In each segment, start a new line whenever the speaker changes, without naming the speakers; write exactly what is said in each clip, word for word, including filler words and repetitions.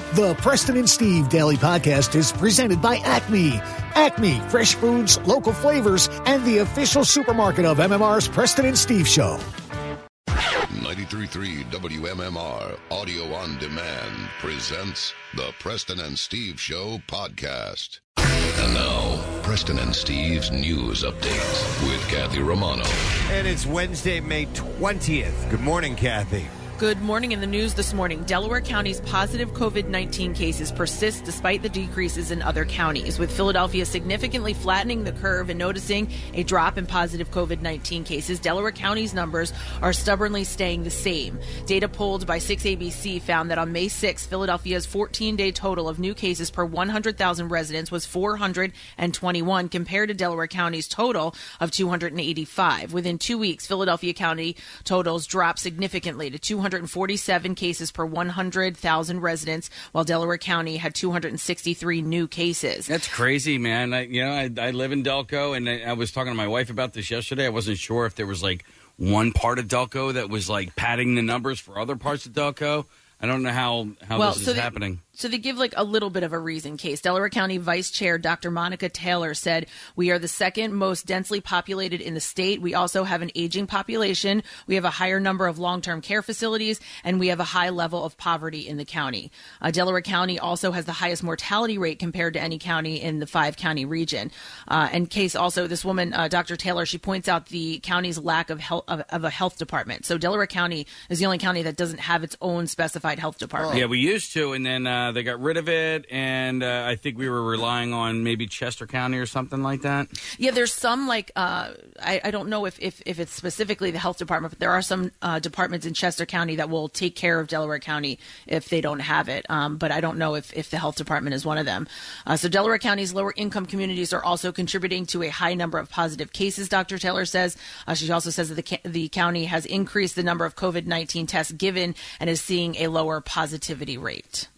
The Preston and Steve Daily Podcast is presented by Acme. Acme, fresh foods, local flavors, and the official supermarket of M M R's Preston and Steve Show.
ninety-three point three W M M R Audio on Demand presents the Preston and Steve Show podcast. And now, Preston and Steve's news update with Kathy Romano.
And it's Wednesday, May twentieth. Good morning, Kathy.
Good morning. In the news this morning, Delaware County's positive COVID nineteen cases persist despite the decreases in other counties, with Philadelphia significantly flattening the curve and noticing a drop in positive COVID nineteen cases. Delaware County's numbers are stubbornly staying the same. Data pulled by six A B C found that on May sixth, Philadelphia's fourteen-day total of new cases per one hundred thousand residents was four hundred twenty-one, compared to Delaware County's total of two hundred eighty-five. Within two weeks, Philadelphia County totals dropped significantly to two hundred forty-seven cases per one hundred thousand residents, while Delaware County had two hundred sixty-three new cases.
That's crazy, man. I, you know, I, I live in Delco, and I, I was talking to my wife about this yesterday. I wasn't sure if there was, like, one part of Delco that was, like, padding the numbers for other parts of Delco. I don't know how, how
well,
this
so
is
they,
happening.
So they give like a little bit of a reason case. Delaware County Vice Chair Doctor Monica Taylor said, "We are the second most densely populated in the state. We also have an aging population. We have a higher number of long-term care facilities, and we have a high level of poverty in the county." Uh, Delaware County also has the highest mortality rate compared to any county in the five-county region. Uh, and case also, this woman, uh, Doctor Taylor, she points out the county's lack of, health, of, of a health department. So Delaware County is the only county that doesn't have its own specified health department.
Yeah, we used to, and then uh, they got rid of it, and uh, I think we were relying on maybe Chester County or something like that.
Yeah, there's some, like, uh, I, I don't know if, if, if it's specifically the health department, but there are some uh, departments in Chester County that will take care of Delaware County if they don't have it. Um, but I don't know if, if the health department is one of them. Uh, so Delaware County's lower income communities are also contributing to a high number of positive cases, Doctor Taylor says. Uh, she also says that the, ca- the county has increased the number of COVID nineteen tests given and is seeing a lower positivity rate.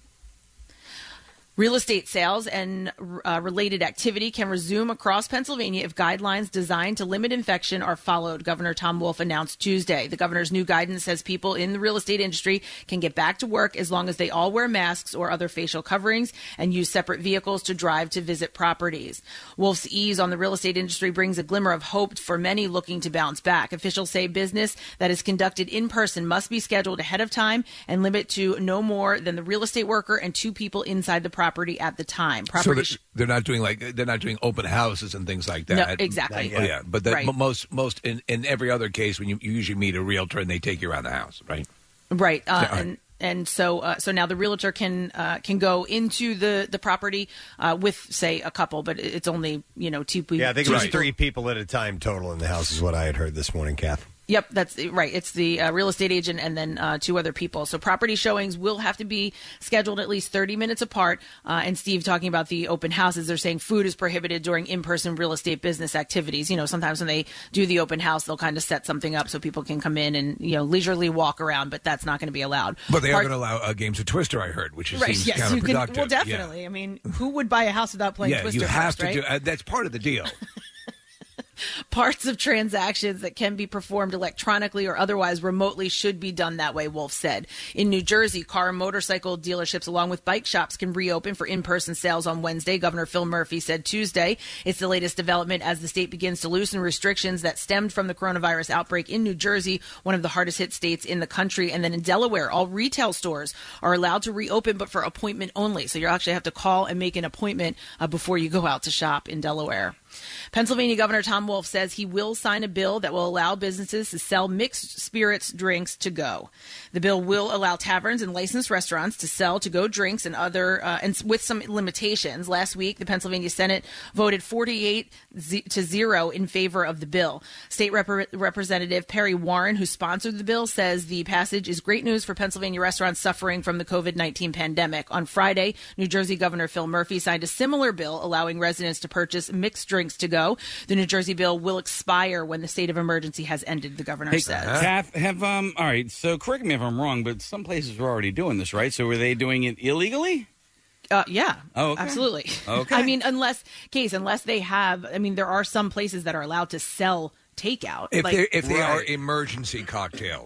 Real estate sales and uh, related activity can resume across Pennsylvania if guidelines designed to limit infection are followed, Governor Tom Wolf announced Tuesday. The governor's new guidance says people in the real estate industry can get back to work as long as they all wear masks or other facial coverings and use separate vehicles to drive to visit properties. Wolf's ease on the real estate industry brings a glimmer of hope for many looking to bounce back. Officials say business that is conducted in person must be scheduled ahead of time and limit to no more than the real estate worker and two people inside the property. Property at the time. Property
so they're not doing like they're not doing open houses and things like that.
No, exactly.
Oh yeah, but the,
right.
most most in, in every other case, when you, you usually meet a realtor and they take you around the house, right?
Right. Uh,
yeah,
and and so uh, so now the realtor can uh, can go into the the property uh, with, say, a couple, but it's only you know two people.
Yeah, I think it was three people at a time total in the house is what I had heard this morning, Kath.
Yep, that's right. It's the uh, real estate agent and then uh, two other people. So property showings will have to be scheduled at least thirty minutes apart. Uh, and Steve talking about the open houses, they're saying food is prohibited during in-person real estate business activities. You know, sometimes when they do the open house, they'll kind of set something up so people can come in and, you know, leisurely walk around, but that's not going to be allowed.
But they
Part-
are going to allow uh, games of Twister, I heard, which is,
right,
seems
yes,
counterproductive.
You can, well, definitely.
Yeah.
I mean, who would buy a house without playing
yeah,
Twister
you have
first,
to
right?
do uh, that's part of the deal.
Parts of transactions that can be performed electronically or otherwise remotely should be done that way, Wolf said. In New Jersey, car and motorcycle dealerships along with bike shops can reopen for in-person sales on Wednesday. Governor Phil Murphy said Tuesday. It's the latest development as the state begins to loosen restrictions that stemmed from the coronavirus outbreak in New Jersey, one of the hardest hit states in the country. And then in Delaware, all retail stores are allowed to reopen, but for appointment only. So you actually have to call and make an appointment uh, before you go out to shop in Delaware. Pennsylvania Governor Tom Wolf says he will sign a bill that will allow businesses to sell mixed spirits drinks to go. The bill will allow taverns and licensed restaurants to sell to-go drinks and other uh, and with some limitations. Last week, the Pennsylvania Senate voted forty-eight to zero in favor of the bill. State Rep- Representative Perry Warren, who sponsored the bill, says the passage is great news for Pennsylvania restaurants suffering from the COVID nineteen pandemic. On Friday, New Jersey Governor Phil Murphy signed a similar bill allowing residents to purchase mixed drinks to go. The New Jersey bill will expire when the state of emergency has ended, the governor
hey,
says.
Kath, have, um, all right, so correct me if I'm wrong, but some places were already doing this, right? So were they doing it illegally?
Uh, yeah,
oh, okay.
Absolutely.
Okay.
I mean, unless, case, unless they have, I mean, there are some places that are allowed to sell takeout.
If,
like,
if they
right.
are emergency cocktails.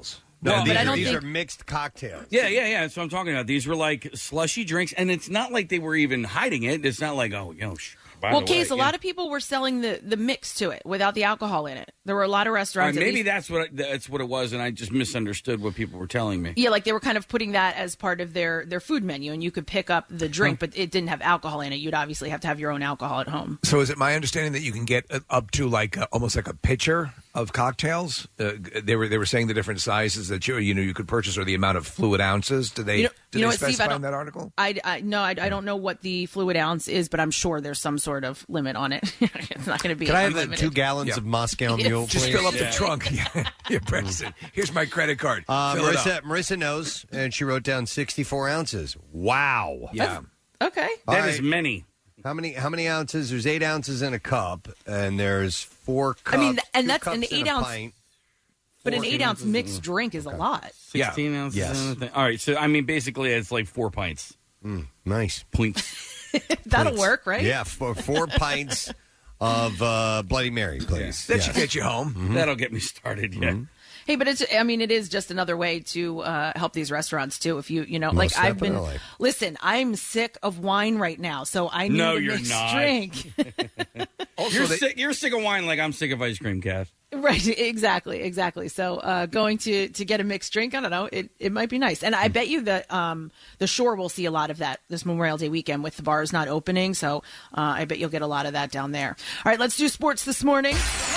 No,
Well,
these,
but I
are,
don't
these
think-
are mixed cocktails.
Yeah, yeah, yeah. That's what I'm talking about. These were like slushy drinks, and it's not like they were even hiding it. It's not like, oh, you know, sh- by
Well,
the
Case,
way,
a
yeah.
lot of people were selling the, the mix to it without the alcohol in it. There were a lot of
All right,
restaurants. at
maybe
least-
that's what that's what it was, and I just misunderstood what people were telling me.
Yeah, like they were kind of putting that as part of their, their food menu, and you could pick up the drink, but it didn't have alcohol in it. You'd obviously have to have your own alcohol at home.
So is it my understanding that you can get uh, up to like uh, almost like a pitcher of cocktails? Uh, they were they were saying the different sizes that you you know you could purchase or the amount of fluid ounces. Did they
You know-
did
you know
they
what, Steve, I
specify
don't-
in that article?
I, I no, I, I don't know what the fluid ounce is, but I'm sure there's some sort of limit on it. It's not going to be
Can I have the
unlimited.
two gallons
Yeah.
of Moscow
Yes.
Mule,
Just
please?
fill up
Yeah.
the trunk. Yeah, yeah, Preston. Here's my credit card.
Uh,
Fill it
Marissa,
up.
Marissa knows, and she wrote down sixty-four ounces. Wow.
Yeah.
Okay.
All
That is
right.
many.
How many How many ounces? There's eight ounces in a cup, and there's four cups.
I mean, and
two
that's
cups
an
in a
eight ounce-
pint.
But an
Fourteen
eight ounce
ounces
mixed
in-
drink is a lot.
Yeah.
sixteen ounces.
Yes.
in the thing. All right, so I mean, basically, it's like four pints.
Nice.
Points.
That'll
Pints.
work, right?
Yeah, four, four pints of uh, Bloody Mary, please.
That
Yes.
should get you home.
That'll get me started. Yeah.
Hey, but it's, I mean, it is just another way to uh, help these restaurants, too. If you, you know, like
Most
I've been,
definitely.
listen, I'm sick of wine right now, so I need
No,
a
you're
mixed
not.
drink.
Also,
You're
they-
sick. You're sick of wine, like I'm sick of ice cream, Cass.
Right, exactly, exactly. So uh, going to, to get a mixed drink, I don't know, it, it might be nice. And I bet you that um, the Shore will see a lot of that this Memorial Day weekend with the bars not opening. So uh, I bet you'll get a lot of that down there. All right, let's do sports this morning.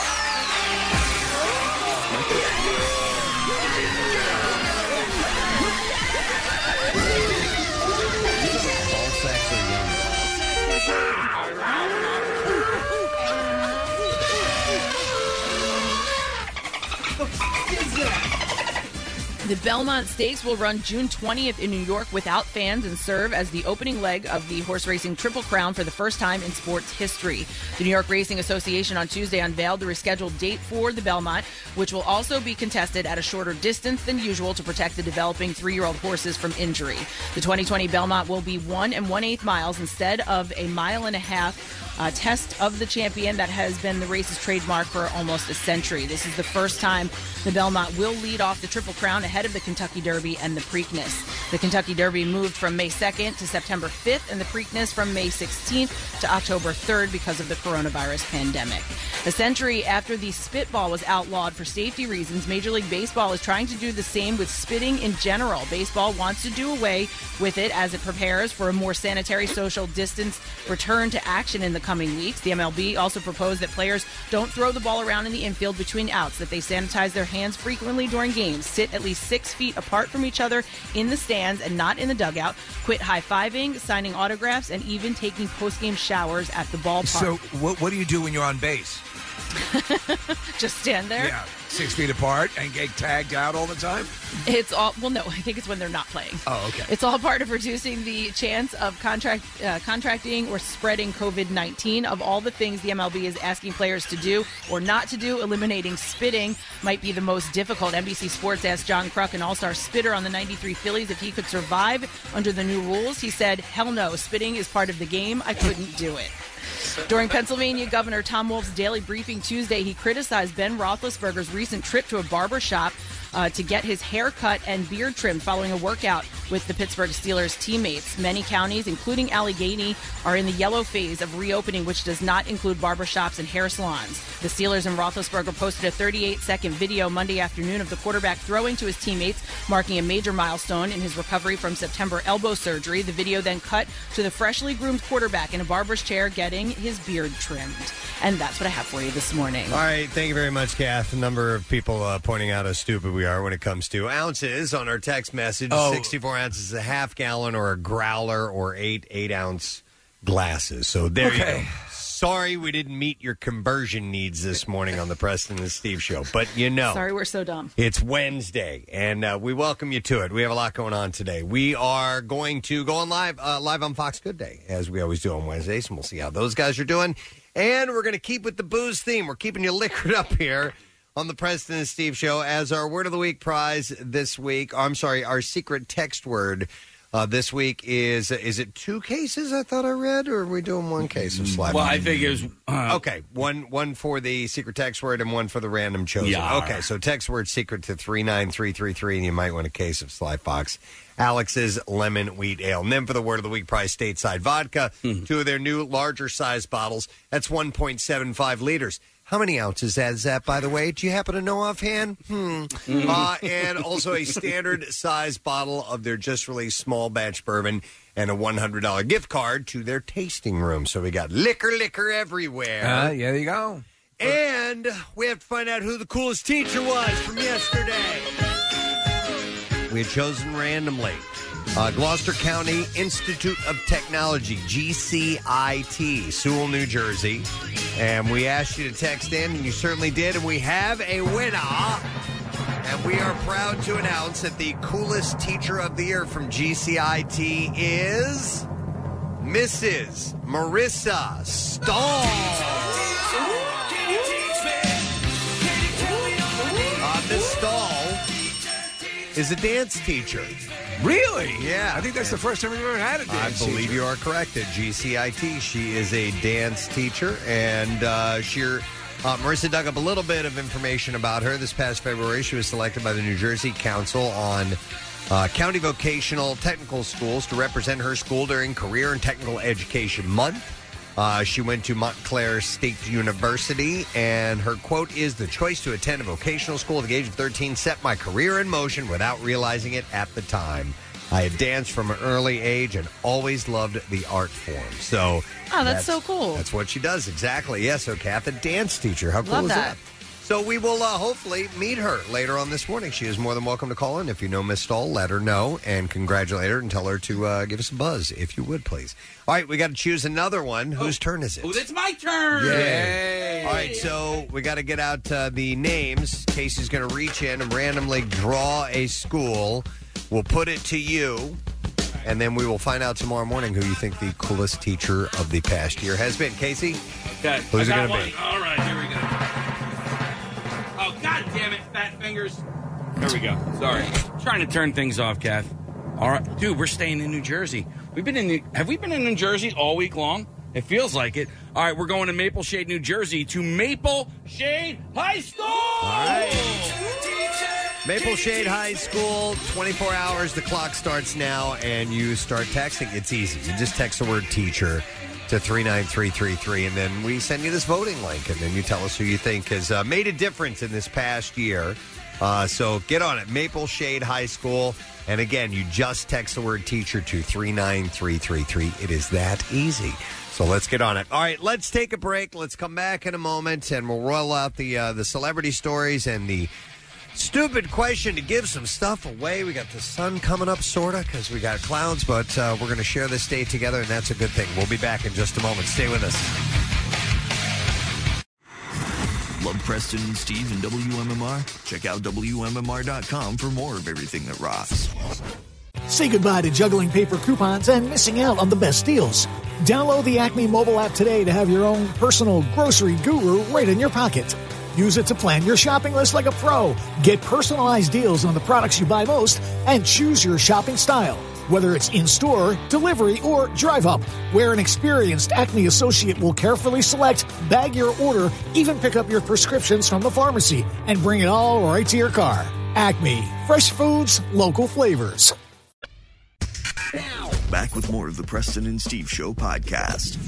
Ball sacks are yummy.
The Belmont Stakes will run June twentieth in New York without fans and serve as the opening leg of the horse racing Triple Crown for the first time in sports history. The New York Racing Association on Tuesday unveiled the rescheduled date for the Belmont, which will also be contested at a shorter distance than usual to protect the developing three-year-old horses from injury. The twenty twenty Belmont will be one and one-eighth miles instead of a mile and a half. Uh, test of the champion that has been the race's trademark for almost a century. This is the first time the Belmont will lead off the Triple Crown ahead of the Kentucky Derby and the Preakness. The Kentucky Derby moved from May second to September fifth and the Preakness from May sixteenth to October third because of the coronavirus pandemic. A century after the spitball was outlawed for safety reasons, Major League Baseball is trying to do the same with spitting in general. Baseball wants to do away with it as it prepares for a more sanitary, social distance return to action in the coming weeks. The M L B also proposed that players don't throw the ball around in the infield between outs, that they sanitize their hands frequently during games, sit at least six feet apart from each other in the stands and not in the dugout, quit high-fiving, signing autographs, and even taking post-game showers at the ballpark.
So what what do you do when you're on base?
Just stand there.
Yeah, six feet apart and get tagged out all the time.
It's all, well, no, I think it's when they're not playing.
Oh, okay.
It's all part of reducing the chance of contract uh, contracting or spreading COVID nineteen. Of all the things the M L B is asking players to do or not to do, eliminating spitting might be the most difficult. N B C Sports asked John Kruk, an all-star spitter on the ninety-three Phillies, if he could survive under the new rules. He said, hell no, spitting is part of the game. I couldn't do it. During Pennsylvania Governor Tom Wolf's daily briefing Tuesday, he criticized Ben Roethlisberger's recent trip to a barber shop uh, to get his hair cut and beard trimmed following a workout with the Pittsburgh Steelers teammates. Many counties, including Allegheny, are in the yellow phase of reopening, which does not include barbershops and hair salons. The Steelers and Roethlisberger posted a thirty-eight second video Monday afternoon of the quarterback throwing to his teammates, marking a major milestone in his recovery from September elbow surgery. The video then cut to the freshly groomed quarterback in a barber's chair getting his beard trimmed. And that's what I have for you this morning.
All right, thank you very much, Kath. A number of people uh, pointing out how stupid we are when it comes to ounces on our text message.
Oh.
sixty-four ounces, a half gallon, or a growler, or eight eight-ounce glasses. So there you
Okay.
go. Sorry we didn't meet your conversion needs this morning on the Preston and Steve Show, but you know.
Sorry, we're so dumb.
It's Wednesday, and uh, we welcome you to it. We have a lot going on today. We are going to go on live uh, live on Fox Good Day, as we always do on Wednesdays, and we'll see how those guys are doing. And we're going to keep with the booze theme. We're keeping you liquored up here on the Preston and Steve Show as our Word of the Week prize this week. I'm sorry, our secret text word Uh, this week is is it two cases? I thought I read, or are we doing one case of Sly?
Well, I think it was uh,
okay. One one for the secret text word and one for the random chosen.
Yeah.
Okay, so text word secret to three nine three three three, and you might win a case of Sly Fox Alex's lemon wheat ale. And then for the word of the week prize, Stateside Vodka,
Mm-hmm.
two of their new larger size bottles. That's one point seven five liters. How many ounces is that, by the way? Do you happen to know offhand? Hmm. Uh, and also a standard size bottle of their just released small batch bourbon and a one hundred dollars gift card to their tasting room. So we got liquor, liquor everywhere.
Uh, yeah, there you go.
And we have to find out who the coolest teacher was from yesterday. We had chosen randomly uh, Gloucester County Institute of Technology, G C I T, Sewell, New Jersey. And we asked you to text in, and you certainly did. And we have a winner. And we are proud to announce that the coolest teacher of the year from G C I T is Missus Marissa Stahl. Uh, Miss Stahl is a dance teacher.
Really?
Yeah.
I think that's the first time we've ever had a dance
I believe
teacher.
you are correct. At G C I T, she is a dance teacher, and uh, she, uh, Marissa dug up a little bit of information about her. This past February, she was selected by the New Jersey Council on uh, County Vocational Technical Schools to represent her school during Career and Technical Education Month. Uh, she went to Montclair State University, and her quote is, "The choice to attend a vocational school at the age of thirteen set my career in motion without realizing it at the time. I had danced from an early age and always loved the art form." So,
Oh, that's so cool.
That's what she does, exactly. Yeah, so Kath, a dance teacher. How cool
Love
is
that.
that? So we will uh, hopefully meet her later on this morning. She is more than welcome to call in. If you know Miss Stahl, let her know and congratulate her and tell her to uh, give us a buzz, if you would, please. All right, we got to choose another one. Whose turn is it?
Oh, it's my turn.
Yay. All right, so we got to get out uh, the names. Casey's going to reach in and randomly draw a school. We'll put it to you, and then we will find out tomorrow morning who you think the coolest teacher of the past year has been. Casey,
Okay,
who's it
I got
going to be?
one. All right, here we go. Oh, God damn it, fat fingers. There we go. Sorry. Trying to turn things off, Kath. All right. Dude, we're staying in New Jersey. We've been in New, have we been in New Jersey all week long? It feels like it. All right, we're going to Maple Shade, New Jersey to Maple Shade High School.
All right. Maple Shade High School, twenty-four hours. The clock starts now, and you start texting. It's easy. You just text the word teacher to three nine three three three, and then we send you this voting link, and then you tell us who you think has uh, made a difference in this past year. Uh, so get on it, Maple Shade High School. And again, you just text the word teacher to three nine three three three. It is that easy. So let's get on it. All right, let's take a break. Let's come back in a moment, and we'll roll out the uh, the celebrity stories and the stupid question to give some stuff away. We got the sun coming up, sort of, because we got clouds, but uh, we're going to share this day together, and that's a good thing. We'll be back in just a moment. Stay with us.
Love Preston and Steve and W M M R? Check out W M M R dot com for more of everything that rocks.
Say goodbye to juggling paper coupons and missing out on the best deals. Download the Acme mobile app today to have your own personal grocery guru right in your pocket. Use it to plan your shopping list like a pro. Get personalized deals on the products you buy most and choose your shopping style. Whether it's in-store, delivery, or drive-up, where an experienced Acme associate will carefully select, bag your order, even pick up your prescriptions from the pharmacy, and bring it all right to your car. Acme. Fresh foods, local flavors.
Back with more of the Preston and Steve Show podcast.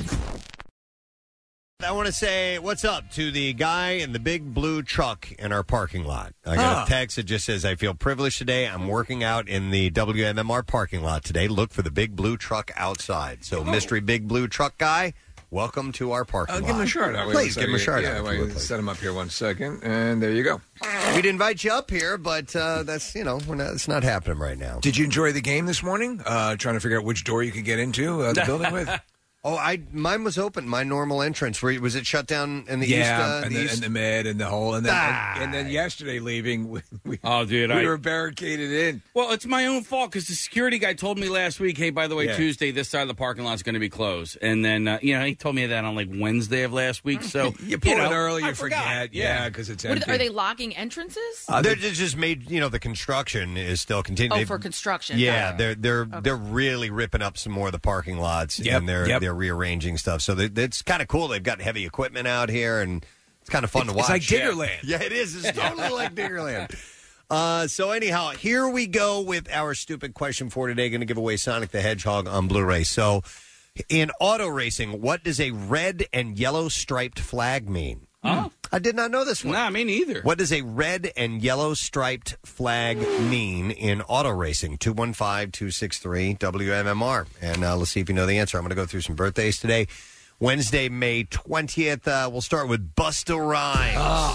I want to say what's up to the guy in the big blue truck in our parking lot. I got a text that just says, "I feel privileged today. I'm working out in the W M M R parking lot today. Look for the big blue truck outside." So, mystery big blue truck guy, welcome to our parking
I'll
lot.
give him a shout out.
Please give him a shout
yeah,
out.
wait, set him up here one second, and there you go.
We'd invite you up here, but uh, that's, you know, we're not, it's not happening right now.
Did you enjoy the game this morning? Uh, trying to figure out which door you could get into uh, the building with?
Oh, I mine was open. My normal entrance. Were, was it shut down in the
yeah,
east? Uh,
and,
the
the,
east?
and the mid and the whole, and then
Ah.
and, and then yesterday leaving, we, we,
Oh, dude,
we
I-
were barricaded in.
Well, it's my own fault because the security guy told me last week, hey, by the way,
Yeah.
Tuesday, this side of the parking lot is going to be closed. And then, uh, you know, he told me that on like Wednesday of last week. So,
You pull
know,
it early,
I
you
forgot.
forget, yeah, because it's
What
empty.
are, are they locking entrances?
Uh, they're just made. You know, the construction is still continuing.
Oh, for construction.
Yeah,
Got it.
they're they're they're really ripping up some more of the parking lots,
Yep,
and they're
yep.
they're rearranging stuff. So they, it's kind of cool. They've got heavy equipment out here, and it's kind of fun to watch.
It's like Diggerland.
Yeah, it is. It's totally like Diggerland. Uh, so anyhow, here we go with our stupid question for today. Going to give away Sonic the Hedgehog on Blu-ray. So, in auto racing, what does a red and yellow striped flag mean?
Oh.
I did not know this one.
Nah, me neither.
What does a red and yellow striped flag mean in auto racing? two one five, two six three, W M M R. And uh, let's see if you know the answer. I'm going to go through some birthdays today. Wednesday, May twentieth. Uh, we'll start with Busta Rhymes.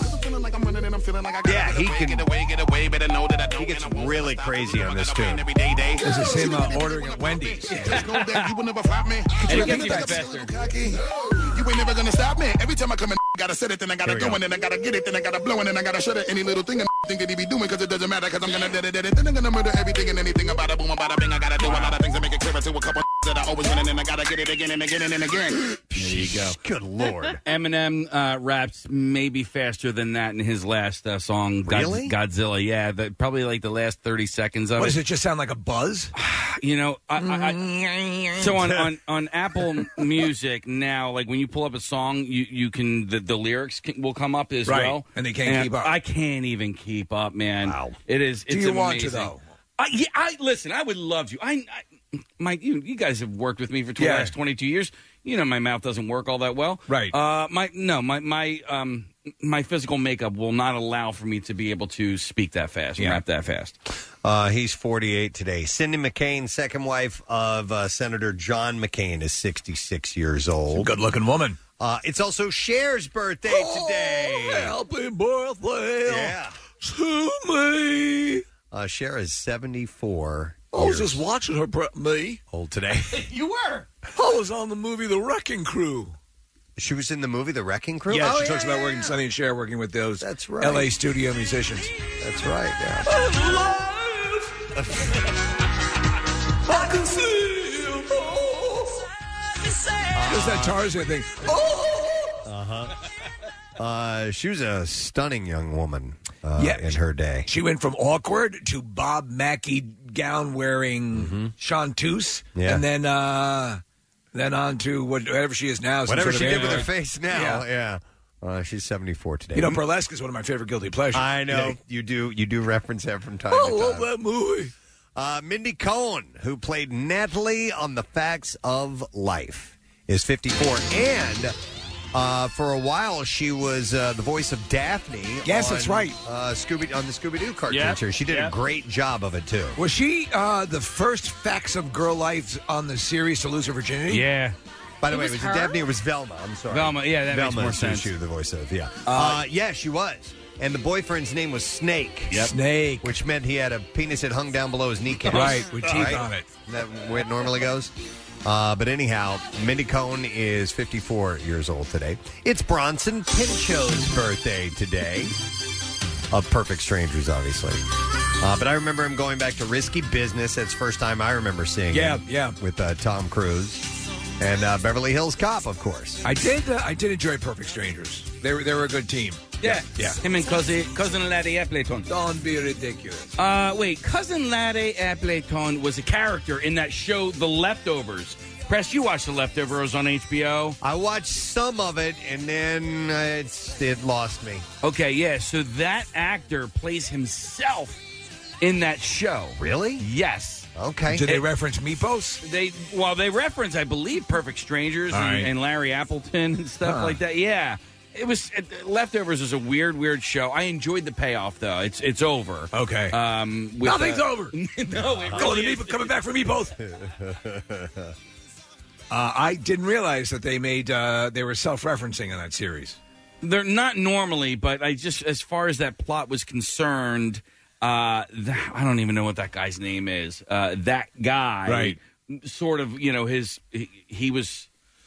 Yeah, he can. He gets really crazy on this tune.
This is him uh, ordering at Wendy's.
And it gets even faster.
You ain't never gonna stop me. Every time I come in, gotta set it, then I gotta
Here we
go,
go.
and then I gotta get it, then I gotta blow, and then I gotta shut it. Any little thing I think that he be doing, cause it doesn't matter, cause I'm gonna dead it, dead it. Then I'm gonna murder everything and anything about a boom, about a bing. I gotta do a lot of things to make it clearer to a couple that I always win, and then I gotta get it again and again and again.
There you go.
Good Lord.
Eminem uh, raps maybe faster than that in his last uh, song, God-
Really?
Godzilla. Yeah, the, probably like the last thirty seconds of
What
it.
does it just sound like a buzz?
You know, I, I, I, so on, on on Apple Music now, like when you pull up a song, you you can the, the lyrics can, will come up as
Right,
well,
and they can't keep up.
I can't even keep up, man.
Wow.
It is. It's
Do you want to,
amazing.
though?
I, yeah, I listen. I would love to. I, I Mike, you you guys have worked with me for the
Yeah.
last twenty-two years. You know, my mouth doesn't work all that well.
Right.
Uh, my no, my my um my physical makeup will not allow for me to be able to speak that fast and
Yeah.
rap that fast.
Uh, he's forty-eight today. Cindy McCain, second wife of uh, Senator John McCain, is sixty-six years old.
Good looking woman.
Uh, it's also Cher's birthday today.
Happy birthday
Yeah.
to me.
Uh, Cher is seventy-four
I was
years
just watching her, pre- me.
old today.
You were.
I was on the movie The Wrecking Crew.
She was in the movie The Wrecking Crew?
Yeah,
Oh,
she talks
yeah,
about
yeah,
working,
yeah.
Sonny and Cher working with those
That's right.
L A studio musicians.
That's right, yeah.
I can see you. There's that Tarzan thing.
Uh, she was a stunning young woman uh,
Yeah.
in her day.
She went from awkward to Bob Mackie gown wearing chanteuse,
Yeah.
and then uh, then on to whatever she is now. some
Whatever
sort
she
of
did with her
anime.
face now,
Yeah.
yeah. Uh, she's seventy-four today.
You know, burlesque is one of my favorite guilty pleasures.
I know
Yeah.
you do. You do reference that from time
I
to
love
time.
that movie.
Uh, Mindy Cohn, who played Natalie on The Facts of Life, is fifty-four, and uh, for a while she was uh, the voice of Daphne.
Yes,
on,
that's right.
Uh, Scooby on the Scooby Doo cartoon
Yep,
series. She did
yep.
a great job of it too.
Was she uh, the first Facts of Girl Life on the series to lose her virginity?
Yeah.
By the
It
way,
was
was
her?
it Daphne or was Velma? I'm sorry.
Velma, yeah, that makes
Velma
more
is who
sense.
She was the voice of, yeah. Uh, yeah, she was. And the boyfriend's name was Snake.
Yep.
Snake.
Which meant he had a penis that hung down below his kneecap.
Right, with teeth
Right?
on it.
Isn't that where it normally goes? Uh, but anyhow, Mindy Cohn is fifty-four years old today. It's Bronson Pinchot's birthday today. Of Perfect Strangers, obviously. Uh, but I remember him going back to Risky Business. That's the first time I remember seeing
Yeah,
him.
yeah.
With uh, Tom Cruise. And uh, Beverly Hills Cop, of course.
I did. Uh, I did enjoy Perfect Strangers. They were they were a good team.
Yeah.
Yeah.
Him and cousin cousin Laddie Appleton.
Don't be ridiculous.
Uh, wait, cousin Laddie Appleton was a character in that show, The Leftovers. Press, you watched The Leftovers on H B O.
I watched some of it, and then uh, it's, it lost me.
Okay, yeah. So that actor plays himself in that show.
Really?
Yes.
Okay.
Did they reference Meepos?
They well, they reference, I believe, Perfect Strangers
All
and,
right.
and Larry Appleton and stuff
Huh.
like that. Yeah. It was uh, Leftovers is a weird, weird show. I enjoed the payoff though. It's it's over.
Okay.
Um, with,
Nothing's
uh,
over.
no, it
Going
really
to
is.
Meep- coming back for Meepos. uh, I didn't realize that they made uh, they were self-referencing in that series.
They're not normally, but I just, as far as that plot was concerned, uh, th- I don't even know what that guy's name is. Uh, that guy,
Right.
Sort of, you know, his he, he was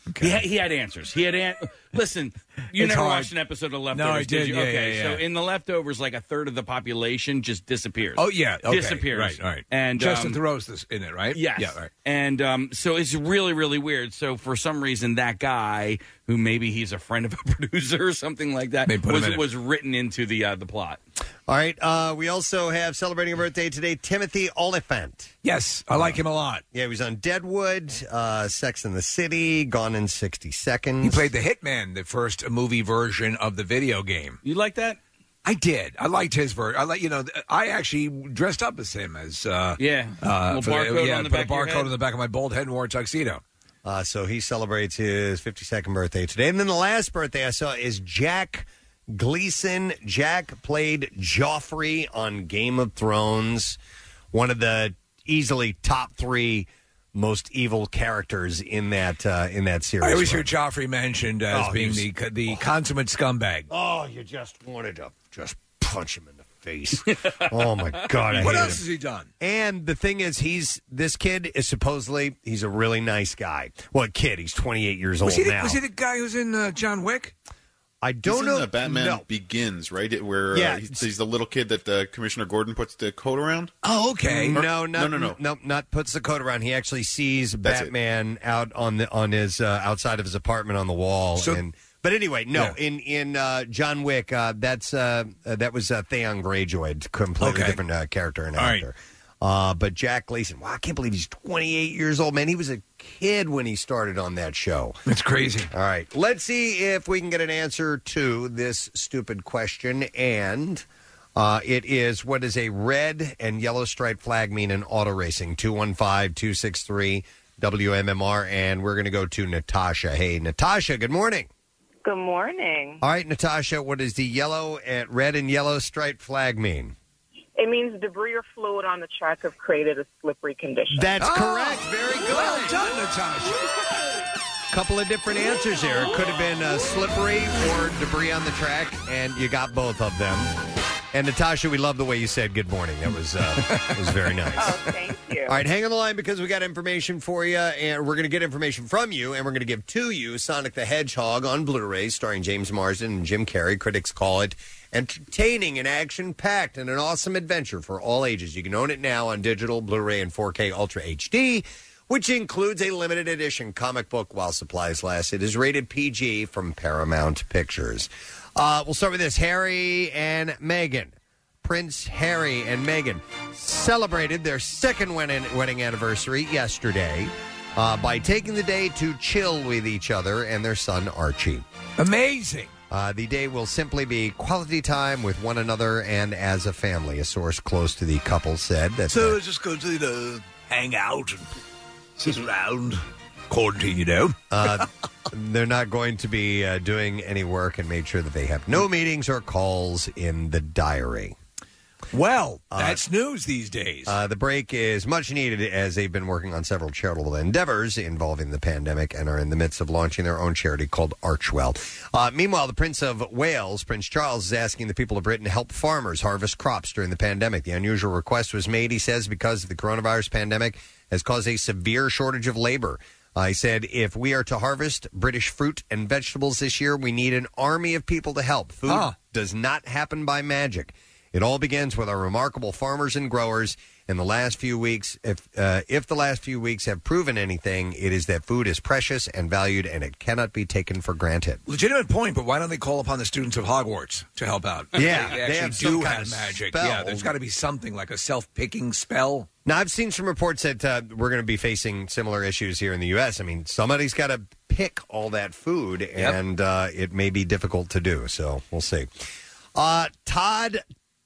He, had, he had answers. He had an- listen. You
It's
never
hard.
watched an episode of Leftovers,
No, I
did
did.
you?
Yeah,
okay,
yeah,
so
yeah.
in the Leftovers, like a third of the population just disappears.
Oh yeah, okay.
disappears.
Right, right.
And
Justin
um,
Theroux's this in it, right?
Yes.
Yeah, right.
And um, so it's really, really weird. So for some reason, that guy, who maybe he's a friend of a producer or something like that,
They put him
was
in it.
was written into the uh, the plot.
All right. Uh, we also have celebrating a birthday today, Timothy Olyphant.
Yes, I like him a lot.
Yeah, he was on Deadwood, uh, Sex and the City, Gone in sixty seconds.
He played the Hitman, the first movie version of the video game.
You like that?
I did. I liked his version. I like, you know, I actually dressed up as him as uh,
Yeah.
uh,
Little
for the-
barcode
yeah,
on the
put
back
a
of your
barcode
head.
on the back of my bald head and wore a tuxedo.
Uh, so he celebrates his fifty-second birthday today. And then the last birthday I saw is Jack Gleason. Jack played Joffrey on Game of Thrones, one of the easily top three most evil characters in that uh, in that series.
I always hear
run.
Joffrey mentioned as
Oh,
being
he
the the consummate scumbag.
Oh, you just wanted to just punch him in the face. Oh my God! I
What
hate
else
him.
has he done?
And the thing is, he's this kid is supposedly he's a really nice guy. Well, kid, he's twenty-eight years old
Was he, the,
now.
was he the guy who's in uh, John Wick?
I
He's
don't
in
know.
the Batman
No.
Begins, right? It- Where
Yeah.
uh, he's, he's the little kid that uh, Commissioner Gordon puts the coat around.
Oh, okay.
No,
Or-
not,
no, no, no.
no, not puts the coat around. He actually sees
That's it.
Batman out on the on his uh, outside of his apartment on the wall.
So-
and but anyway, no.
Yeah.
In in uh, John Wick, uh, that's uh, uh, that was uh, Theon Greyjoy, completely
Okay.
different uh, character and
All right.
actor. Uh, but Jack Gleason, wow, I can't believe he's twenty-eight years old. Man, he was a kid when he started on that show.
That's crazy.
All right, let's see if we can get an answer to this stupid question. And uh, it is, what does a red and yellow striped flag mean in auto racing? two one five, two six three, W M M R. And we're going to go to Natasha. Hey, Natasha, good morning.
Good morning.
All right, Natasha, what does the yellow and red and yellow striped flag mean?
It means debris or fluid on the track have created a slippery condition.
That's
Oh,
correct. Very good.
Well done, Natasha.
Couple of different answers here. It could have been uh, slippery or debris on the track, and you got both of them. And Natasha, we love the way you said good morning. That was uh, that was very nice.
Oh, thank you.
All right, hang on the line because we got information for you, and we're going to get information from you, and we're going to give to you Sonic the Hedgehog on Blu-ray, starring James Marsden and Jim Carrey. Critics call it entertaining and action-packed and an awesome adventure for all ages. You can own it now on digital, Blu-ray, and four K Ultra H D, which includes a limited edition comic book while supplies last. It is rated P G from Paramount Pictures. Uh, we'll start with this. Harry and Meghan. Prince Harry and Meghan celebrated their second wedding, wedding anniversary yesterday uh, by taking the day to chill with each other and their son Archie.
Amazing.
Uh, the day will simply be quality time with one another and as a family, a source close to the couple said. That,
So
uh,
just go to, you know, hang out and sit around. Quarantine, you know.
uh, they're not going to be uh, doing any work and made sure that they have no meetings or calls in the diary.
Well, that's news these days.
Uh, the break is much needed as they've been working on several charitable endeavors involving the pandemic and are in the midst of launching their own charity called Archwell. Uh, meanwhile, the Prince of Wales, Prince Charles, is asking the people of Britain to help farmers harvest crops during the pandemic. The unusual request was made, he says, because the coronavirus pandemic has caused a severe shortage of labor. Uh, he said, if we are to harvest British fruit and vegetables this year, we need an army of people to help. Food
Huh.
does not happen by magic. It all begins with our remarkable farmers and growers. In the last few weeks, if uh, if the last few weeks have proven anything, it is that food is precious and valued, and it cannot be taken for granted.
Legitimate point, but why don't they call upon the students of Hogwarts to help out?
Yeah,
they,
they
actually
have some
do
kind
have
of
magic.
spell.
Yeah, there's got to be something like a self-picking spell.
Now, I've seen some reports that uh, we're going to be facing similar issues here in the U S. I mean, somebody's got to pick all that food, and uh, it may be difficult to do. So we'll see. Uh, Todd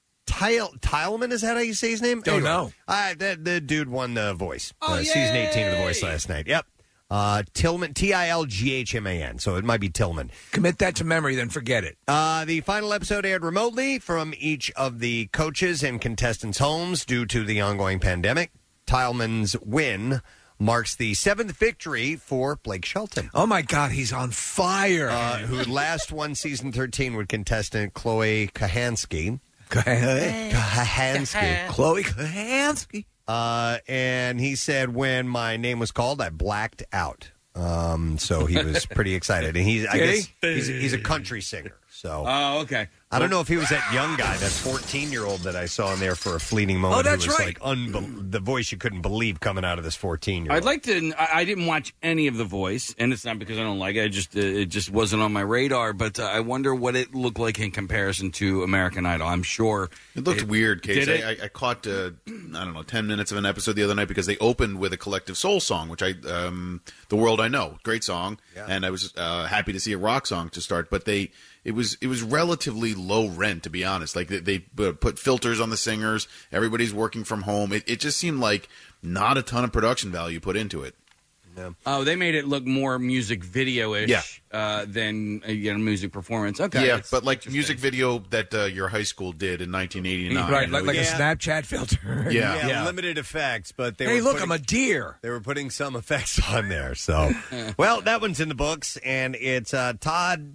Tile, Tileman, is that how you say his name?
Don't know.
Uh, the, the dude won The Voice.
Oh,
uh, season eighteen of The
yay!
Voice last night. Yep. Uh, Tillman, T I L G H M A N. So it might be Tillman.
Commit that to memory, then forget it.
Uh, the final episode aired remotely from each of the coaches and contestants' homes due to the ongoing pandemic. Tileman's win marks the seventh victory for Blake Shelton.
Oh, my God, he's on fire.
Uh, who last won season thirteen with contestant Chloe Kahansky. Kahansky.
Chloe Kahansky.
Uh, and he said, when my name was called, I blacked out. Um, so he was pretty excited, and he's I
Did
guess
he?
he's, he's a country singer. So
Oh, okay.
I don't know if he was that young guy, that fourteen-year-old that I saw in there for a fleeting moment.
Oh, that's
who was
right.
Like unbe- the voice you couldn't believe coming out of this fourteen-year-old.
I'd like to. I I didn't watch any of The Voice, and it's not because I don't like it. I just uh, it just wasn't on my radar. But uh, I wonder what it looked like in comparison to American Idol. I'm sure
It looked weird, Case.
Did it?
I, I, I caught, uh, I don't know, ten minutes of an episode the other night because they opened with a Collective Soul song, which I, um, The World I Know, great song,
Yeah.
and I was uh, happy to see a rock song to start. But they, it was, it was relatively low rent, to be honest. Like they, they uh, put filters on the singers. Everybody's working from home. It, it just seemed like not a ton of production value put into it.
Oh, they made it look more music video-ish
Yeah.
uh, than uh, you know, music performance. Okay,
yeah,
that's
but like music video that uh, your high school did in nineteen eighty-nine.
Right, like, like
Yeah.
a Snapchat filter.
Yeah.
yeah, limited effects, but they
Hey,
were
look,
putting,
I'm a deer.
they were putting some effects on there. So, well, that one's in the books, and it's uh, Todd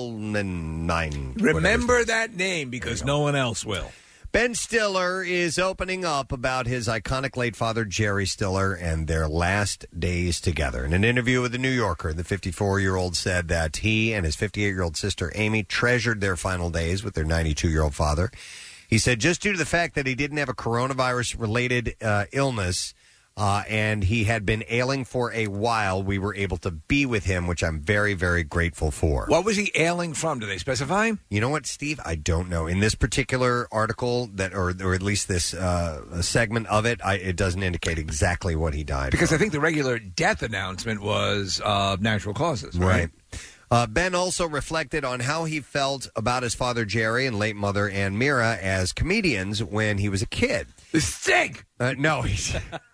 Tillman.
Remember that name because no one else will.
Ben Stiller is opening up about his iconic late father, Jerry Stiller, and their last days together. In an interview with The New Yorker, the fifty-four-year-old said that he and his fifty-eight-year-old sister, Amy, treasured their final days with their ninety-two-year-old father. He said just due to the fact that he didn't have a coronavirus-related uh, illness, Uh, and he had been ailing for a while, we were able to be with him, which I'm very, very grateful for.
What was he ailing from? Do they specify?
You know what, Steve? I don't know. In this particular article, that, or or at least this uh, segment of it, I, it doesn't indicate exactly what he died
Because
from.
I think the regular death announcement was uh, natural causes,
Right.
right?
Uh, Ben also reflected on how he felt about his father, Jerry, and late mother, Ann Mira, as comedians when he was a kid.
Stink!
Uh, no, he's...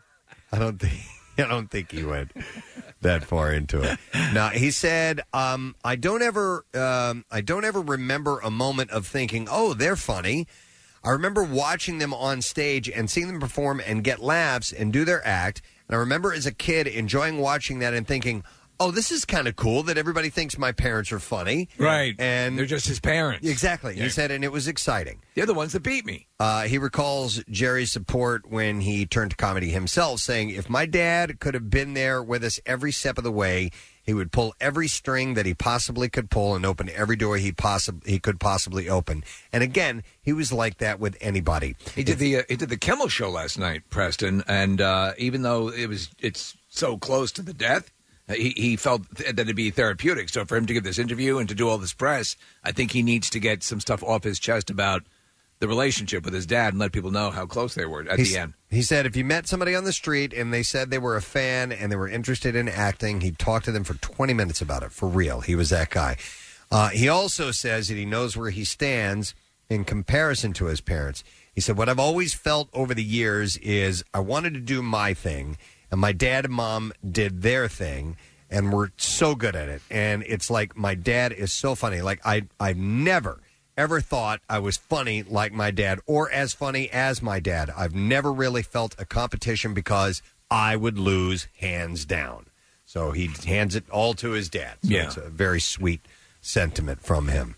I don't think I don't think he went that far into it. No, he said, um, "I don't ever, um, I don't ever remember a moment of thinking, oh, they're funny. I remember watching them on stage and seeing them perform and get laughs and do their act. And I remember as a kid enjoying watching that and thinking, oh, this is kind of cool that everybody thinks my parents are funny.
Right.
And
they're just his parents.
Exactly.
Yeah.
He said, and it was exciting.
They're the ones that beat me.
Uh, he recalls Jerry's support when he turned to comedy himself, saying, if my dad could have been there with us every step of the way, he would pull every string that he possibly could pull and open every door he possi- he could possibly open. And again, he was like that with anybody.
He did the uh, he did the Kimmel show last night, Preston, and uh, even though it was it's so close to the death, he, he felt that it'd be therapeutic. So for him to give this interview and to do all this press, I think he needs to get some stuff off his chest about the relationship with his dad and let people know how close they were at
He's-
the end.
He said if you met somebody on the street and they said they were a fan and they were interested in acting, he'd talk to them for twenty minutes about it. For real. He was that guy. Uh, he also says that he knows where he stands in comparison to his parents. He said, what I've always felt over the years is I wanted to do my thing, and my dad and mom did their thing, and we're so good at it. And it's like my dad is so funny. Like, I, I've never, ever thought I was funny like my dad or as funny as my dad. I've never really felt a competition because I would lose hands down. So he hands it all to his dad. So
Yeah.
it's a very sweet sentiment from him.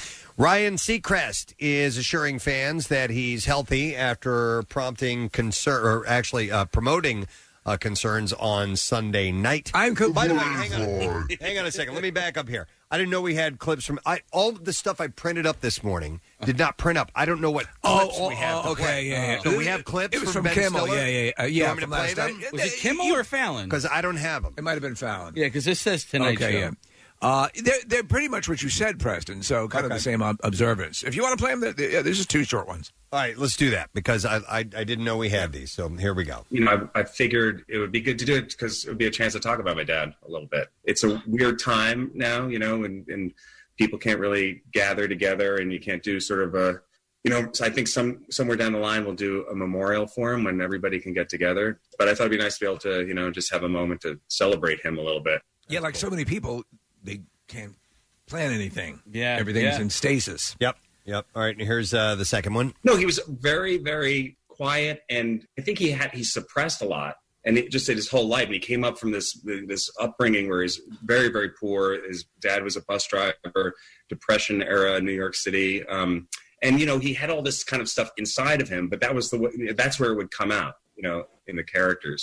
Ryan Seacrest is assuring fans that he's healthy after prompting concern, or actually uh, promoting uh, concerns on Sunday night.
I'm
By the way, hang on, hang on a second. Let me back up here. I didn't know we had clips from I, all the stuff I printed up this morning. Did not print up. I don't know what clips
Oh,
we have.
oh,
to
okay,
play.
yeah, yeah.
So we have clips.
It was
from,
from
Ben
Kimmel,
Stiller?
yeah, yeah, yeah. Uh,
You
yeah,
want me to
from
play
last
them?
night.
Was it Kimmel or Fallon?
Because I don't have them.
It might have been Fallon.
Yeah, because this says Tonight
Okay,
Show.
yeah. Uh, they're, they're pretty much what you said, Preston, so kind of the same ob- observance. If you want to play them, they're, they're, yeah, there's just two short ones.
All right, let's do that because I I, I didn't know we had these. So here we go.
You know, I, I figured it would be good to do it because it would be a chance to talk about my dad a little bit. It's a weird time now, you know, and, and people can't really gather together, and you can't do sort of a, you know, so I think some somewhere down the line we'll do a memorial for him when everybody can get together. But I thought it'd be nice to be able to, you know, just have a moment to celebrate him a little bit.
Yeah, like so many people, they can't plan anything.
Yeah,
Everything's
yeah.
in stasis.
Yep, yep. All right, and here's uh, the second one.
No, he was very, very quiet, and I think he had he suppressed a lot, and it just did his whole life. And he came up from this this upbringing where he's very, very poor. His dad was a bus driver, Depression era, New York City, um, and you know he had all this kind of stuff inside of him. But that was the way, that's where it would come out, you know, in the characters.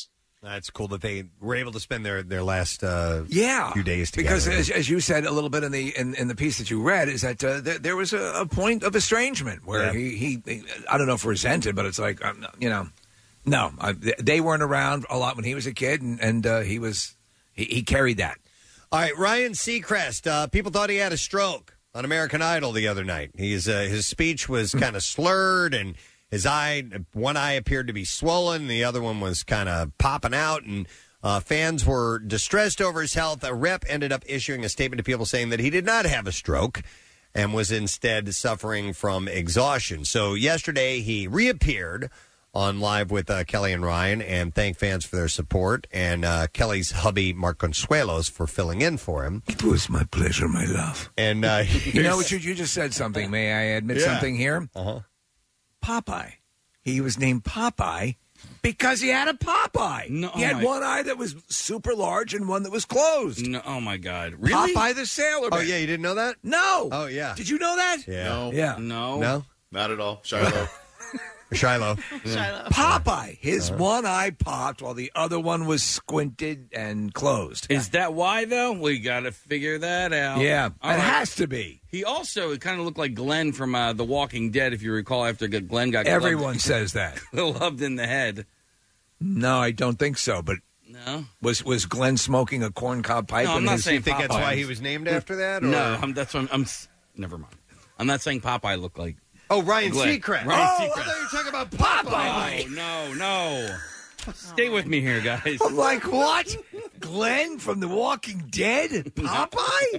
That's cool that they were able to spend their their last uh,
Yeah,
few days together.
because as, as you said a little bit in the in, in the piece that you read, is that uh, there, there was a, a point of estrangement where
Yeah.
he, he, he, I don't know if resented, but it's like, um, you know, no, I, they weren't around a lot when he was a kid, and, and uh, he was he, he carried that.
All right, Ryan Seacrest. Uh, people thought he had a stroke on American Idol the other night. He's uh, his speech was kind of slurred, and his eye, one eye appeared to be swollen, the other one was kind of popping out, and uh, fans were distressed over his health. A rep ended up issuing a statement to people saying that he did not have a stroke and was instead suffering from exhaustion. So yesterday he reappeared on Live with uh, Kelly and Ryan and thanked fans for their support, and uh, Kelly's hubby, Mark Consuelos, for filling in for him.
It was my pleasure, my love.
And uh,
you know what? You, you just said something. May I admit
Yeah.
something here?
Uh-huh.
Popeye. He was named Popeye because he had a Popeye.
No,
he had
my-
one eye that was super large and one that was closed.
No, oh my God! Really?
Popeye the Sailor Man.
Oh, yeah, you didn't know that?
No.
Oh, yeah.
Did you know that?
Yeah.
No.
Yeah.
No.
No?
Not at all. Shiloh.
Shiloh.
Popeye. His one eye popped while the other one was squinted and closed.
Is that why though? We got to figure that out.
Yeah,
All
it
right.
has to be.
He also kind of looked like Glenn from uh, The Walking Dead, if you recall. After Glenn got
Everyone
clubbed,
says that.
loved in the head.
No, I don't think so. But
No,
was was Glenn smoking a corncob pipe?
No, I'm
in
not
his-
saying
You think that's
Popeye.
why he was named after that? Or?
no, I'm, that's what I'm, I'm. s- Never mind. I'm not saying Popeye looked like.
Oh, Ryan
Glenn.
Seacrest.
Ryan
oh, I
Seacrest.
thought you were talking about Popeye.
No, no, no. Stay with me here, guys.
I'm like, what? Glenn from The Walking Dead? Popeye?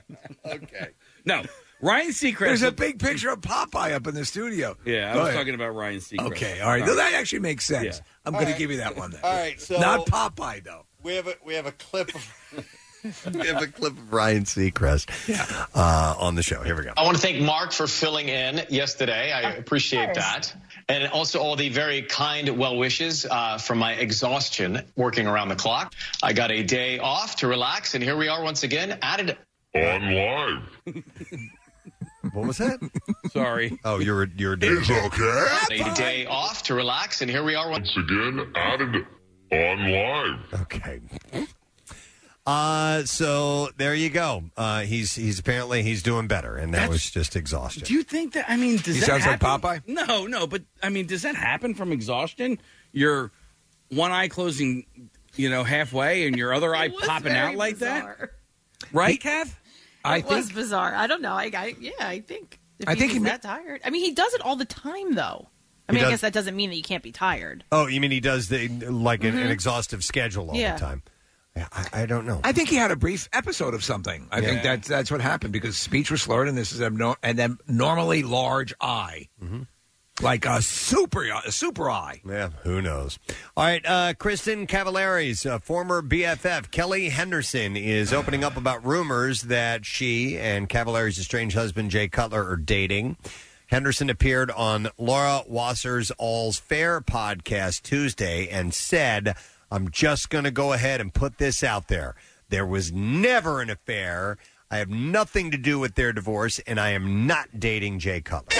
Okay.
No, Ryan Seacrest.
There's a big picture of Popeye up in the studio.
Yeah, I
Go
was
ahead.
talking about Ryan Seacrest.
Okay, all right. No, that actually makes sense.
Yeah.
I'm
All
going
right.
to give you that one then.
All right, so
Not Popeye, though.
we have a we have a clip of we have a clip of Ryan Seacrest uh, on the show. Here we go.
I want to thank Mark for filling in yesterday. I appreciate that. And also all the very kind well wishes uh, from my exhaustion working around the clock. I got a day off to relax, and here we are once again at it
On live.
What was that?
Sorry.
Oh, you're you're doing
It's okay.
a day off to relax, and here we are once
Once again, added on live.
Okay. Uh, so there you go. Uh, he's he's apparently he's doing better, and that
That's-
was just exhaustion.
Do you think that? I mean, does
He
that
sounds like
happen?
Popeye?
No, no, but I mean, does that happen from exhaustion? Your one eye closing, you know, halfway, and your other eye
It was
popping
very
out like
bizarre.
that, right, Kath?
I
It was
think
bizarre. I don't know. I, I yeah, I think. If
I
he
think
was
he ma-
that tired. I mean, he does it all the time, though. I
He
mean, I
does-
guess that doesn't mean that you can't be tired.
Oh, you mean he does the like an, an exhaustive schedule all
Yeah.
the time? Yeah, I, I don't know.
I think he had a brief episode of something. I
Yeah.
think that's that's what happened because speech was slurred, and this is abnor- and then normally large eye, like a super a super eye.
Yeah, who knows? All right, uh, Kristen Cavallari's uh, former B F F, Kelly Henderson, is opening up about rumors that she and Cavallari's estranged husband, Jay Cutler, are dating. Henderson appeared on Laura Wasser's All's Fair podcast Tuesday and said, I'm just going to go ahead and put this out there. There was never an affair. I have nothing to do with their divorce, and I am not dating Jay Cutler.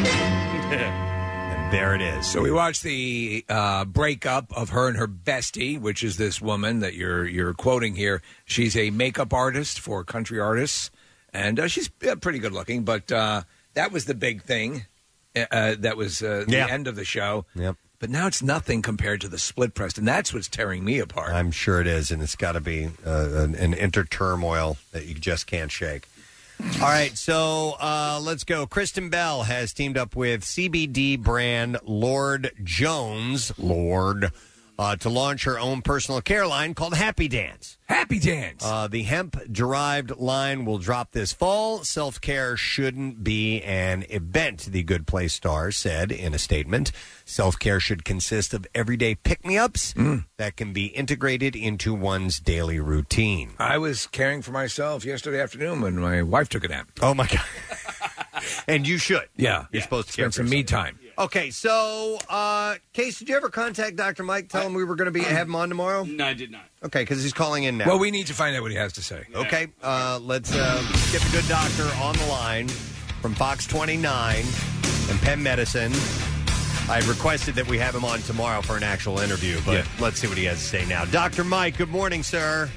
And there it is.
So we watched the uh, breakup of her and her bestie, which is this woman that you're you're quoting here. She's a makeup artist for country artists, and uh, she's uh, pretty good looking. But uh, that was the big thing. Uh, that was uh, the
Yeah.
end of the show.
Yep.
But now it's nothing compared to the split, Preston. That's what's tearing me apart.
I'm sure it is, and it's got to be uh, an, an inter turmoil that you just can't shake. All right, so uh, let's go. Kristen Bell has teamed up with C B D brand Lord Jones, Lord, uh, to launch her own personal care line called Happy Dance.
Happy Dance.
Uh, the hemp-derived line will drop this fall. Self-care shouldn't be an event, the Good Place star said in a statement. Self-care should consist of everyday pick-me-ups that can be integrated into one's daily routine.
I was caring for myself yesterday afternoon when my wife took a nap.
Oh, my God. And you should.
Yeah.
You're supposed to care
Spend
for
some me
yourself.
time.
Okay, so, uh, Case, did you ever contact Doctor Mike, tell him we were going to be have him on tomorrow?
No, I did not.
Okay, because he's calling in now.
Well, we need to find out what he has to say.
Okay, uh, let's uh, get the good doctor on the line from Fox twenty-nine and Penn Medicine. I requested that we have him on tomorrow for an actual interview, but
Yeah.
let's see what he has to say now. Doctor Mike, good morning, sir.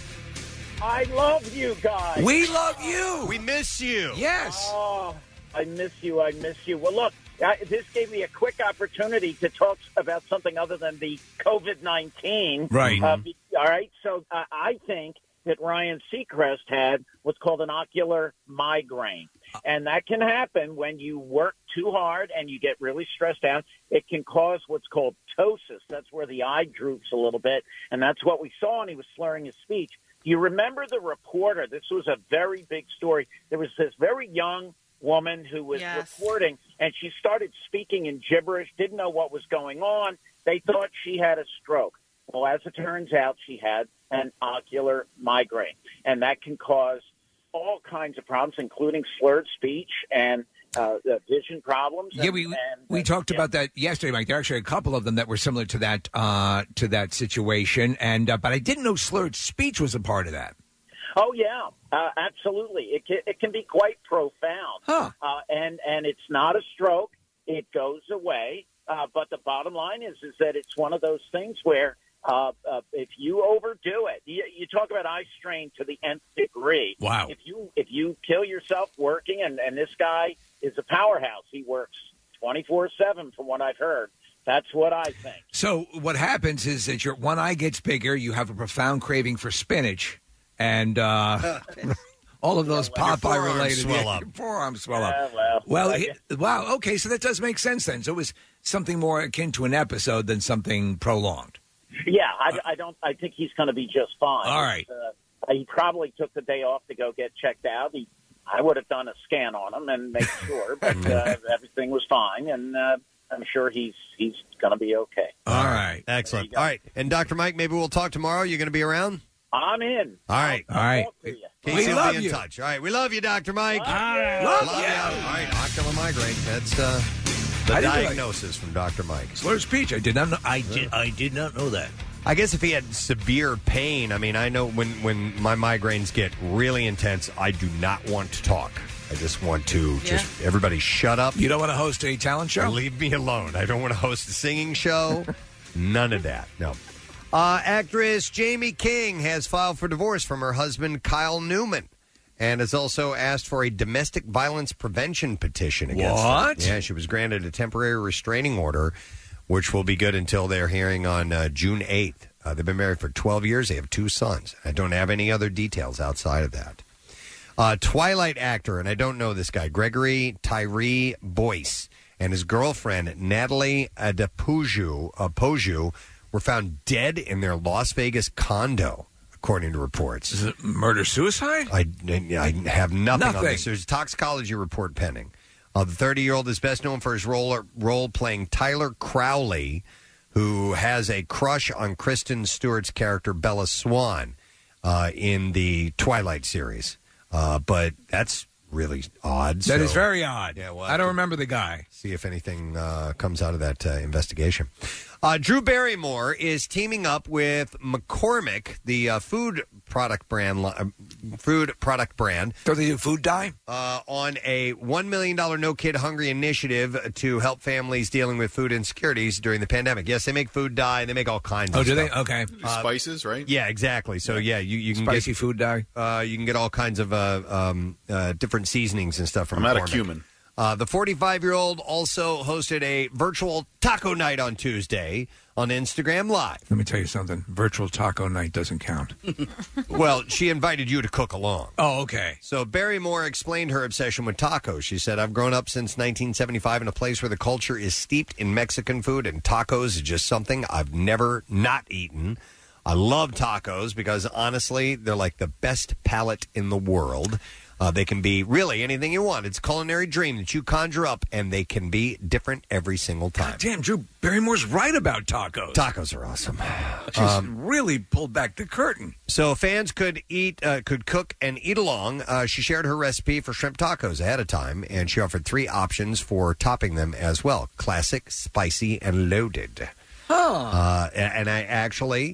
I love you guys.
We love you.
We miss you.
Yes.
Oh, I miss you. I miss you. Well, look, I, this gave me a quick opportunity to talk about something other than the COVID nineteen.
Right.
Uh, be, all right. So uh, I think that Ryan Seacrest had what's called an ocular migraine. And that can happen when you work too hard and you get really stressed out. It can cause what's called ptosis. That's where the eye droops a little bit. And that's what we saw, and he was slurring his speech. Do you remember the reporter? This was a very big story. There was this very young woman who was
Yes.
reporting, and she started speaking in gibberish, didn't know what was going on. They thought she had a stroke. Well, as it turns out, she had an ocular migraine, and that can cause all kinds of problems, including slurred speech and uh, uh, vision problems.
Yeah,
and,
we
and,
we
uh,
talked
yeah.
about that yesterday, Mike. There are actually a couple of them that were similar to that uh, to that situation, and uh, but I didn't know slurred speech was a part of that.
Oh yeah, uh, absolutely. It can, it can be quite profound,
huh.
uh, and and it's not a stroke. It goes away, uh, but the bottom line is is that it's one of those things where uh, uh, if you overdo it, you, you talk about eye strain to the nth degree.
Wow.
If you if you kill yourself working, and and this guy is a powerhouse. He works twenty-four seven, from what I've heard. That's what I think.
So what happens is that your one eye gets bigger. You have a profound craving for spinach, and uh, all of those
Your
Popeye
forearms
related
swell up.
Your forearms swell up.
Uh, well,
Well,
I
it- wow. Okay, so that does make sense then. So it was something more akin to an episode than something prolonged.
Yeah, I, I don't. I think he's going to be just fine.
All right.
Uh, he probably took the day off to go get checked out. He, I would have done a scan on him and make sure, but uh, everything was fine, and uh, I'm sure he's he's going to be okay.
All right. Excellent. All right. And Doctor Mike, maybe we'll talk tomorrow. You're going to be around?
I'm in.
All right.
All right.
Casey
We
will
love
be in
you.
touch. All right. We love you, Doctor Mike.
Love
Love
you.
you. All right. Ocular migraine. That's uh, the
I didn't
diagnosis from Doctor Mike.
Slurred speech. I did not know. I did. I did not know that.
I guess if he had severe pain, I mean, I know when, when my migraines get really intense, I do not want to talk. I just want to just everybody shut up.
You don't want to host a talent show?
Leave me alone. I don't want to host a singing show. None of that. No. Uh, actress Jamie King has filed for divorce from her husband Kyle Newman, and has also asked for a domestic violence prevention petition against
What?
him. Yeah, she was granted a temporary restraining order, which will be good until their hearing on uh, June eighth. Uh, they've been married for twelve years. They have two sons. I don't have any other details outside of that. Uh, Twilight actor, and I don't know this guy, Gregory Tyree Boyce, and his girlfriend, Natalie Adepoju, uh, Poju, were found dead in their Las Vegas condo, according to reports.
Is it murder-suicide?
I, I have nothing, on
Nothing.
this. There's a toxicology report pending. Uh, the thirty-year-old is best known for his role, role playing Tyler Crowley, who has a crush on Kristen Stewart's character Bella Swan uh, in the Twilight series. Uh, but that's really odd.
That is
so-
very odd.
Yeah, well,
I don't remember the guy.
See if anything uh, comes out of that uh, investigation. Uh, Drew Barrymore is teaming up with McCormick, the uh, food product brand, li- uh, food product brand.
Do they do food dye?
Uh, on a one million dollars No Kid Hungry initiative to help families dealing with food insecurities during the pandemic. Yes, they make food dye. They make all kinds
Oh,
of
do
stuff.
they? Okay.
Uh,
Spices, right?
Yeah, exactly. So yeah, you, you can
Spicy
get
food dye.
uh, you can get all kinds of uh, um, uh, different seasonings and stuff from
I'm out of
McCormick.
cumin.
Uh, the forty-five-year-old also hosted a virtual taco night on Tuesday on Instagram Live.
Let me tell you something. Virtual taco night doesn't count.
Well, she invited you to cook along.
Oh, okay.
So Barrymore explained her obsession with tacos. She said, I've grown up since nineteen seventy-five in a place where the culture is steeped in Mexican food, and tacos is just something I've never not eaten. I love tacos because, honestly, they're like the best palate in the world. Uh, they can be really anything you want. It's a culinary dream that you conjure up, and they can be different every single time.
God damn, Drew Barrymore's right about tacos.
Tacos are awesome.
She's
Um,
really pulled back the curtain.
So fans could eat, uh, could cook and eat along. Uh, she shared her recipe for shrimp tacos ahead of time, and she offered three options for topping them as well: classic, spicy, and loaded.
Oh.
Uh, and and I actually,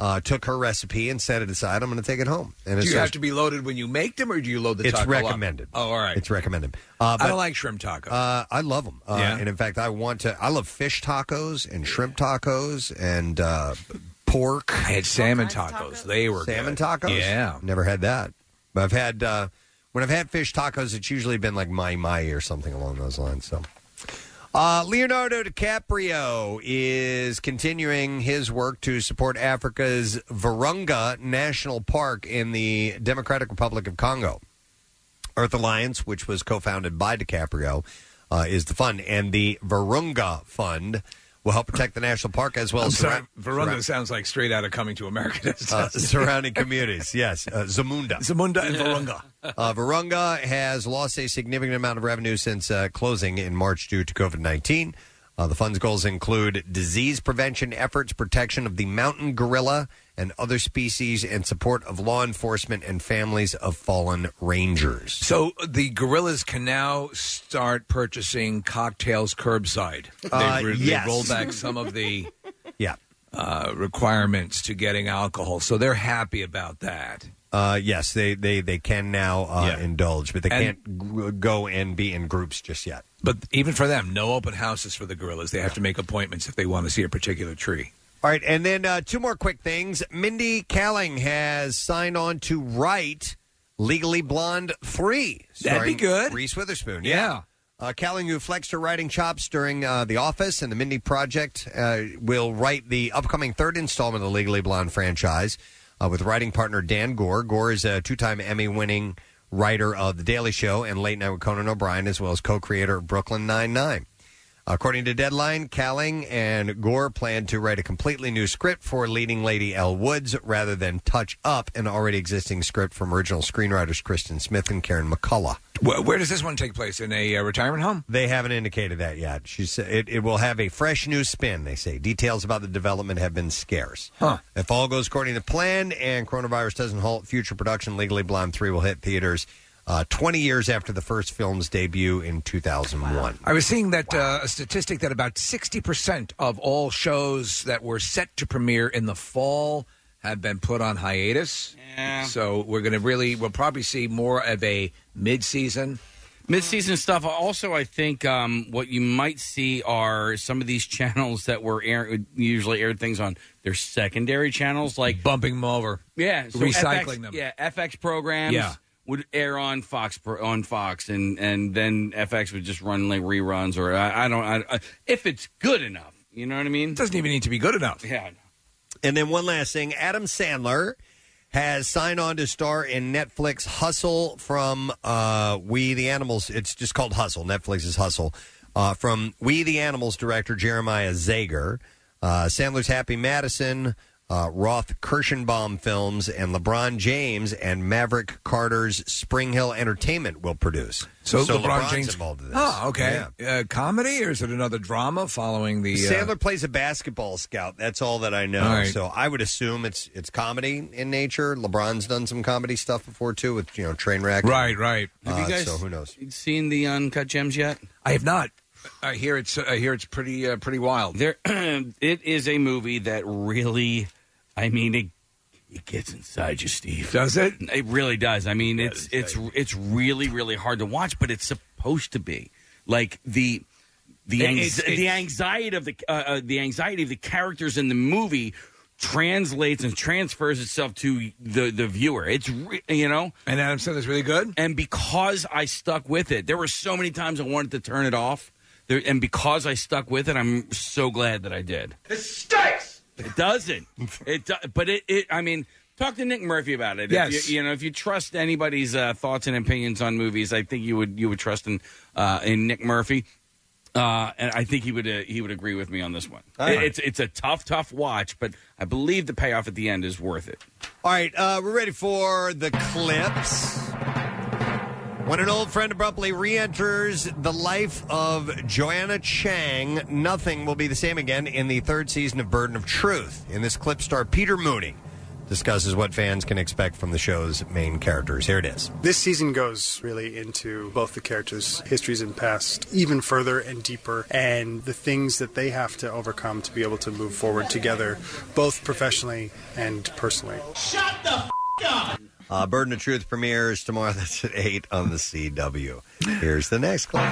uh, took her recipe and set it aside. I'm going to take it home. And
Do
it's
you
so-
have to be loaded when you make them, or do you load the
It's
taco up?
recommended.
Oh, all right.
It's recommended. Uh,
I
but-
don't like shrimp tacos.
Uh, I love them. Uh,
Yeah.
And in fact, I want to. I love fish tacos and shrimp tacos and uh, pork.
I had salmon tacos. They were
salmon
good.
tacos.
Yeah.
Never had that. But I've had uh, when I've had fish tacos, it's usually been like mai mai or something along those lines. So. Uh, Leonardo DiCaprio is continuing his work to support Africa's Virunga National Park in the Democratic Republic of Congo. Earth Alliance, which was co-founded by DiCaprio, uh, is the fund, and the Virunga Fund will help protect the national park as well
I'm
as
sorry,
surra-
Virunga
surra-
sounds like straight out of Coming to America.
uh, surrounding communities. Yes, uh, Zamunda.
Zamunda and Virunga.
Uh, Virunga has lost a significant amount of revenue since uh, closing in March due to COVID nineteen. Uh, the fund's goals include disease prevention efforts, protection of the mountain gorilla and other species, and support of law enforcement and families of fallen rangers.
So the gorillas can now start purchasing cocktails curbside.
Uh,
They've, re-
yes.
they've rolled back some of the
yeah
uh, requirements to getting alcohol, so they're happy about that.
Uh, yes, they, they, they can now uh, indulge, but they
And-
can't g- go and be in groups just yet.
But even for them, no open houses for the gorillas. They have to make appointments if they want to see a particular tree.
All right, and then uh, two more quick things. Mindy Kaling has signed on to write Legally Blonde three.
That'd be
starring
good.
Reese Witherspoon.
Yeah.
Uh, Kaling, who flexed her writing chops during uh, The Office and the Mindy Project, uh, will write the upcoming third installment of the Legally Blonde franchise uh, with writing partner Dan Gore. Gore is a two-time Emmy-winning writer of The Daily Show and Late Night with Conan O'Brien, as well as co-creator of Brooklyn Nine-Nine. According to Deadline, Kaling and Gore plan to write a completely new script for leading lady Elle Woods rather than touch up an already existing script from original screenwriters Kristen Smith and Karen McCullough.
Where, where does this one take place? In a uh, retirement home?
They haven't indicated that yet. She said it, it will have a fresh new spin, they say. Details about the development have been scarce.
Huh.
If all goes according to plan and coronavirus doesn't halt future production, Legally Blonde three will hit theaters uh, twenty years after the first film's debut in two thousand one.
I was seeing that uh, a statistic that about sixty percent of all shows that were set to premiere in the fall have been put on hiatus.
Yeah.
So we're going to really, we'll probably see more of a mid-season.
Mid-season stuff. Also, I think um, what you might see are some of these channels that were air, usually aired things on their secondary channels, like
bumping them over,
yeah, so
recycling
F X,
them.
Yeah, F X programs
Yeah.
would air on Fox pro- on Fox, and, and then F X would just run like reruns, or I, I don't, I, I, if it's good enough, you know what I mean? It
doesn't even need to be good enough.
Yeah.
And then one last thing, Adam Sandler has signed on to star in Netflix Hustle from uh, We the Animals. It's just called Hustle. Netflix's Hustle. Uh, from We the Animals director Jeremiah Zager. Uh, Sandler's Happy Madison, uh, Roth Kirschenbaum Films, and LeBron James and Maverick Carter's Spring Hill Entertainment will produce.
So, LeBron
LeBron's
James
involved in this.
Oh, okay. Uh, comedy, or is it another drama following the? Uh,
Sandler plays a basketball scout. That's all that I know.
All right.
So I would assume it's it's comedy in nature. LeBron's done some comedy stuff before too, with you know Trainwreck.
Right, right.
Have you
Uh,
guys
so who knows?
seen the Uncut Gems yet?
I have not. I hear it's. I hear it's pretty. Uh, pretty wild.
There, it is a movie that really, I mean, it it gets inside you, Steve.
Does it?
It really does. I mean, it's it's it's really really hard to watch, but it's supposed to be like the the
It-
anx-
it's- it's-
the anxiety of the uh, uh, the anxiety of the characters in the movie translates and transfers itself to the the viewer. It's re- you know,
and Adam Sandler's really good.
And because I stuck with it, there were so many times I wanted to turn it off. There, and because I stuck with it, I'm so glad that I did.
It stinks.
It doesn't. It, do, but it, it. I mean, talk to Nick Murphy about it.
Yes.
If you, you know, if you trust anybody's uh, thoughts and opinions on movies, I think you would you would trust in uh, in Nick Murphy, uh, and I think he would uh, he would agree with me on this one.
All
It-
right.
It's it's a tough tough watch, but I believe the payoff at the end is worth it.
All right, uh, we're ready for the clips. When an old friend abruptly re-enters the life of Joanna Chang, nothing will be the same again in the third season of Burden of Truth. In this clip, star Peter Mooney discusses what fans can expect from the show's main characters. Here it is.
This season goes really into both the characters' histories and past even further and deeper, and the things that they have to overcome to be able to move forward together, both professionally and personally.
Shut the f*** up!
Uh, Burden of Truth premieres tomorrow. That's at eight on the C W. Here's the next clip.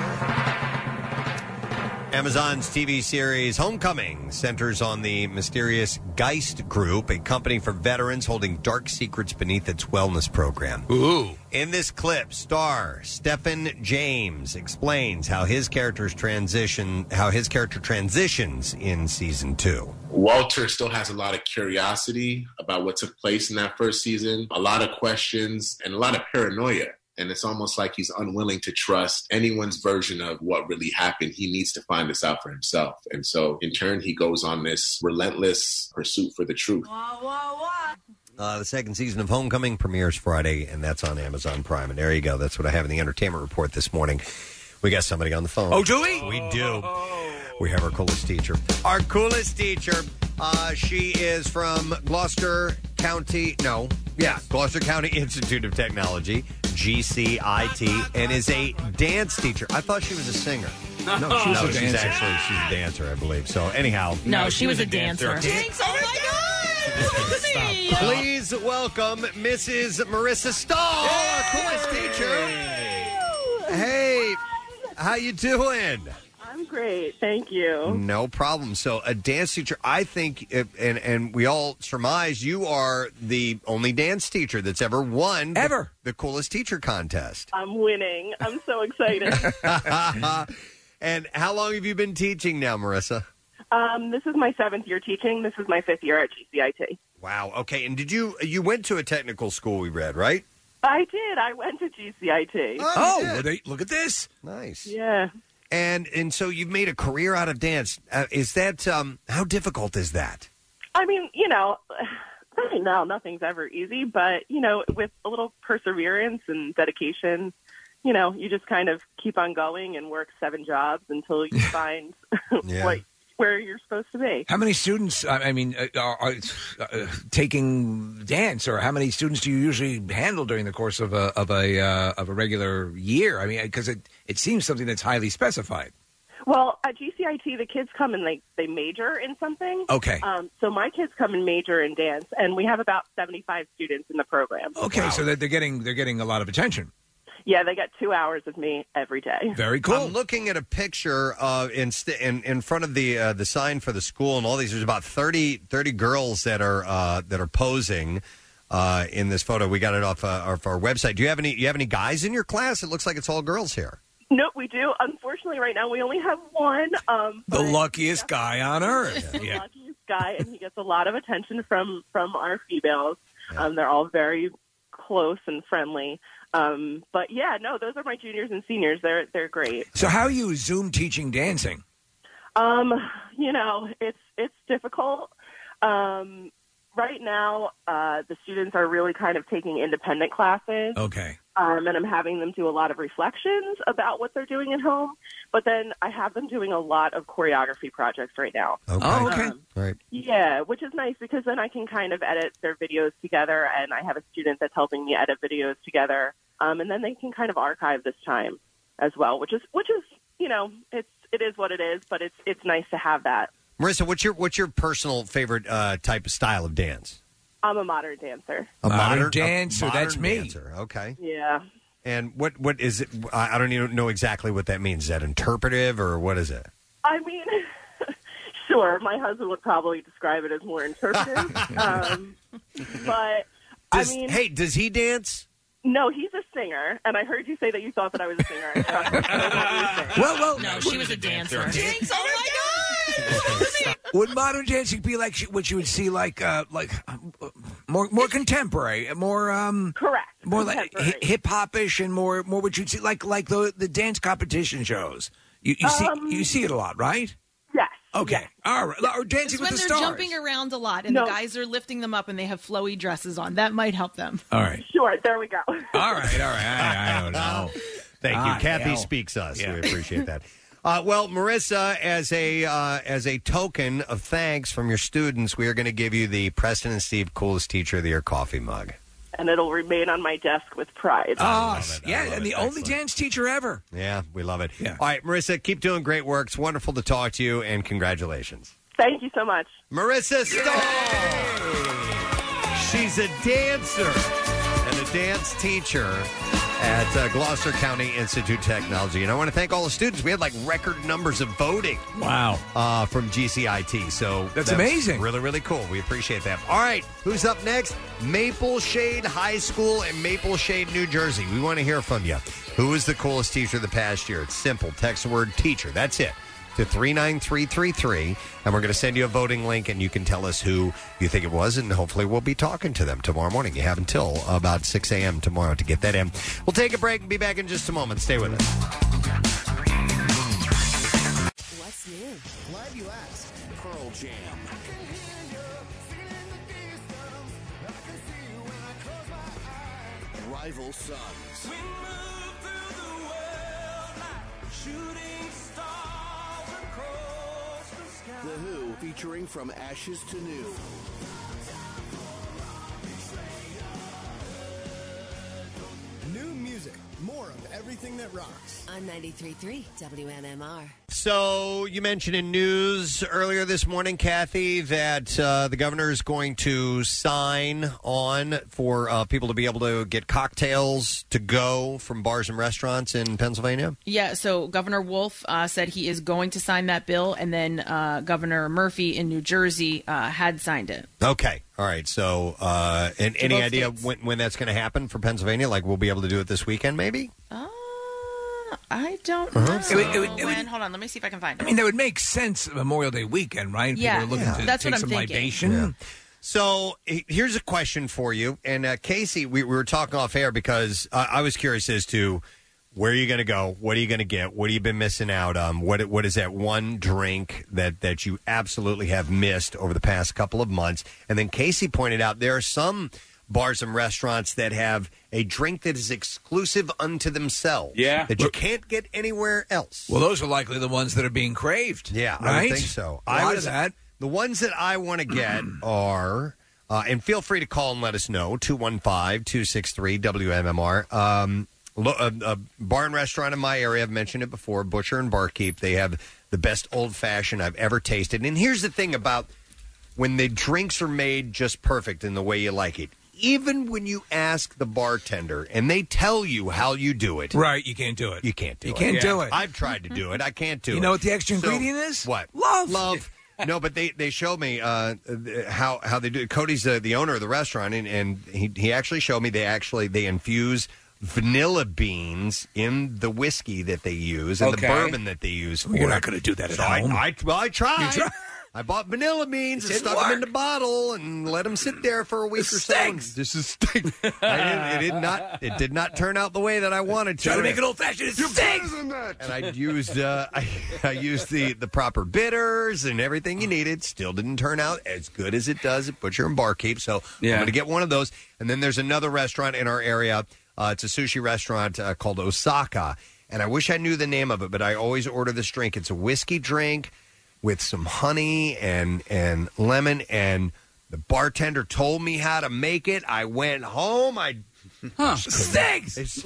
Amazon's T V series Homecoming centers on the mysterious Geist Group, a company for veterans holding dark secrets beneath its wellness program.
Ooh.
In this clip, star Stephen James explains how his character's transition, how his character transitions in season two.
Walter still has a lot of curiosity about what took place in that first season, a lot of questions, and a lot of paranoia. And it's almost like he's unwilling to trust anyone's version of what really happened. He needs to find this out for himself. And so, in turn, he goes on this relentless pursuit for the truth.
Uh, the second season of Homecoming premieres Friday, and that's on Amazon Prime. And there you go. That's what I have in the entertainment report this morning. We got somebody on the phone.
Oh, do we?
We do. We have our coolest teacher. Our coolest teacher. Uh, she is from Gloucester County. No. Yeah. Gloucester County Institute of Technology, G C I T, and is a dance teacher. I thought she was a singer.
No, she's
no,
a
she's
dancer.
actually she's a dancer, I believe. So anyhow,
No, she, was, a dancer.
Jinx,
oh my God!
Please welcome Missus Marissa Stahl, our coolest teacher. Hey, how you doing?
I'm great, thank you.
No problem. So, a dance teacher, I think, uh, and and we all surmise you are the only dance teacher that's ever won
ever
the, the coolest teacher contest.
I'm winning. I'm so excited.
And how long have you been teaching now, Marissa?
um, this is my seventh year teaching. This is my fifth year at G C I T.
Wow. Okay. And did you you went to a technical school? We read, right?
I did. I went to G C I T.
Oh, you did.
well, they, look at this.
Nice.
Yeah.
And and so you've made a career out of dance. Uh, is that um, how difficult is that?
I mean, you know, right now nothing's ever easy, but, you know, with a little perseverance and dedication, you know, you just kind of keep on going and work seven jobs until you find
Yeah.
what where you're supposed to be.
How many students, I I mean, uh, are, are uh, taking dance, or how many students do you usually handle during the course of a of a uh, of a regular year? I mean, because it, it seems something that's highly specified.
Well, at G C I T, the kids come and they, they major in something.
Okay.
Um, so my kids come and major in dance, and we have about seventy-five students in the program.
Okay, so that they're getting they're getting a lot of attention.
Yeah, they get two hours of me every day.
Very cool.
I'm looking at a picture of in st- in, in front of the uh, the sign for the school and all these. There's about thirty, thirty girls that are uh, that are posing uh, in this photo. We got it off, uh, off our website. Do you have any? You have any guys in your class? It looks like it's all girls here.
No, we do. Unfortunately, right now we only have one. Um,
The luckiest guy on earth.
the luckiest guy, and he gets a lot of attention from from our females. Um, they're all very close and friendly. Um, but yeah, no, those are my juniors and seniors. They're they're great.
So how are you Zoom teaching dancing?
Um, you know, it's it's difficult. Um, right now, uh, the students are really kind of taking independent classes.
Okay.
Um, and I'm having them do a lot of reflections about what they're doing at home. But then I have them doing a lot of choreography projects right now.
Okay.
Oh, okay.
Um,
Right.
Yeah, which is nice because then I can kind of edit their videos together, and I have a student that's helping me edit videos together, um, and then they can kind of archive this time as well, which is which is you know it's it is what it is, but it's it's nice to have that.
Marissa, what's your what's your personal favorite uh, type of style of dance?
I'm a modern dancer.
A
Modern dancer,
a modern
that's me.
dancer. Okay.
Yeah.
And what what is it? I I don't even know exactly what that means. Is that interpretive or what is it?
I mean, sure, my husband would probably describe it as more interpretive, um, but
Does,
I mean,
hey, does he dance?
no, he's a singer, and I heard you say that you thought that I was a singer. I thought that was what you were saying.
Well, well,
No, she was a dancer.
Jinx,
oh my God!
Would modern dancing be like what you would see, like uh, like uh, more more contemporary, more um,
correct,
more like hip hop-ish, and more more what you'd see like like the the dance competition shows. You, you see
Um,
you see it a lot, right?
Yes.
Okay. All right. Or Dancing
It's when
with the
they're
Stars.
jumping around a lot and
No.
the guys are lifting them up and they have flowy dresses on. That might help them.
All right.
Sure, there we go.
All right. All right. I, I don't know.
Thank you.
Ah,
Kathy
hell.
speaks us.
Yeah.
We appreciate that. Uh, well, Marissa, as a uh, as a token of thanks from your students, we are going to give you the Preston and Steve Coolest Teacher of the Year coffee mug.
And it'll remain on my desk with pride.
Oh, yeah, and the only dance teacher ever.
Yeah, we love it. All right, Marissa, keep doing great work. It's wonderful to talk to you, and congratulations.
Thank you so much.
Marissa Stone! She's a dancer and a dance teacher at uh, Gloucester County Institute of Technology. And I want to thank all the students. We had like record numbers of voting.
Wow.
Uh, from G C I T. So
That's amazing.
Really, really cool. We appreciate that. All right. Who's up next? Maple Shade High School in Maple Shade, New Jersey. We want to hear from you. Who is the coolest teacher of the past year? It's simple. Text the word teacher. That's it. To three nine three three three, and we're going to send you a voting link, and you can tell us who you think it was, and hopefully we'll be talking to them tomorrow morning. You have until about six a.m. tomorrow to get that in. We'll take a break and be back in just a moment. Stay with us.
What's new? Glad you asked. Pearl Jam. Rival Sons. The Who featuring From Ashes to New.
New music, more of everything that rocks.
On ninety-three point three W M M R.
So you mentioned in news earlier this morning, Kathy, that uh, the governor is going to sign on for uh, people to be able to get cocktails to go from bars and restaurants in Pennsylvania.
Yeah, so Governor Wolf uh, said he is going to sign that bill, and then uh, Governor Murphy in New Jersey uh, had signed it.
Okay. All right. So uh, and
To
any
both
idea
states.
when, when that's going to happen for Pennsylvania? Like we'll be able to do it this weekend, maybe?
Uh, I don't
Uh-huh.
know.
It would- it would- it would-
When? Hold on, let me see if I can find it.
I mean, that would make sense Memorial Day weekend, right?
Yeah,
People are looking
yeah.
to
That's
take
what I'm
some
thinking.
libation.
Yeah. So he- here's a question for you. And uh, Casey, we, we were talking off air because uh, I was curious as to where are you going to go? What are you going to get? What have you been missing out on? What What is that one drink that, that you absolutely have missed over the past couple of months? And then Casey pointed out there are some bars and restaurants that have a drink that is exclusive unto themselves.
Yeah.
That you can't get anywhere else.
Well, those are likely the ones that are being craved.
Yeah, I
right?
would think so.
A
I
lot
was,
of that.
The ones that I want to get are, uh, and feel free to call and let us know, two one five, two six three, W M M R. Um, lo- a, a bar and restaurant in my area, I've mentioned it before, Butcher and Barkeep. They have the best old-fashioned I've ever tasted. And here's the thing about when the drinks are made just perfect in the way you like it. Even when you ask the bartender and they tell you how you do it.
Right, you can't do it.
You can't do
You
it.
can't do it.
I've tried to do it. I can't do it.
You know what the extra
So-
ingredient is?
What?
Love.
Love. No, but they, they showed me uh, how how they do it. Cody's uh, the owner of the restaurant, and, and he, he actually showed me they actually they infuse vanilla beans in the whiskey that they use and
Okay.
the bourbon that they use. For
Well, you're not
it.
going to do that at
So I,
home.
I, well, I tried.
You tried.
I bought vanilla beans and
It
stuck them in
worked.
the bottle and let them sit there for a week or so.
stinks.
This is stink. I didn't, it did not. It did not turn out the way that I wanted to.
Try to make it old fashioned. It stinks.
And I used uh, I, I used the, the proper bitters and everything you needed. Still didn't turn out as good as it does at Butcher and Barkeep. So
Yeah.
I'm going to get one of those. And then there's another restaurant in our area. Uh, it's a sushi restaurant uh, called Osaka. And I wish I knew the name of it, but I always order this drink. It's a whiskey drink with some honey and and lemon. And the bartender told me how to make it. I went home. I
Huh.
Stinks.
It's,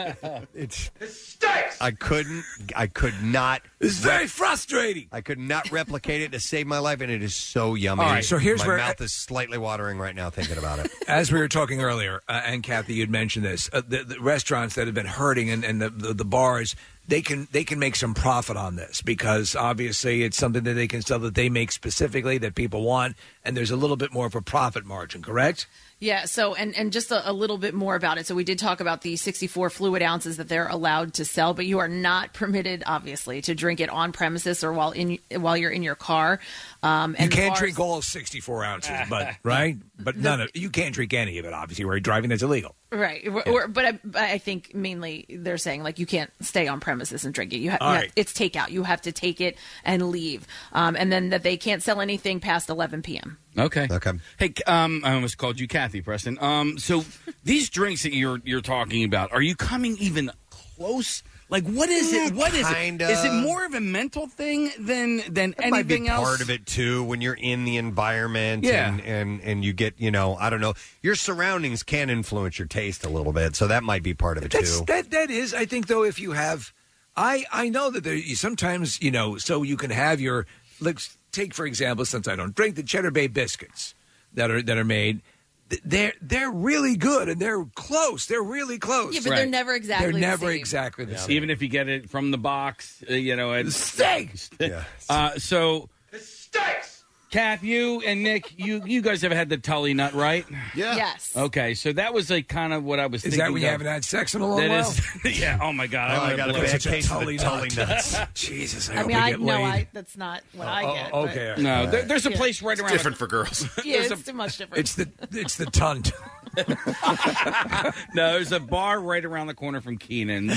it's it stinks. I couldn't. I could not.
It's very frustrating.
I could not replicate it to save my life, and it is so yummy.
All right, so here's
my
where-
mouth is slightly watering right now thinking about it.
As we were talking earlier, uh, and Kathy, you'd mentioned this, uh, the, the restaurants that have been hurting and, and the, the, the bars, they can they can make some profit on this because obviously it's something that they can sell that they make specifically that people want, and there's a little bit more of a profit margin, correct?
Yeah, so, and, and just a, a little bit more about it. So we did talk about the sixty-four fluid ounces that they're allowed to sell, but you are not permitted, obviously, to drink it on premises or while in while you're in your car. Um, and
you can't
bars-
drink all sixty-four ounces, but right? But none of you can't drink any of it. Obviously, where you're driving, that's illegal.
Right, or, or- but I, but I think mainly they're saying like you can't stay on premises and drink it. You, ha-
All
you have,
right.
it's takeout. You have to take it and leave, um, and then that they can't sell anything past eleven p.m.
Okay.
Okay.
Hey, um, I almost called you Kathy, Preston. Um, so these drinks that you're you're talking about, are you coming even close Like, what is it? What is
Kinda.
it? Is it more of a mental thing than than
That might be
anything else?
part of it too. When you're in the environment,
Yeah.
and, and and you get, you know, I don't know, your surroundings can influence your taste a little bit, so that might be part of it
That's,
too.
that that is, I think, though, if you have, I I know that there you sometimes, you know, so you can have your, let's take for example, since I don't drink, the Cheddar Bay biscuits that are that are made. th- They're they're really good and they're close. They're really close.
Yeah, but they're never exactly
They're
the
never
same.
exactly the same.
Even if you get it from the box, uh, you know, it's
steak.
Yeah.
Uh, so steaks. Cap, you and Nick, you you guys have had the Tully nut, right?
Yeah.
Yes.
Okay, so that was like kind of what I was
Is
thinking.
that when you
of.
haven't had sex in a long
That
while?
is- yeah. Oh my God.
Oh,
I'm
I got
gonna
a
blow
bad
such
case of
Tully
the Tully
nut.
nuts.
Jesus, I,
I
hope
mean,
we
I
get
no,
laid.
I that's not what I
Oh,
get.
oh,
but-
okay.
No, there, there's a
Yeah.
place right around.
Different for girls.
Yeah,
There's
it's
a-
too much different.
It's the it's the tunt.
No, there's a bar right around the corner from Keenan's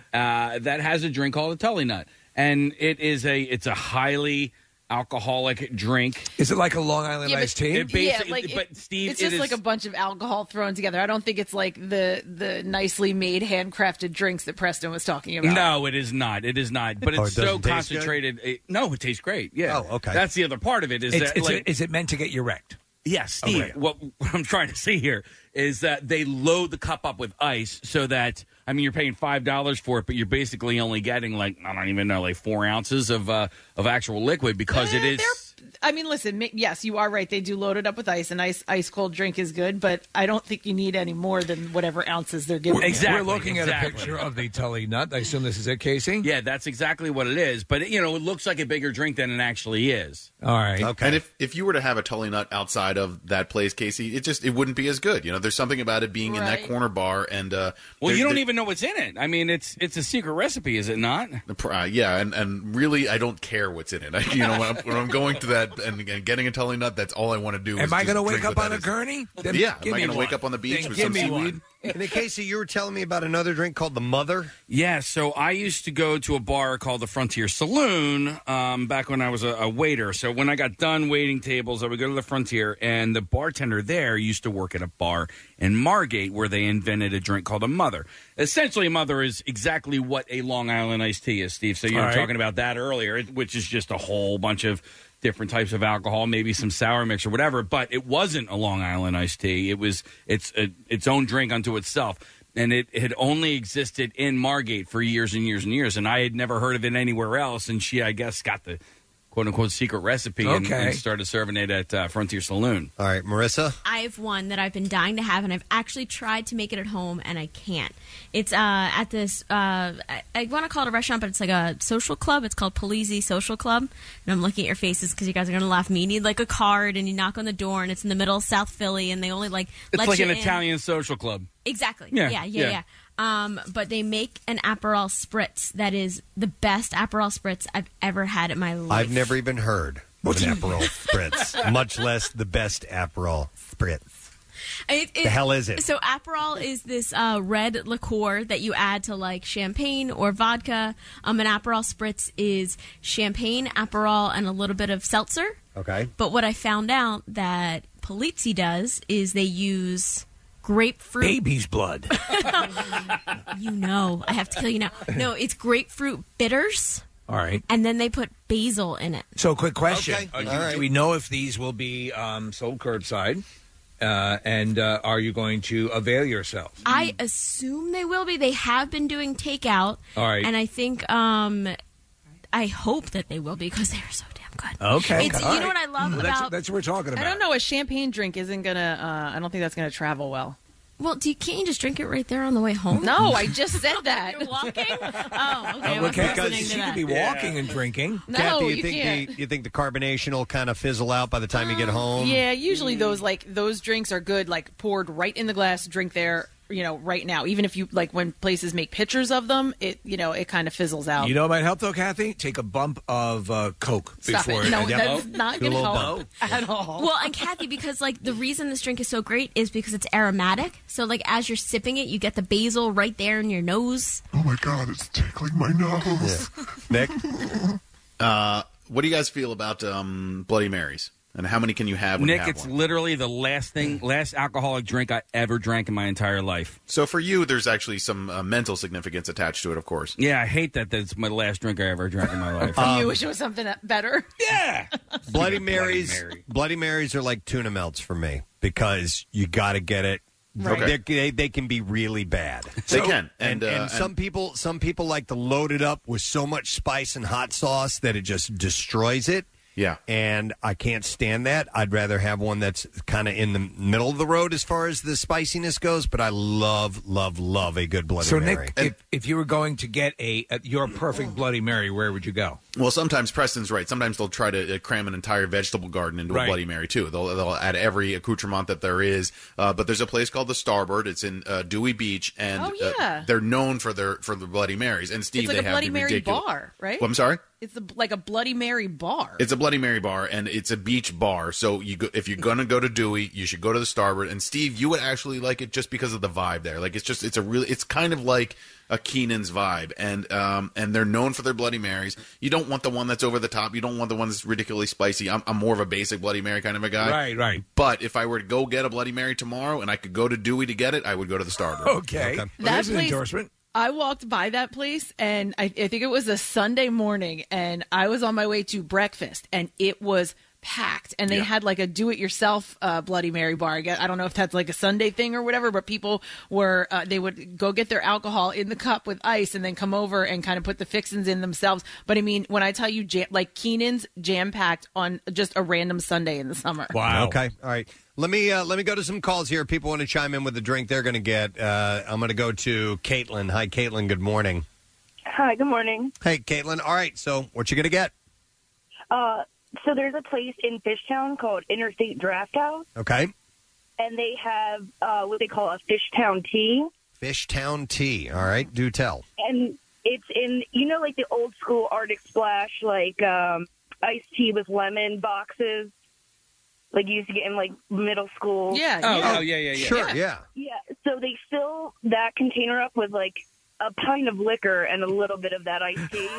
uh, that has a drink called a Tully Nut, and it is a it's a highly alcoholic drink.
Is it like a Long Island
Yeah, but-
iced tea?
It
yeah,
basi-
like
but
it-
Steve,
it's
it
just
is-
like a bunch of alcohol thrown together. I don't think it's like the the nicely made, handcrafted drinks that Preston was talking about.
No, it is not. It is not. But
Oh,
it's
it
so
doesn't taste good?
concentrated. It- no, it tastes great. Yeah.
Oh, okay.
That's the other part of it. Is
It's,
that
it's
like,
a, is it meant to get you wrecked?
yeah, Steve.
Okay.
What, what I'm trying to say here is that they load the cup up with ice so that I mean you're paying five dollars for it, but you're basically only getting like I don't even know like four ounces of uh, of actual liquid because it
Eh,
is.
they're- I mean, listen. mi- Yes, you are right. They do load it up with ice, and ice ice cold drink is good. But I don't think you need any more than whatever ounces they're giving. you.
Exactly.
We're looking at a
exactly.
picture of the Tully nut. I assume this is it, Casey?
Yeah, that's exactly what it is. But you know, it looks like a bigger drink than it actually is.
All right.
Okay.
And if, if you were to have a Tully Nut outside of that place, Casey, it just it wouldn't be as good. You know, there's something about it being in that
Right.
corner bar, and uh,
Well,
there-
you don't
there-
even know what's in it. I mean, it's it's a secret recipe, is it not?
Uh, yeah, and, and really, I don't care what's in it. I, you know, when I'm, when I'm going to that and, and getting a Tully Nut, that's all I want to do. is
Am I
going to
wake up on a gurney? Then
Yeah,
give
am I
me
going to wake
one.
up on the beach
Then
with
give
some
me
seaweed?
one.
And then, Casey, you were telling me about another drink called the Mother.
Yeah, so I used to go to a bar called the Frontier Saloon um, back when I was a, a waiter. So when I got done waiting tables, I would go to the Frontier, and the bartender there used to work at a bar in Margate where they invented a drink called a Mother. Essentially, a Mother is exactly what a Long Island iced tea is, Steve. So you were
All right.
talking about that earlier, it- which is just a whole bunch of different types of alcohol, maybe some sour mix or whatever. But it wasn't a Long Island iced tea. It was it's a, its own drink unto itself. And it had only existed in Margate for years and years and years. And I had never heard of it anywhere else. And she, I guess, got the quote-unquote secret recipe and,
Okay.
and started serving it at uh, Frontier Saloon.
All right, Marissa.
I have one that I've been dying to have, and I've actually tried to make it at home, and I can't. It's uh, at this, uh, I, I want to call it a restaurant, but it's like a social club. It's called Polizzi Social Club. And I'm looking at your faces because you guys are going to laugh at me. You need like a card, and you knock on the door, and it's in the middle of South Philly, and they only like
It's
let
like
you
an
in.
Italian social club.
Exactly.
Yeah,
Yeah, yeah, yeah.
yeah.
Um, but they make an Aperol Spritz that is the best Aperol Spritz I've ever had in my life.
I've never even heard of an Aperol Spritz, much less the best Aperol Spritz.
It,
The hell is it?
So Aperol is this uh, red liqueur that you add to like champagne or vodka. Um, an Aperol Spritz is champagne, Aperol, and a little bit of seltzer.
Okay.
But what I found out that Polizzi does is they use grapefruit.
Baby's blood.
You know, I have to kill you now. No, it's grapefruit bitters,
All right.
and then they put basil in it.
So, quick question:
Okay.
Uh, do,
All right.
do we know if these will be um, sold curbside? Uh, and uh, are you going to avail yourself?
I assume they will be. They have been doing takeout.
All right.
And I think, um, I hope that they will be because they are so damn good.
Okay.
It's,
All
you know
right.
what I love
Well,
about.
that's, that's what we're talking about.
I don't know. A champagne drink isn't gonna. Uh, I don't think that's gonna travel well.
Well, do you, can't you just drink it right there on the way home?
No, I just said that.
You're walking? Oh, okay. I
Well,
wasn't
Kathy,
listening to
she
that.
could be walking and drinking.
No,
Kathy, you,
you
think
can't.
the you think the carbonation will kind of fizzle out by the time you get home?
Yeah, usually those like those drinks are good, like poured right in the glass, drink there, you know, right now. Even if you like when places make pictures of them, it you know it kind of fizzles out.
You know what might help though, Kathy? Take a bump of uh, Coke
Stop
before
it. No,
Yep.
that's not
Do a
going to
little
help
bump.
at all.
Well, and Kathy, because like the reason this drink is so great is because it's aromatic. So like as you're sipping it, you get the basil right there in your nose.
Oh my god, it's tickling my nose.
Nick?
Uh, what do you guys feel about um, Bloody Marys? And how many can you have when
Nick,
you have
it's
one?
literally the last thing, last alcoholic drink I ever drank in my entire life.
So for you, there's actually some uh, mental significance attached to it, of course.
Yeah, I hate that that's my last drink I ever drank in my life.
you wish it was something better.
Yeah.
Bloody
Bloody
Marys.
Mary.
Bloody Marys are like tuna melts for me because you got to get it.
Right.
They're- They, they can be really bad.
They can.
and,
And, uh,
and
and-
some people some people like to load it up with so much spice and hot sauce that it just destroys it.
Yeah.
And I can't stand that. I'd rather have one that's kind of in the middle of the road as far as the spiciness goes, but I love, love, love a good Bloody
So,
Mary.
Nick, if, if you were going to get a, a your perfect Bloody Mary, where would you go?
Well, sometimes Preston's right. Sometimes they'll try to uh, cram an entire vegetable garden into
Right.
a Bloody Mary too. They'll they'll add every accoutrement that there is. Uh, but there's a place called the Starboard. It's in uh, Dewey Beach, and
Oh, yeah.
uh, they're known for their for the Bloody Marys. And Steve,
It's like
they
a
have
Bloody
the
Mary
ridiculous-
bar, right?
Well, I'm sorry.
It's a, like a Bloody Mary bar.
It's a Bloody Mary bar, and it's a beach bar. So you go, if you're gonna go to Dewey, you should go to the Starboard. And Steve, you would actually like it just because of the vibe there. Like it's just it's a really it's kind of like a Keenan's vibe, and um and they're known for their Bloody Marys. You don't want the one that's over the top. You don't want the one that's ridiculously spicy. I'm, I'm more of a basic Bloody Mary kind of a guy.
Right, right.
But if I were to go get a Bloody Mary tomorrow, and I could go to Dewey to get it, I would go to the Starboard.
Okay,
That
there's an
place-
endorsement.
I walked by that place, and I, I think it was a Sunday morning, and I was on my way to breakfast, and it was packed. And they
Yeah.
had like a do-it-yourself uh, Bloody Mary bar. I guess I don't know if that's like a Sunday thing or whatever, but people were uh, they would go get their alcohol in the cup with ice, and then come over and kind of put the fixins in themselves. But I mean, when I tell you, jam, like Keenan's jam-packed on just a random Sunday in the summer.
Okay. All right. Let me uh, let me go to some calls here. People want to chime in with the drink they're going to get. Uh, I'm going to go to Caitlin. Hi, Caitlin. Good morning.
Hi, good morning.
Hey, Caitlin. All right. So, what you going to get?
Uh, so there's a place in Fishtown called Interstate Draft House,
Okay.
and they have uh, what they call a Fishtown tea,
Fishtown tea. All right. Do tell.
and it's in you know like the old school Arctic Splash like um, iced tea with lemon boxes, like you used to get in like middle school.
Yeah.
Oh,
yeah.
oh, yeah, yeah, yeah.
Sure. Yeah.
Yeah, so they fill that container up with like a pint of liquor and a little bit of that iced tea.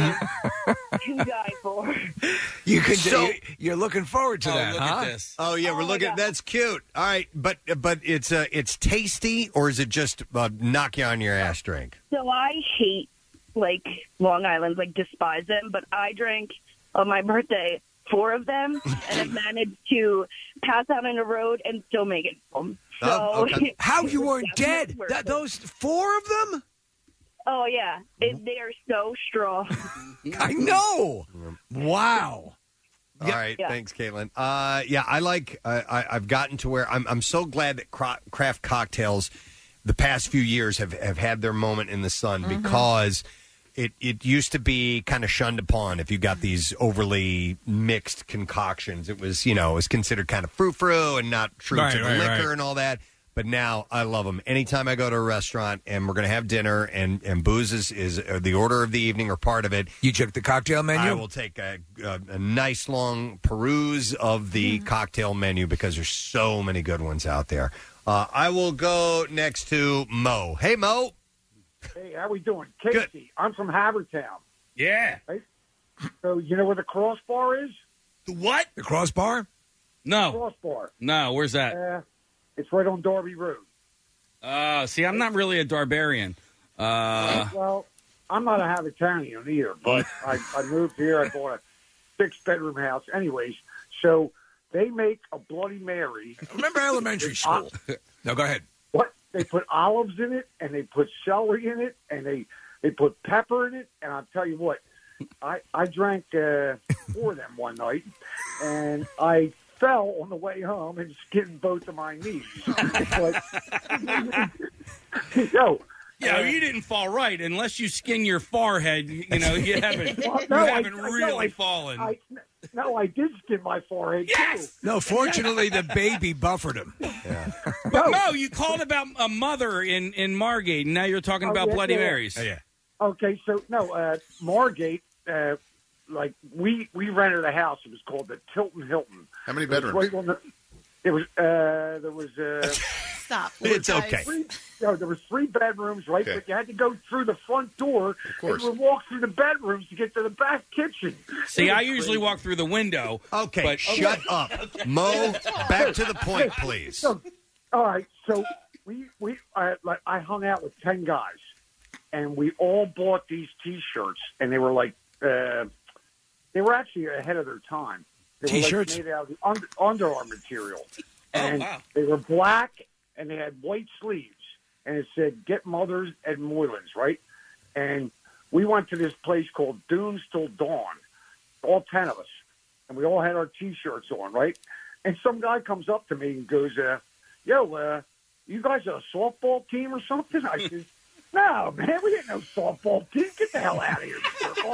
To die for.
You can.
So-
you, you're looking forward to
Oh,
that,
look
huh?
at this.
Oh yeah, we're looking. That's cute. All right, but but it's uh, it's tasty, or is it just uh, knock you on your ass drink?
So I hate like Long Island's, like despise them, but I drank on my birthday four of them and have managed to pass out on the road and still make it home. So
Oh, okay.
How
it
you
was
weren't
definitely
dead?
worth
That,
it.
those four of them?
Oh yeah, it, they are so strong.
I know. Wow.
All right,
Yeah.
thanks, Caitlin. Uh, yeah, I like. Uh, I, I've gotten to where I'm. I'm so glad that cra- craft cocktails, the past few years have have had their moment in the sun because it it used to be kind of shunned upon if you got these overly mixed concoctions. It was you know it was considered kind of frou frou and not true
Right,
to the
right,
liquor
right.
and all that. But now I love them. Anytime I go to a restaurant and we're going to have dinner and, and booze is, is uh, the order of the evening or part of it,
You check the cocktail menu?
I will take a, a, a nice long peruse of the cocktail menu because there's so many good ones out there. Uh, I will go next to Mo. Hey, Mo.
Hey, how we doing? Casey, I'm from Havertown.
Yeah.
Right? So you know where the crossbar is?
The what?
The crossbar?
No.
Crossbar.
No, where's that?
Uh, it's right on Darby Road.
Uh, see, I'm not really a Darbarian. Uh,
Well, I'm not a Havertownian either, but I, I moved here. I bought a six-bedroom house. Anyways, so they make a Bloody Mary.
Remember elementary school? No, go ahead.
What? They put olives in it, and they put celery in it, and they, they put pepper in it. And I'll tell you what, I, I drank uh, four of them one night, and I fell on the way home and skinned both of my knees. Like, yo,
yeah, you didn't fall right unless you skin your forehead. You know, you haven't.
Well,
you
no, I-
haven't
I- no,
really
I-
fallen.
I, no, I did skin my forehead
Yes!
too.
No, fortunately, the baby buffered him.
But Mo, you called about a mother in in Margate, and now you're talking
Oh,
about
yeah,
Bloody
yeah.
Marys.
yeah.
Okay, so no, uh, Margate, uh, like we we rented a house. It was called the Tilton Hilton.
How many
It was
bedrooms?
right on the- It was uh, there was uh,
Stop.
It's
guys.
okay.
three, you know, there was three bedrooms, right?
Okay.
But you had to go through the front door. Of
course.
And you would walk through the bedrooms to get to the back kitchen.
See,
It was
I usually
crazy.
walk through the window.
Okay,
but
shut up. Mo, back to the point, please.
So, all right, so we we I, like I hung out with ten guys, and we all bought these T-shirts, and they were like uh, they were actually ahead of their time. They
T-shirts?
were like made out of the under, Under Armour material, and
wow.
they were black, and they had white sleeves, and it said "Get Mothers at Moylan's," right? And we went to this place called Dunes Till Dawn, all ten of us, and we all had our T-shirts on, right? And some guy comes up to me and goes, uh, yo, uh, you guys are a softball team or something? I said, no, man, we ain't no softball team. Get the hell out of here.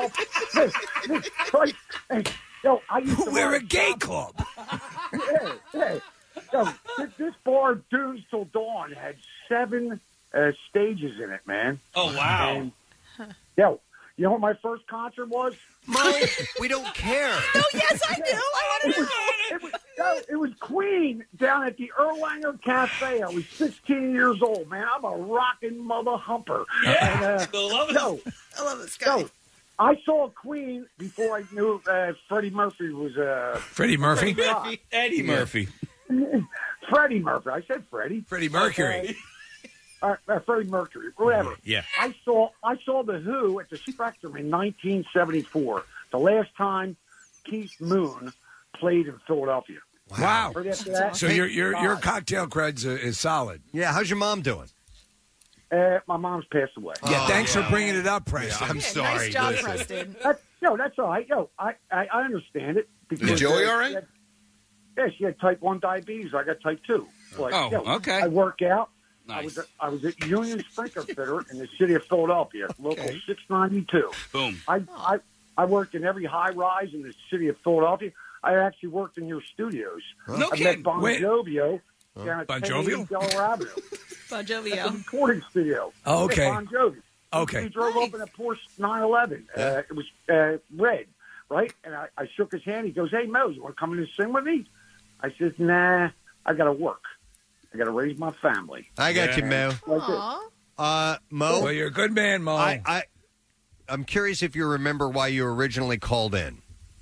Right? And, yo, I used to
We're
run
a gay club.
Yeah, yeah. Yo, this, this bar, Dunes Till Dawn, had seven uh, stages in it, man.
Oh, wow.
And, yo, you know what my first concert was?
Mo, we don't care.
No, yes, I do. I want to know.
It was, no, it was Queen down at the Erlanger Cafe. I was sixteen years old, man. I'm a rockin' mother humper.
Yeah,
And, uh,
I love it.
yo,
I love this guy.
yo, I saw Queen before I knew uh, Freddie Murphy was uh,
Freddie Murphy?
rock.
Eddie Murphy.
Freddie Murphy. I said Freddie.
Freddie Mercury.
Uh, uh, Freddie Mercury, whatever.
Yeah.
I saw I saw the Who at the Spectrum in nineteen seventy-four. The last time Keith Moon played in Philadelphia.
Wow.
Right after that,
So your your your
God.
cocktail creds uh, is solid.
Yeah, how's your mom doing?
Uh, my mom's passed away.
Yeah,
Oh,
thanks
yeah.
for bringing it up, Preston.
I'm
Yeah,
sorry.
nice job,
listen.
Preston.
That, no, that's all right. Yo, I, I, I understand it. Because,
Is Joey
uh,
all right?
she had- yeah, she had type one diabetes. I got type two. But,
Oh,
yo,
okay.
I work out. I
Nice.
was at, I was at Union Sprinkler Fitter in the city of Philadelphia, local
Okay.
six ninety-two.
Boom.
I, I I worked in every high rise in the city of Philadelphia. I actually worked in your studios.
No
I
kidding.
met Bon
Wait.
Jovio down at
Bon
ten
Jovial?
eighty Delaware Avenue.
Bon
At the
Jovio.
recording studio.
Oh, okay.
Yeah, Bon Jovi.
Okay.
He drove up in a Porsche nine eleven. Uh, it was uh, red, right? And I, I shook his hand. He goes, hey, Mo, you want to come in and sing with me? I said, nah, I got to work. I got to raise my family.
I got you,
Yeah.
Mo.
Like this.
Aw.
Uh, Mo,
Well, you're a good man, Mo.
I, I, I'm curious if you remember why you originally called in.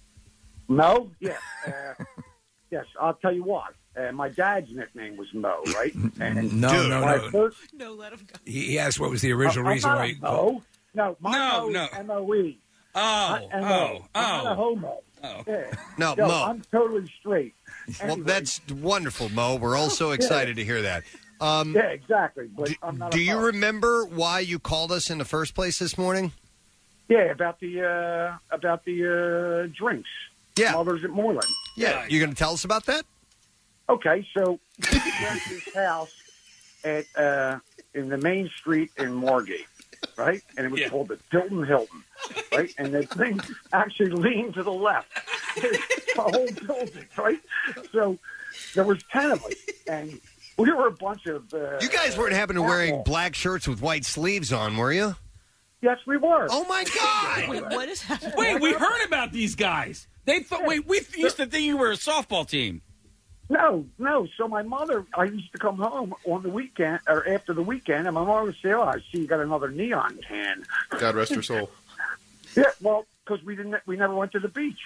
Mo? Yeah. Uh, yes, I'll tell you why. Uh, my dad's nickname was Mo, right? And
no,
Dude.
no,
when I
no.
first,
No, let him go.
He, he asked what was the original
I'm
reason
not
why
a
he called.
Mo. No, my
No,
Mo
no.
is M O E.
Oh,
Not M O.
oh,
I'm not a
oh.
homo.
Oh.
Yeah.
No,
Yo,
Mo.
I'm totally straight.
Well,
Anyway,
that's wonderful, Mo. We're all so excited to hear that. Um,
yeah, exactly. But
do
I'm not
do
a
you
Mo.
remember why you called us in the first place this morning?
Yeah, about the uh, about the uh, drinks.
Yeah.
Mothers at Moreland.
Yeah, you going to tell us about that?
Okay, so we rent this house at uh, in the main street in Margate, right? And it was
Yeah.
called the Tilton Hilton, right? And the thing actually leaned to the left, the whole building, right? So there was ten of us, and we were a bunch of. Uh,
You guys weren't happening to wearing
outlaws.
black shirts with white sleeves on, were you?
Yes, we were.
Oh my God!
Wait, what is happening?
Wait, we heard about these guys. They thought. Wait, we used to think you were a softball team.
No, no. So my mother, I used to come home on the weekend or after the weekend, and my mother would say, "Oh, I see you got another neon tan."
God rest her soul.
Yeah, well, because we didn't, we never went to the beach.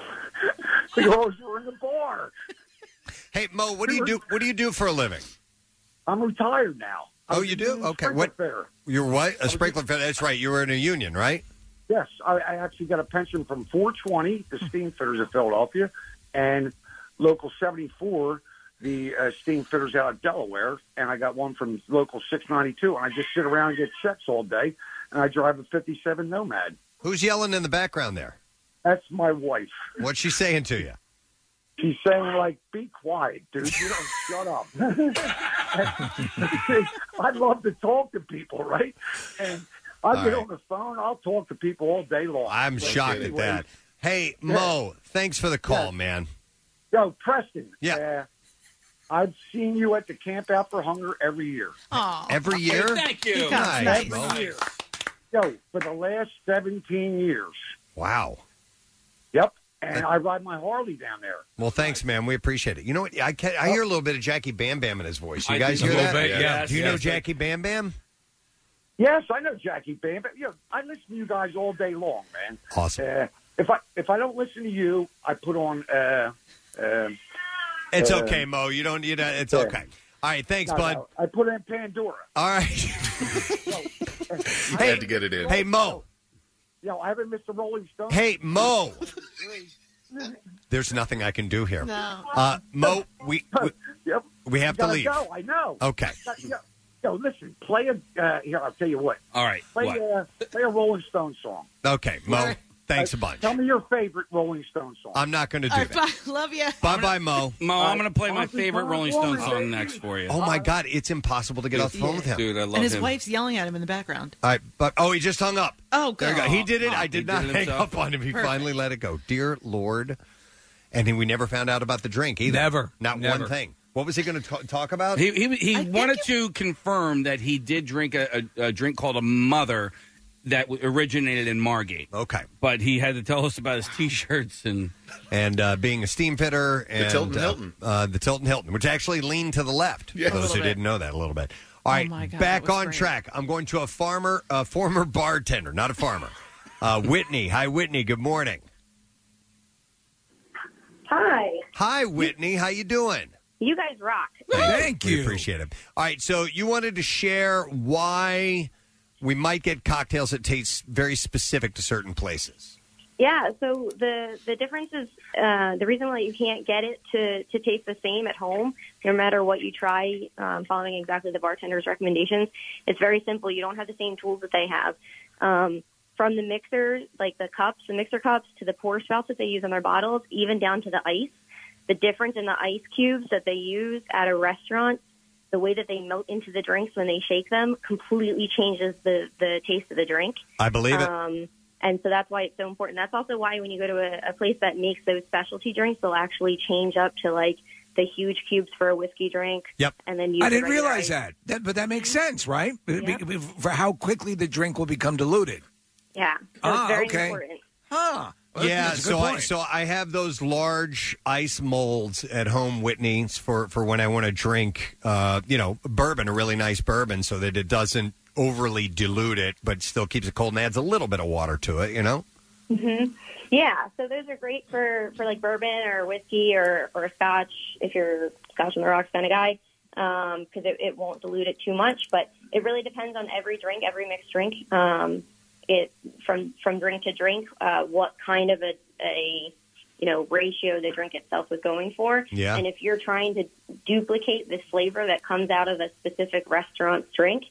We always were in the bar.
Hey, Mo, what do you do? What do you do for a living?
I'm retired now. I
Oh,
was
you
in
do?
the
Okay.
sprinkler
What?
fitter.
You're what? A sprinkler fitter. That's right. You were in a union, right?
Yes, I, I actually got a pension from four twenty, the steam fitters of Philadelphia, and local seventy-four, the uh, steam fitters out of Delaware, and I got one from local six ninety-two, and I just sit around and get checks all day, and I drive a fifty-seven Nomad.
Who's yelling in the background there?
That's my wife.
What's she saying to you?
She's saying, like, be quiet, dude. You don't shut up. I love to talk to people, right? And I
All
get
right.
on the phone. I'll talk to people all day long.
I'm
But
shocked at
anyway,
that. Hey, Mo, thanks for the call,
Yeah.
man.
Yo, Preston.
Yeah.
Uh, I've seen you at the Camp Out for Hunger every year.
Aw.
Every year?
Thank you.
You got
Nice,
Every
Mo.
year. Yo, for the last seventeen years.
Wow.
Yep. and I ride my Harley down there.
Well, thanks, man. We appreciate it. You know what? I can, I hear a little bit of Jackie Bam Bam in his voice. You
I
guys
think
hear
a
that?
little bit,
yeah.
yes,
Do you know
yes.
Jackie Bam Bam?
Yes, I know Jackie Bam, but you know, I listen to you guys all day long, man.
Awesome.
Uh, if I if I don't listen to you, I put on. Uh, uh,
It's
uh,
okay, Mo. You don't. You know. It's okay. All right. Thanks,
no,
bud.
no, I put in Pandora.
All right.
You
Hey,
to get it in.
Hey, Mo.
Yo, I haven't missed the Rolling Stones.
Hey, Mo. There's nothing I can do here.
No.
Uh, Mo, we we,
Yep.
we have
You
to
gotta
leave.
Go. I know.
Okay.
Yo, yo, listen. Play a. Uh, here, I'll tell you what.
All right.
Play
what?
a play a Rolling Stone song.
Okay, Mo. Thanks a
Uh,
bunch.
Tell me your favorite Rolling Stone song.
I'm not going to do
All right,
that.
bye. Love you.
Bye, bye, Mo.
Mo, I'm going to play my
Honestly,
favorite
Tom
Rolling Stone
Woman,
song
baby.
next for you.
Oh my God, it's impossible to get off the phone with him.
Dude, I love
And his
him.
wife's yelling at him in the background.
All right, but oh, he just hung up.
Oh,
There you
God.
go. He did it.
Oh,
I
he
did
did
not
it
hang
himself.
up on him. He
Perfect.
finally let it go. Dear Lord. And he, we never found out about the drink either.
Never.
Not
Never.
one thing. What was he going to talk about?
He he, he wanted to confirm that he did drink a, a, a drink called a Mother that w- originated in Margate.
Okay.
But he had to tell us about his T-shirts and
and uh, being a steam fitter and
Tilton
uh,
Hilton.
uh, the Tilton Hilton, which actually leaned to the left.
Yeah.
For
A
those who
little bit.
didn't know that a little bit. All
Oh,
right,
my God,
back
that was
on
great.
track. I'm going to a farmer, a former bartender, not a farmer. Uh, Whitney. Hi, Whitney. Good morning.
Hi.
Hi, Whitney. How you doing?
You guys rock.
Thank
We
you.
appreciate it. All right, so you wanted to share why we might get cocktails that taste very specific to certain places.
Yeah, so the the difference is uh, the reason why you can't get it to, to taste the same at home, no matter what you try, um, following exactly the bartender's recommendations. It's very simple. You don't have the same tools that they have. Um, from the mixer, like the cups, the mixer cups, to the pour spouts that they use in their bottles, even down to the ice. The difference in the ice cubes that they use at a restaurant, the way that they melt into the drinks when they shake them, completely changes the, the taste of the drink.
I believe it.
Um, and so that's why it's so important. That's also why when you go to a, a place that makes those specialty drinks, they'll actually change up to like the huge cubes for a whiskey drink.
Yep.
And then use
I
the
didn't
regular
realize
ice.
that. that. But that makes sense, right? Be-
Yep.
be- For how quickly the drink will become diluted.
Yeah. So
Ah,
it's very
okay.
important.
Huh. Well,
Yeah,
that's a good
so I,
point.
so I have those large ice molds at home, Whitney's, for, for when I want to drink, uh, you know, bourbon, a really nice bourbon, so that it doesn't overly dilute it, but still keeps it cold and adds a little bit of water to it, you know?
hmm Yeah, so those are great for, for like bourbon or whiskey or, or scotch if you're Scotch on the rocks kind of guy, because it, it won't dilute it too much. But it really depends on every drink, every mixed drink. Um, it from from drink to drink, uh, what kind of a, a you know ratio the drink itself was going for.
Yeah.
And if you're trying to duplicate the flavor that comes out of a specific restaurant's drink,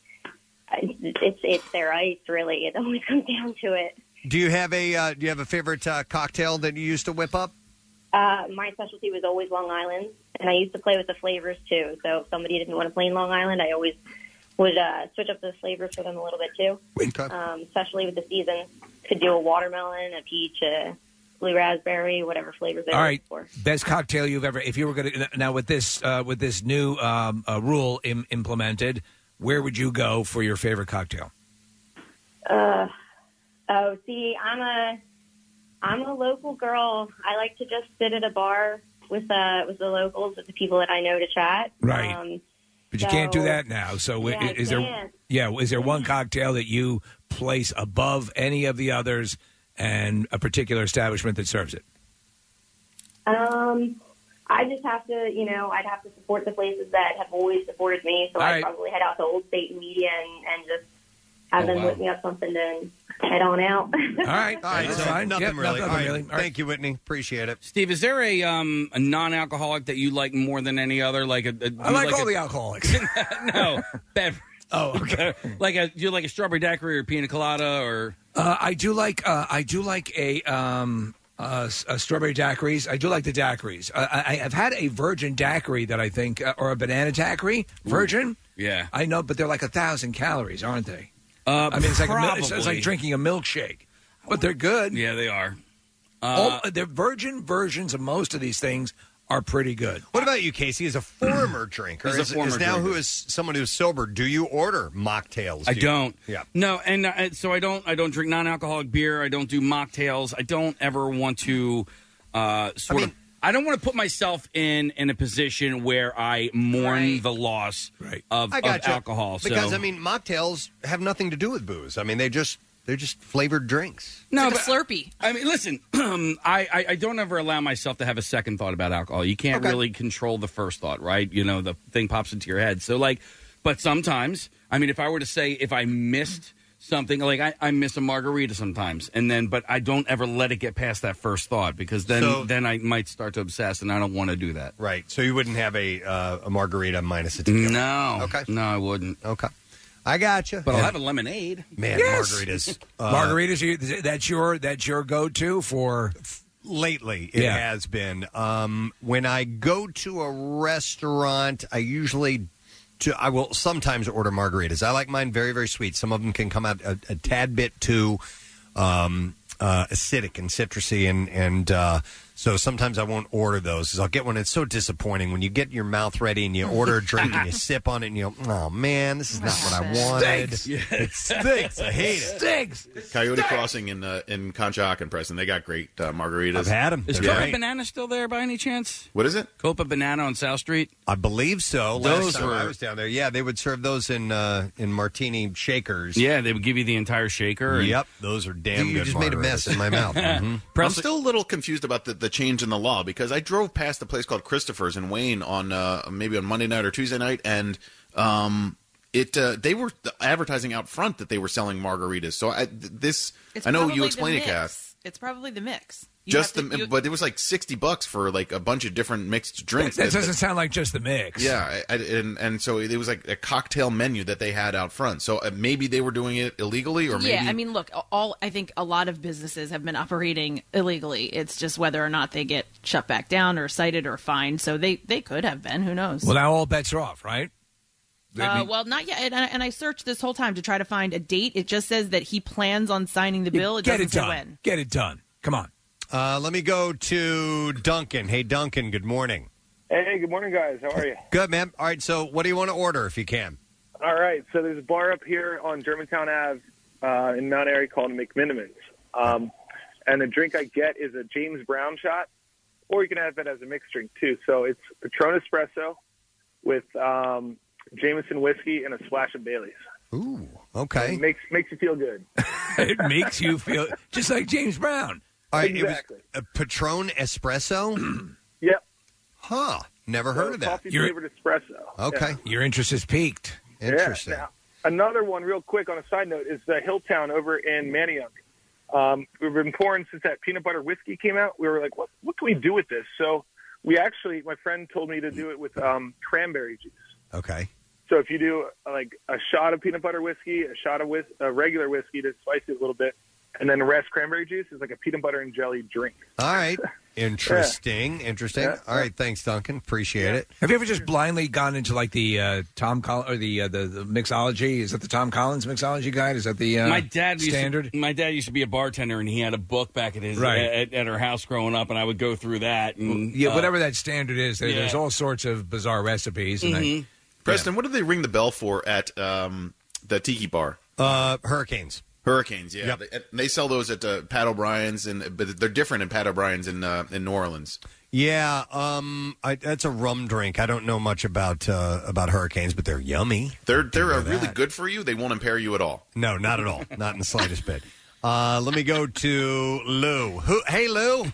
it's it's, it's their ice. Really, it always comes down to it.
Do you have a uh, do you have a favorite uh, cocktail that you used to whip up?
Uh, my specialty was always Long Island, and I used to play with the flavors too. So if somebody didn't want to play in Long Island, I always would uh, switch up the flavors for them a little bit too.
Okay.
Um, especially with the season, could do a watermelon, a peach, a blue raspberry, whatever flavors they
All
were
right,
for.
best cocktail you've ever. If you were going to now with this uh, with this new um, uh, rule Im- implemented, where would you go for your favorite cocktail?
Uh, oh, see, I'm a I'm a local girl. I like to just sit at a bar with uh with the locals, with the people that I know to chat.
Right.
Um,
But you
so-
can't do that now. So
Yeah,
i-
I
is there?
can't.
Yeah, is there one cocktail that you place above any of the others, and a particular establishment that serves it?
Um, I just have to, you know, I'd have to support the places that have always supported me. So
All
I'd
right.
probably head out to Old State and Media and, and just have
Oh,
them
wow.
whip me up something to head on out.
All right,
All right,
that's
so
fine.
nothing
Yep,
really.
nothing
All right,
really. All right.
Thank you, Whitney. Appreciate it.
Steve, is there a um a non-alcoholic that you like more than any other? Like a, a do
I
you
like, all
a-
the alcoholics.
no beverage.
Oh, okay.
like a do you like a strawberry daiquiri or pina colada or?
Uh, I do like uh, I do like a um, uh, s- uh, strawberry daiquiris. I do like the daiquiris. Uh, I, I have had a virgin daiquiri that I think, uh, or a banana daiquiri, virgin.
Yeah,
I know, but they're like a thousand calories, aren't they?
Uh,
I mean, it's like a, mil- it's, it's
probably.
like drinking a milkshake, but they're good.
Yeah, they are.
All,
Uh,
the virgin versions of most of these things are pretty good.
What about you, Casey? As a former drinker,
As a
as,
former
as now
drinker.
who is someone who's sober, do you order mocktails?
I
Do you-
don't.
Yeah.
No, and uh, so I don't. I don't drink non-alcoholic beer. I don't do mocktails. I don't ever want to uh, sort
I mean,
of. I don't want to put myself in in a position where I mourn
Right.
the loss of,
I
of
gotcha.
alcohol. So.
Because I mean, mocktails have nothing to do with booze. I mean, they just they're just flavored drinks.
No,
It's like a Slurpee.
I mean, listen, I, I, I don't ever allow myself to have a second thought about alcohol. You can't
Okay.
really control the first thought, right? You know, the thing pops into your head. So, like, but sometimes, I mean, if I were to say if I missed something, like I, I miss a margarita sometimes, and then, but I don't ever let it get past that first thought because then,
So-
then I might start to obsess, and I don't want to do that.
Right. So you wouldn't have a uh, a margarita minus a tequila.
No.
Okay.
No, I wouldn't.
Okay. I gotcha.
But I'll
And-
have a lemonade.
Man,
Yes.
margaritas. Uh,
Margaritas, you- that's your that's your go-to for
lately. It
Yeah.
has been. Um, when I go to a restaurant, I usually to I will sometimes order margaritas. I like mine very very sweet. Some of them can come out a, a tad bit too um, uh, acidic and citrusy, and and uh, so sometimes I won't order those because I'll get one. It's so disappointing when you get your mouth ready and you order a drink and you sip on it and you go, oh man, this is not what I wanted.
Stinks.
It stinks. I hate it.
Stinks.
Stinks.
Coyote Crossing in uh, in Conshohocken, Preston. They got great uh, margaritas.
I've had 'em.
Is
They're
Copa
great.
Banana still there by any chance?
What is it?
Copa Banana on South Street?
I believe so.
Those
Last time
were-
I was down there. Yeah, they would serve those in uh, in martini shakers.
Yeah, they would give you the entire shaker. and-
Yep, those are damn
You
good.
just made a mess
in my mouth. Mhm.
I'm still a little confused about the, the change in the law because I drove past a place called Christopher's in Wayne on uh, maybe on Monday night or Tuesday night, and um, it uh, they were advertising out front that they were selling margaritas. So I, th- this
It's
I know
probably
you
the
explained it,
mix.
Kath.
It's probably the mix. You
Just the,
have to- you-
but it was like sixty bucks for like a bunch of different mixed drinks.
That doesn't sound like just the mix.
Yeah, I, I- and and so it was like a cocktail menu that they had out front. So uh, maybe they were doing it illegally, or maybe
Yeah, I mean, look, all I think a lot of businesses have been operating illegally. It's just whether or not they get shut back down or cited or fined. So they, they could have been. Who knows?
Well, now all bets are off, right?
Uh, well, not yet. And I, and I searched this whole time to try to find a date. It just says that he plans on signing the bill. It
Get
doesn't
it
say
done.
when.
Get it done. Come on.
Uh, let me go to Duncan. Hey, Duncan. Good morning.
Hey, good morning, guys. How are you?
Good, man. All right. So, what do you want to order if you can?
All right. So there's a bar up here on Germantown Ave uh, in Mount Airy called McMinimans. Um, and the drink I get is a James Brown shot, or you can have it as a mixed drink, too. So it's Patron Espresso with um, Jameson whiskey and a splash of Baileys.
Ooh, okay.
It makes, makes you feel good.
It makes you feel just like James Brown.
All right.
Exactly.
It was a Patron Espresso?
Yep.
Huh. Never heard of that.
Coffee-flavored espresso.
Okay.
Yeah.
Your interest is piqued.
Interesting.
Yeah. Now, another one, real quick, on a side note, is the Hilltown over in Manayunk. Um, we've been pouring since that peanut butter whiskey came out. We were like, what, what can we do with this? So we actually, my friend told me to do it with um, cranberry juice.
Okay.
So if you do uh, like a shot of peanut butter whiskey, a shot of whis- uh, regular whiskey to spice it a little bit, and then the rest cranberry juice is like a peanut butter and jelly drink.
All right. Interesting. Interesting.
Yeah.
All right. Thanks, Duncan. Appreciate it.
Have you ever just blindly gone into like the uh, Tom Collins or the, uh, the the mixology? Is that the Tom Collins mixology guide? Is that the uh,
my dad used
standard?
To, my dad used to be a bartender, and he had a book back at his
Right.
at, at our house growing up, and I would go through that. And,
Yeah,
uh,
whatever that standard is, there,
yeah.
there's all sorts of bizarre recipes. And
Mhm.
I,
Preston, what did they ring the bell for at um, the Tiki Bar?
Uh, Hurricanes.
Hurricanes, yeah.
Yep.
They, and they sell those at uh, Pat O'Brien's, and but they're different in Pat O'Brien's in uh, in New Orleans.
Yeah, um, I, that's a rum drink. I don't know much about uh, about Hurricanes, but they're yummy.
They're they're
know
uh, really
that.
good for you. They won't impair you at all.
No, not at all. Not in the slightest bit. Uh, let me go to Lou. Who? Hey, Lou.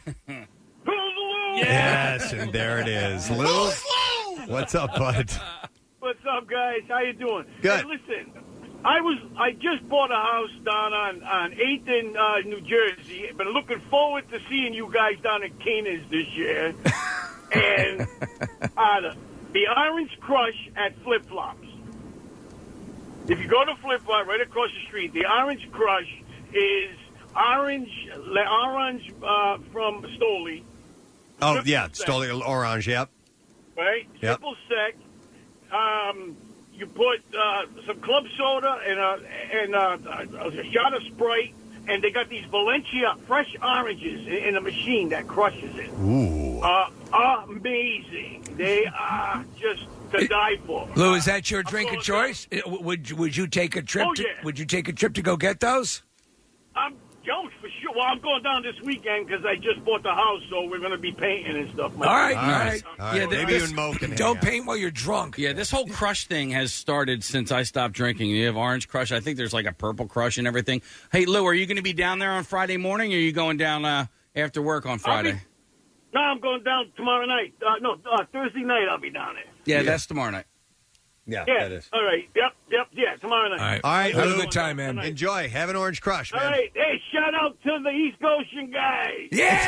Yes, and there it is. Lou, what's up, bud?
What's up, guys? How you doing?
Good.
Hey, listen, I was I just bought a house down on on eighth in uh, New Jersey. Been looking forward to seeing you guys down at Canaan's this year. And uh, the, the Orange Crush at Flip Flops. If you go to Flip Flop right across the street, the Orange Crush is orange, le orange uh, from Stoli,
Oh, yeah, Stoli Orange, yep.
right?
Yep.
Triple sec. Um, you put uh, some club soda and a and a, a shot of Sprite, and they got these Valencia fresh oranges in, in a machine that crushes it.
Ooh.
Uh, amazing. They are just to die for.
Lou, is that your drink of choice? Uh, w- Would would you take a trip?
Oh,
to,
yeah.
Would you take a trip to go get those?
Um, Jones, for sure. sure. Well, I'm going down this weekend because I just bought the house, so we're going to be painting and stuff.
All right, all right.
All right.
Yeah,
Maybe
this-
you and Mo can hang
Don't
out.
paint while you're drunk.
Yeah, this whole crush thing has started since I stopped drinking. You have orange crush. I think there's like a purple crush and everything. Hey, Lou, are you going to be down there on Friday morning, or are you going down uh, after work on Friday?
I'll be- No, I'm going down tomorrow night. Uh, no, uh, Thursday night I'll be down there.
Yeah, that's tomorrow night.
Yeah,
Yeah.
that is.
All right. Yep. Yep. Yeah. Tomorrow night.
All right.
All right,
Have
Lou.
a good time, man.
Enjoy. Have an orange crush, man.
All right. Hey, shout out to the East Ocean guys.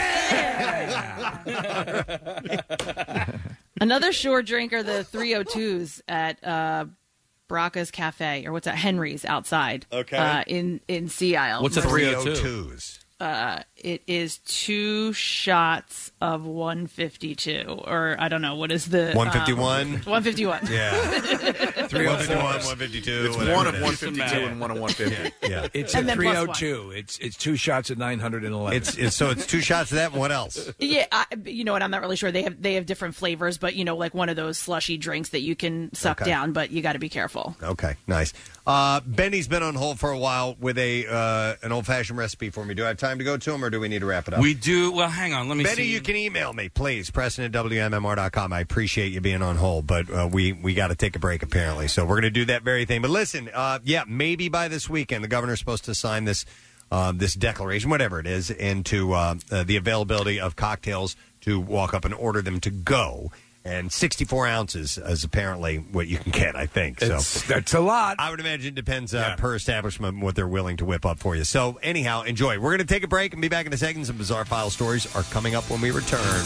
Yeah.
Another shore drink are the three oh twos at uh, Braca's Cafe, or what's that? Henry's outside.
Okay.
Uh, in in Sea Isle.
What's a three oh two?
three oh twos.
Uh, it is two shots of one fifty-two, or I don't know what is the
one fifty-one?
Um, one fifty-one.
Yeah. three oh fifty-one, one fifty-two.
It's
whatever
one
it
of
is.
one fifty-two and one of one fifty.
Yeah.
It's
And
a
then plus
three oh two. It's it's two shots at nine hundred eleven.
It's, it's so it's two shots of that and what else?
Yeah, I, you know what? I'm not really sure. They have they have different flavors, but you know, like one of those slushy drinks that you can suck
Okay.
down, but you got to be careful.
Okay, nice. Uh, Benny's been on hold for a while with a uh, an old fashioned recipe for me. Do I have time to go to him, or do we need to wrap it up?
We do. Well, hang on. Let me
Benny,
see.
you can email me, please. Preston at W M M R dot com. I appreciate you being on hold, but uh, we, we got to take a break, apparently. So we're going to do that very thing. But listen, uh, yeah, maybe by this weekend, the governor's supposed to sign this uh, this declaration, whatever it is, into uh, uh, the availability of cocktails to walk up and order them to go. And sixty-four ounces is apparently what you can get, I think. So
It's- that's a lot.
I would imagine it depends uh, per establishment what they're willing to whip up for you. So anyhow, enjoy. We're going to take a break and be back in a second. Some Bizarre File stories are coming up when we return.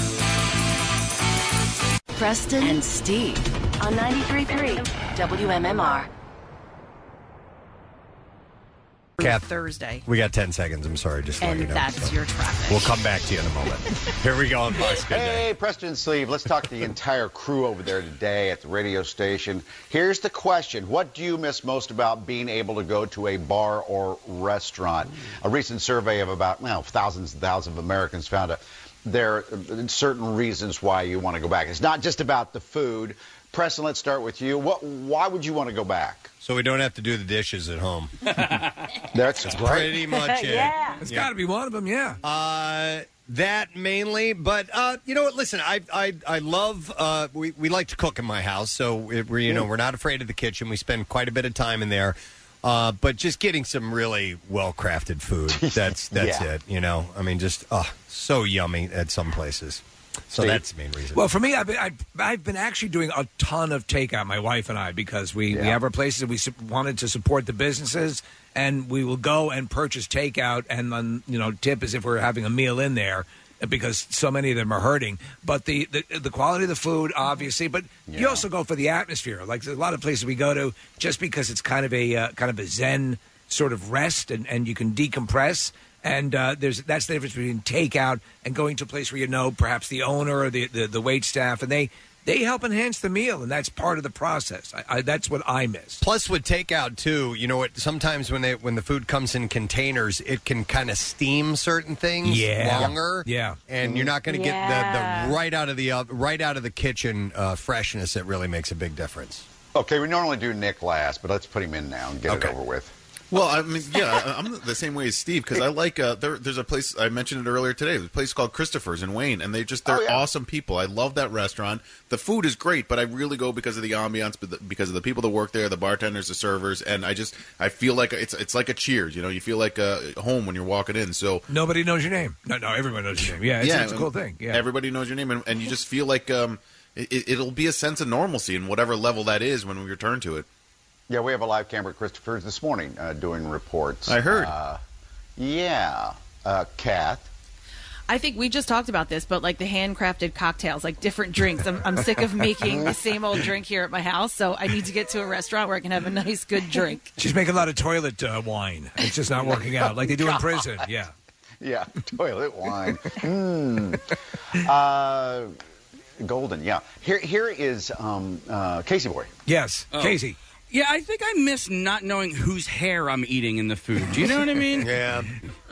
Preston and Steve on ninety-three point three W M M R.
Kath,
Thursday.
we got ten seconds. I'm sorry. Just to let
And
you know.
that's
So
your traffic.
We'll come back to you in a moment. Here we go on Fox Good Day.
Hey, Preston and Steve, let's talk to the entire crew over there today at the radio station. Here's the question. What do you miss most about being able to go to a bar or restaurant? A recent survey of about, well, thousands and thousands of Americans found a, there are certain reasons why you want to go back. It's not just about the food. Preston, let's start with you. What? Why would you want to go back?
So we don't have to do the dishes at home.
That's right.
pretty much it.
yeah. It's got to be one of them, yeah.
Uh, that mainly, but uh, you know what? Listen, I I I love. Uh, we we like to cook in my house, so it, we're you know we're not afraid of the kitchen. We spend quite a bit of time in there. Uh, but just getting some really well crafted food. That's that's
Yeah.
it. You know, I mean, just oh, so yummy at some places. So that's the main reason.
Well, for me, I've been, I've, I've been actually doing a ton of takeout, my wife and I, because we, we
Yeah.
have our places, we su- wanted to support the businesses, and we will go and purchase takeout, and then, you know, tip as if we're having a meal in there, because so many of them are hurting. But the, the, the quality of the food, obviously, but you also go for the atmosphere. Like, there's a lot of places we go to just because it's kind of a uh, kind of a zen sort of rest, and, and you can decompress. And uh, there's that's the difference between takeout and going to a place where you know perhaps the owner or the, the, the wait staff, and they, they help enhance the meal, and that's part of the process. I, I, that's what I miss.
Plus, with takeout too, you know what? Sometimes when they when the food comes in containers, it can kind of steam certain things
Yeah.
longer.
Yeah.
and you're not going to
Yeah.
get the, the right out of the uh, right out of the kitchen uh, freshness that really makes a big difference.
Okay, we normally do Nick last, but let's put him in now and get
Okay.
it over with.
Well, I mean, yeah, I- I'm the same way as Steve because I like. Uh, there, there's a place I mentioned it earlier today. There's a place called Christopher's in Wayne, and they just they're
Oh, yeah.
awesome people. I love that restaurant. The food is great, but I really go because of the ambiance, but the- because of the people that work there, the bartenders, the servers, and I just I feel like it's it's like a Cheers. You know, you feel like uh, home when you're walking in. So
Nobody knows your name. No, no, everyone knows your name. Yeah, it's, it's a cool thing. Yeah.
everybody knows your name, and, and you just feel like um, it, it'll be a sense of normalcy in whatever level that is when we return to it.
Yeah, we have a live camera at Christopher's this morning uh, doing reports.
I heard.
Uh, yeah. Uh, Kath.
I think we just talked about this, but like the handcrafted cocktails, like different drinks. I'm, I'm sick of making the same old drink here at my house, so I need to get to a restaurant where I can have a nice, good drink.
She's making a lot of toilet uh, wine. It's just not working out like they do in prison. Yeah.
Yeah, toilet wine. Mm. Uh, golden, yeah. Here, here is um, uh, Casey Boy.
Yes,
Oh.
Casey.
Yeah, I think I miss not knowing whose hair I'm eating in the food. Do you know what I mean?
Yeah.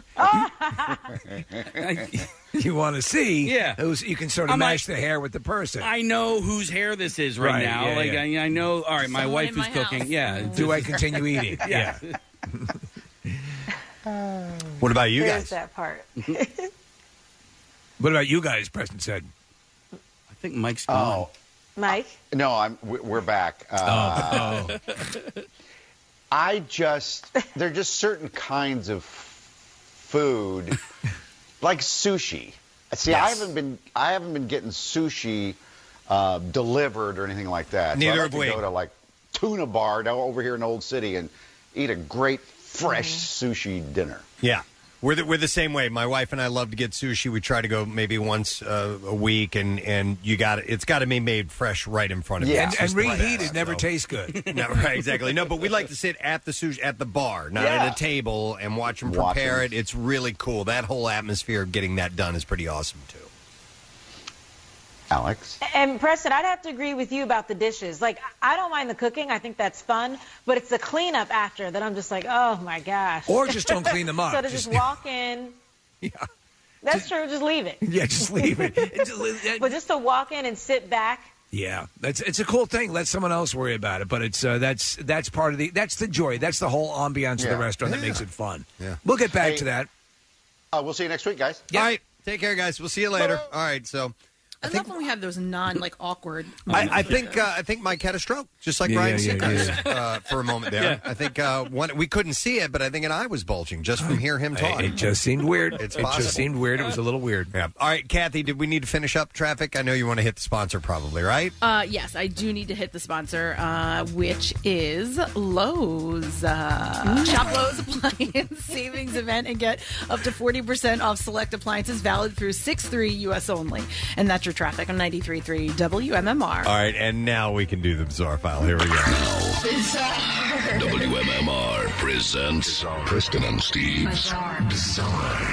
You want to see?
Yeah.
Who's, you can sort of
I'm
match
like-
the hair with the person.
I know whose hair this is right,
Right,
now.
yeah,
like
yeah.
I, I know. All right, my
Someone
wife
in
is
my
cooking.
house.
Yeah.
Do I continue eating?
Yeah.
What about you
There's
guys?
that part.
What about you guys, Preston said?
I think Mike's gone.
Oh,
Mike?
no, I'm. we- We're back. Uh,
Oh.
I just there are just certain kinds of food, like sushi. See, I
Yes.
haven't been I haven't been getting sushi uh, delivered or anything like that. So
Neither
I like
have
to
we.
go to like Tuna Bar down over here in Old City and eat a great fresh sushi dinner.
Yeah. We're the, we're the same way. My wife and I love to get sushi. We try to go maybe once uh, a week, and, and you got it's got to be made fresh right in front of you.
And,
It's
and
just the
reheated
best,
never
so.
tastes good.
No, right, exactly. No, but we like to sit at the sushi at the bar, not
Yeah.
at a table, and watch them
Watch
prepare
'em.
it. It's really cool. That whole atmosphere of getting that done is pretty awesome too.
Alex?
And Preston, I'd have to agree with you about the dishes. Like, I don't mind the cooking. I think that's fun. But it's the cleanup after that I'm just like, oh, my gosh.
Or just don't clean them up.
So to just,
Just-
walk in.
Yeah.
That's true. Just leave it.
Yeah, just leave it. It's-
But just to walk in and sit back.
Yeah, that's it's a cool thing. Let someone else worry about it, but it's uh, that's that's part of the that's the joy. That's the whole ambiance of
Yeah.
the restaurant that
Yeah.
makes it fun.
Yeah.
We'll get back
Hey.
to that.
Uh, we'll see you next week, guys.
All right, take care, guys. We'll see you later. All right, so.
I, love when we have those non like awkward.
I, I think uh, I think Mike had a stroke, just like
Yeah,
Ryan
yeah, yeah,
Seacrest uh, for a moment there.
Yeah.
I think uh, one, we couldn't see it, but I think an eye was bulging just from hearing him talk.
It, it just seemed weird.
It's
it
possible.
just seemed weird. It was a little weird.
Yeah. All right, Kathy, did we need to finish up traffic? I know you want to hit the sponsor, probably, right?
Uh, yes, I do need to hit the sponsor, uh, which is Lowe's. Uh, Shop Lowe's Appliance Savings Event and get up to forty percent off select appliances valid through six three U S only. And that's your traffic on ninety-three point three W M M R.
All right, and now we can do the bizarre file. Here we go.
W M M R presents Preston and Steve's Bizarre,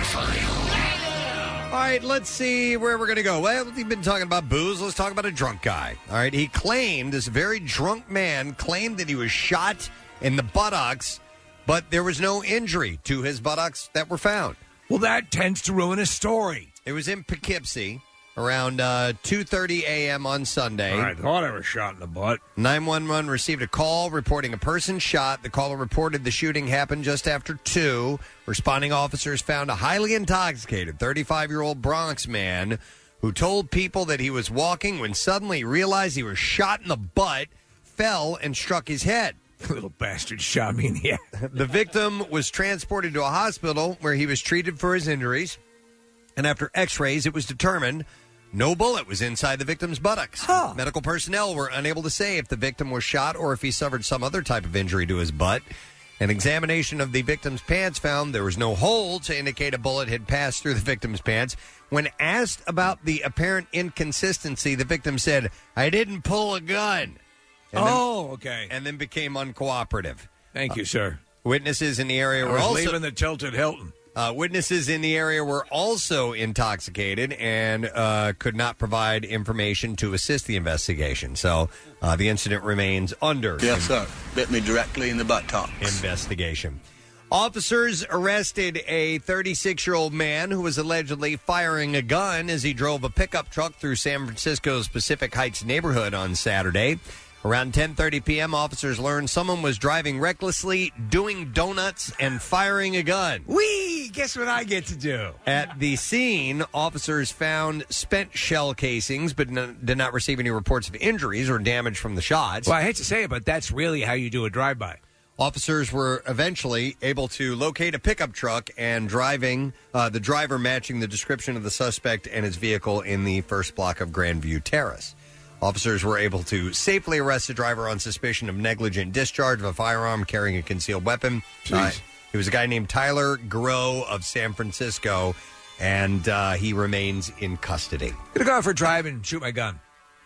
File.
All right, let's see where we're going to go. Well, we've been talking about booze. Let's talk about a drunk guy. All right, he claimed, this very drunk man claimed that he was shot in the buttocks, but there was no injury to his buttocks that were found.
Well, that tends to ruin a story.
It was in Poughkeepsie around uh, two thirty a.m. on Sunday.
I thought I was shot in the butt.
nine one one received a call reporting a person shot. The caller reported the shooting happened just after two. Responding officers found a highly intoxicated thirty-five-year-old Bronx man who told people that he was walking when suddenly realized he was shot in the butt, fell, and struck his head.
Little bastard shot me in the head.
The victim was transported to a hospital where he was treated for his injuries. And after x-rays, it was determined no bullet was inside the victim's buttocks. Medical personnel were unable to say if the victim was shot or if he suffered some other type of injury to his butt. An examination of the victim's pants found there was no hole to indicate a bullet had passed through the victim's pants. When asked about the apparent inconsistency, the victim said, "I didn't pull a gun." And
oh,
then,
okay.
And then became uncooperative.
Thank you, sir.
Witnesses in the area
I
were
was
also
leaving the tilted Hilton.
Uh, witnesses in the area were also intoxicated and uh, could not provide information to assist the investigation. So uh, the incident remains under
Yes, sir. Bit me directly in the buttocks.
investigation. Officers arrested a thirty-six-year-old man who was allegedly firing a gun as he drove a pickup truck through San Francisco's Pacific Heights neighborhood on Saturday. Around ten thirty p.m., officers learned someone was driving recklessly, doing donuts, and firing a gun.
Whee! Guess what I get to do?
At the scene, officers found spent shell casings, but n- did not receive any reports of injuries or damage from the shots.
Well, I hate to say it, but that's really how you do a drive-by.
Officers were eventually able to locate a pickup truck and driving uh, the driver matching the description of the suspect and his vehicle in the first block of Grandview Terrace. Officers were able to safely arrest the driver on suspicion of negligent discharge of a firearm carrying a concealed weapon. Uh, he was a guy named Tyler Groh of San Francisco, and uh, he remains in custody.
Gonna go out for a drive and shoot my gun.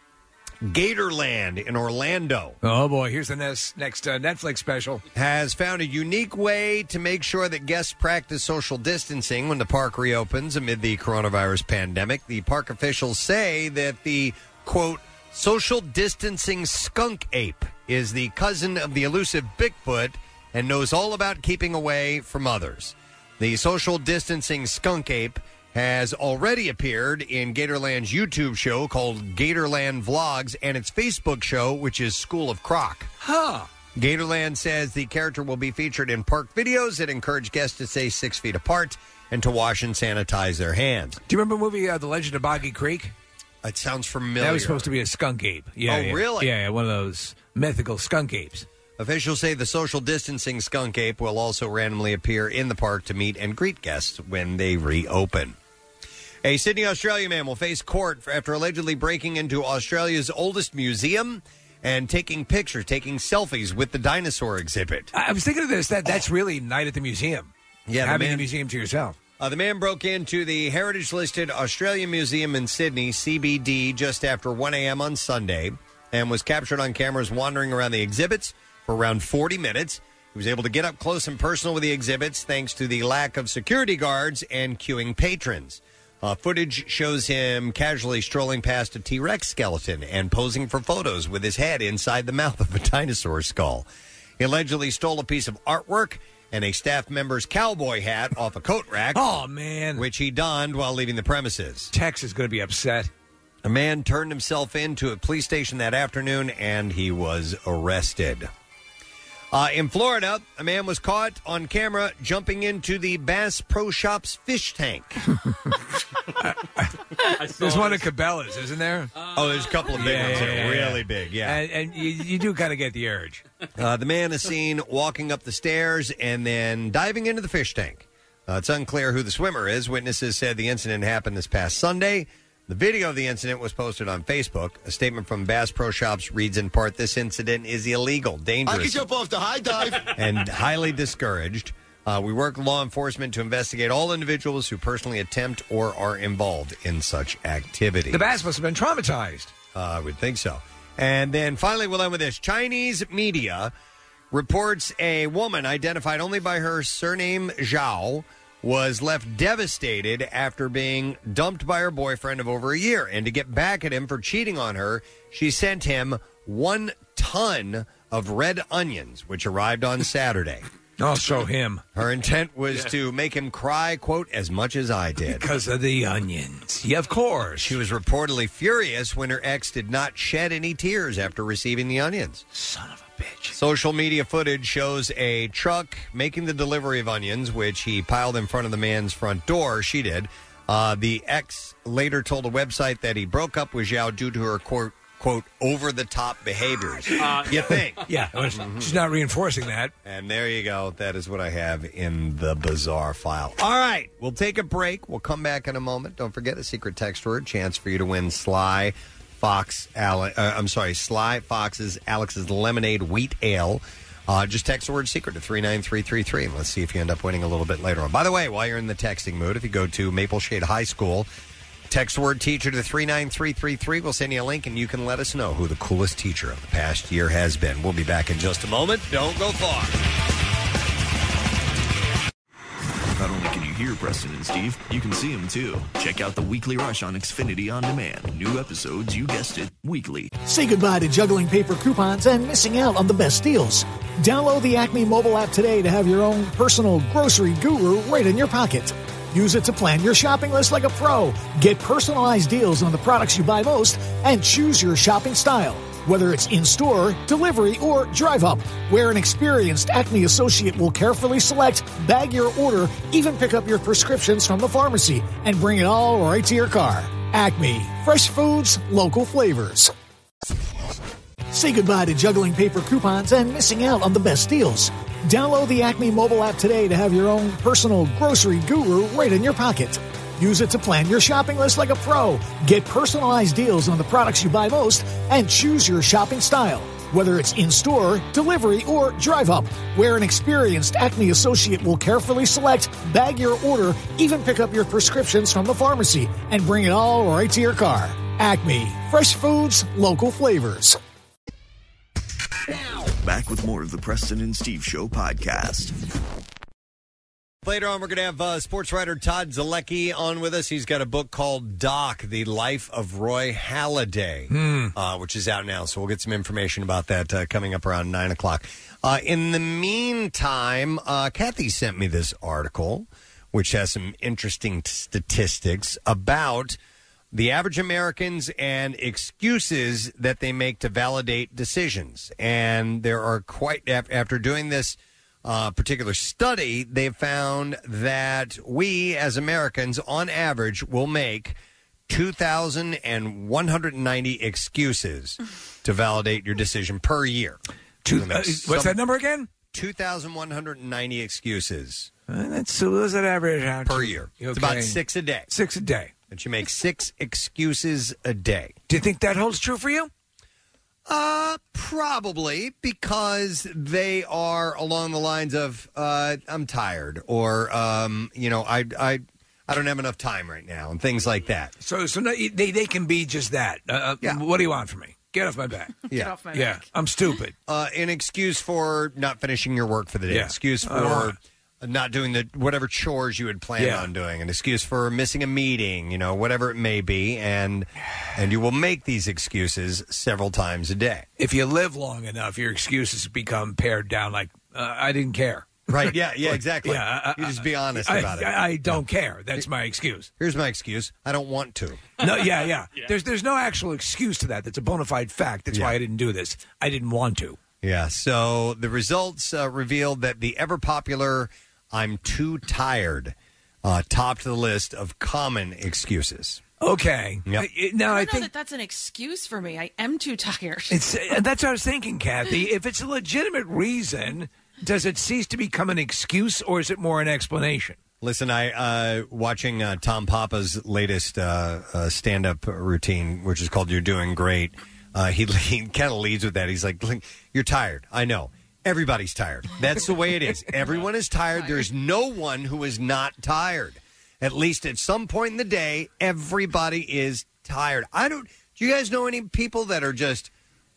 Gatorland in Orlando.
Oh, boy. Here's the next, next uh, Netflix special.
Has found a unique way to make sure that guests practice social distancing when the park reopens amid the coronavirus pandemic. The park officials say that the, quote, social distancing skunk ape is the cousin of the elusive Bigfoot and knows all about keeping away from others. The social distancing skunk ape has already appeared in Gatorland's YouTube show called Gatorland Vlogs and its Facebook show, which is School of Croc.
Huh.
Gatorland says the character will be featured in park videos that encourage guests to stay six feet apart and to wash and sanitize their hands.
Do you remember the movie uh, The Legend of Boggy Creek?
It sounds familiar.
That was supposed to be a skunk ape. Yeah,
Oh,
yeah.
really?
Yeah, yeah, one of those mythical skunk apes.
Officials say the social distancing skunk ape will also randomly appear in the park to meet and greet guests when they reopen. A Sydney, Australia man will face court after allegedly breaking into Australia's oldest museum and taking pictures, taking selfies with the dinosaur exhibit.
I I was thinking of this. That That's really night at the museum.
Yeah, the
Having
man-
the museum to yourself.
Uh, the man broke into the heritage-listed Australian Museum in Sydney, C B D, just after one a.m. on Sunday and was captured on cameras wandering around the exhibits for around forty minutes. He was able to get up close and personal with the exhibits thanks to the lack of security guards and queuing patrons. Uh, footage shows him casually strolling past a T-Rex skeleton and posing for photos with his head inside the mouth of a dinosaur skull. He allegedly stole a piece of artwork and a staff member's cowboy hat off a coat rack.
Oh, man.
Which he donned while leaving the premises.
Tex is going to be upset.
A man turned himself into a police station that afternoon, and he was arrested. Uh, in Florida, a man was caught on camera jumping into the Bass Pro Shops fish tank.
There's one at Cabela's, isn't there?
Oh, there's a couple of big ones here. Really big, yeah.
And, and you, you do kind of get the urge.
Uh, the man is seen walking up the stairs and then diving into the fish tank. Uh, it's unclear who the swimmer is. Witnesses said the incident happened this past Sunday. The video of the incident was posted on Facebook. A statement from Bass Pro Shops reads in part, "This incident is illegal, dangerous,
I can jump off the high dive.
and highly discouraged. Uh, we work with law enforcement to investigate all individuals who personally attempt or are involved in such activity."
The bass must have been traumatized.
Uh, I would think so. And then finally, we'll end with this. Chinese media reports a woman identified only by her surname Zhao was left devastated after being dumped by her boyfriend of over a year. And to get back at him for cheating on her, she sent him one ton of red onions, which arrived on Saturday.
Oh, show him.
Her intent was
Yeah.
to make him cry, quote, as much as I did.
Because of the onions. Yeah, of course.
She was reportedly furious when her ex did not shed any tears after receiving the onions.
Son of a bitch.
Social media footage shows a truck making the delivery of onions, which he piled in front of the man's front door. She did. Uh, the ex later told a website that he broke up with Zhao due to her, quote, quote over-the-top behaviors.
Uh,
you think?
Yeah, well, she's not reinforcing that.
And there you go. That is what I have in the bizarre file. All right, we'll take a break. We'll come back in a moment. Don't forget a secret text word, chance for you to win Sly Fox. Ale- uh, I'm sorry, Sly Fox's Alex's Lemonade Wheat Ale. Uh, just text the word secret to three nine three three three, and let's see if you end up winning a little bit later on. By the way, while you're in the texting mood, if you go to Maple Shade High School, text the word teacher to three nine three three three. We'll send you a link, and you can let us know who the coolest teacher of the past year has been. We'll be back in just a moment. Don't go far.
Not only can you hear Preston and Steve, you can see them too. Check out the Weekly Rush on Xfinity On Demand. New episodes, you guessed it, weekly.
Say goodbye to juggling paper coupons and missing out on the best deals. Download the Acme mobile app today to have your own personal grocery guru right in your pocket. Use it to plan your shopping list like a pro. Get personalized deals on the products you buy most and choose your shopping style. Whether it's in-store, delivery, or drive-up, where an experienced Acme associate will carefully select, bag your order, even pick up your prescriptions from the pharmacy, and bring it all right to your car. Acme. Fresh foods, local flavors. Say goodbye to juggling paper coupons and missing out on the best deals. Download the Acme mobile app today to have your own personal grocery guru right in your pocket. Use it to plan your shopping list like a pro. Get personalized deals on the products you buy most and choose your shopping style. Whether it's in-store, delivery, or drive-up, where an experienced Acme associate will carefully select, bag your order, even pick up your prescriptions from the pharmacy, and bring it all right to your car. Acme. Fresh foods, local flavors.
Back with more of the Preston and Steve Show podcast.
Later on, we're going to have uh, sports writer Todd Zalecki on with us. He's got a book called Doc, The Life of Roy Halladay,
Hmm.
uh, which is out now. So we'll get some information about that uh, coming up around nine o'clock. Uh, in the meantime, uh, Kathy sent me this article, which has some interesting t- statistics about the average Americans and excuses that they make to validate decisions. And there are quite, after doing this uh, particular study, they've found that we as Americans, on average, will make two thousand one hundred ninety excuses to validate your decision per year.
Two, uh, what's that number again?
two thousand one hundred ninety excuses.
Uh, that's so what does that average out
per
to?
year.
Okay.
It's about six a day.
Six a day.
That you make six excuses a day.
Do you think that holds true for you?
Uh, probably, because they are along the lines of uh, I'm tired, or um, you know, I I I don't have enough time right now, and things like that.
So so no, they they can be just that. Uh, yeah. What do you want from me? Get off my back.
Yeah.
Get off my
Yeah,
back.
I'm stupid.
Uh, an excuse for not finishing your work for the day.
Yeah.
Excuse for
Uh,
not doing the whatever chores you had planned
Yeah.
on doing. An excuse for missing a meeting. You know, whatever it may be, and and you will make these excuses several times a day.
If you live long enough, your excuses become pared down. Like uh, I didn't care.
Right? Yeah. Yeah. Exactly.
Yeah, I-
you just be honest
I,
about it.
I, I don't care. That's my excuse.
Here's my excuse. I don't want to.
No, yeah, yeah, There's there's no actual excuse to that. That's a bona fide fact. That's why I didn't do this. I didn't want to.
Yeah. So the results uh, revealed that the ever popular "I'm too tired" uh, topped the list of common excuses.
Okay.
Yep.
I- Now
I
I
don't know
think
that that's an excuse for me. I am too tired.
it's uh, that's what I was thinking, Kathy. If it's a legitimate reason, does it cease to become an excuse, or is it more an explanation?
Listen, I uh, watching uh, Tom Papa's latest uh, uh, stand-up routine, which is called "You're Doing Great." Uh, he he kind of leads with that. He's like, "You're tired. I know. Everybody's tired. That's the way it is. Everyone is tired. There's no one who is not tired. At least at some point in the day, everybody is tired. I don't. Do you guys know any people that are just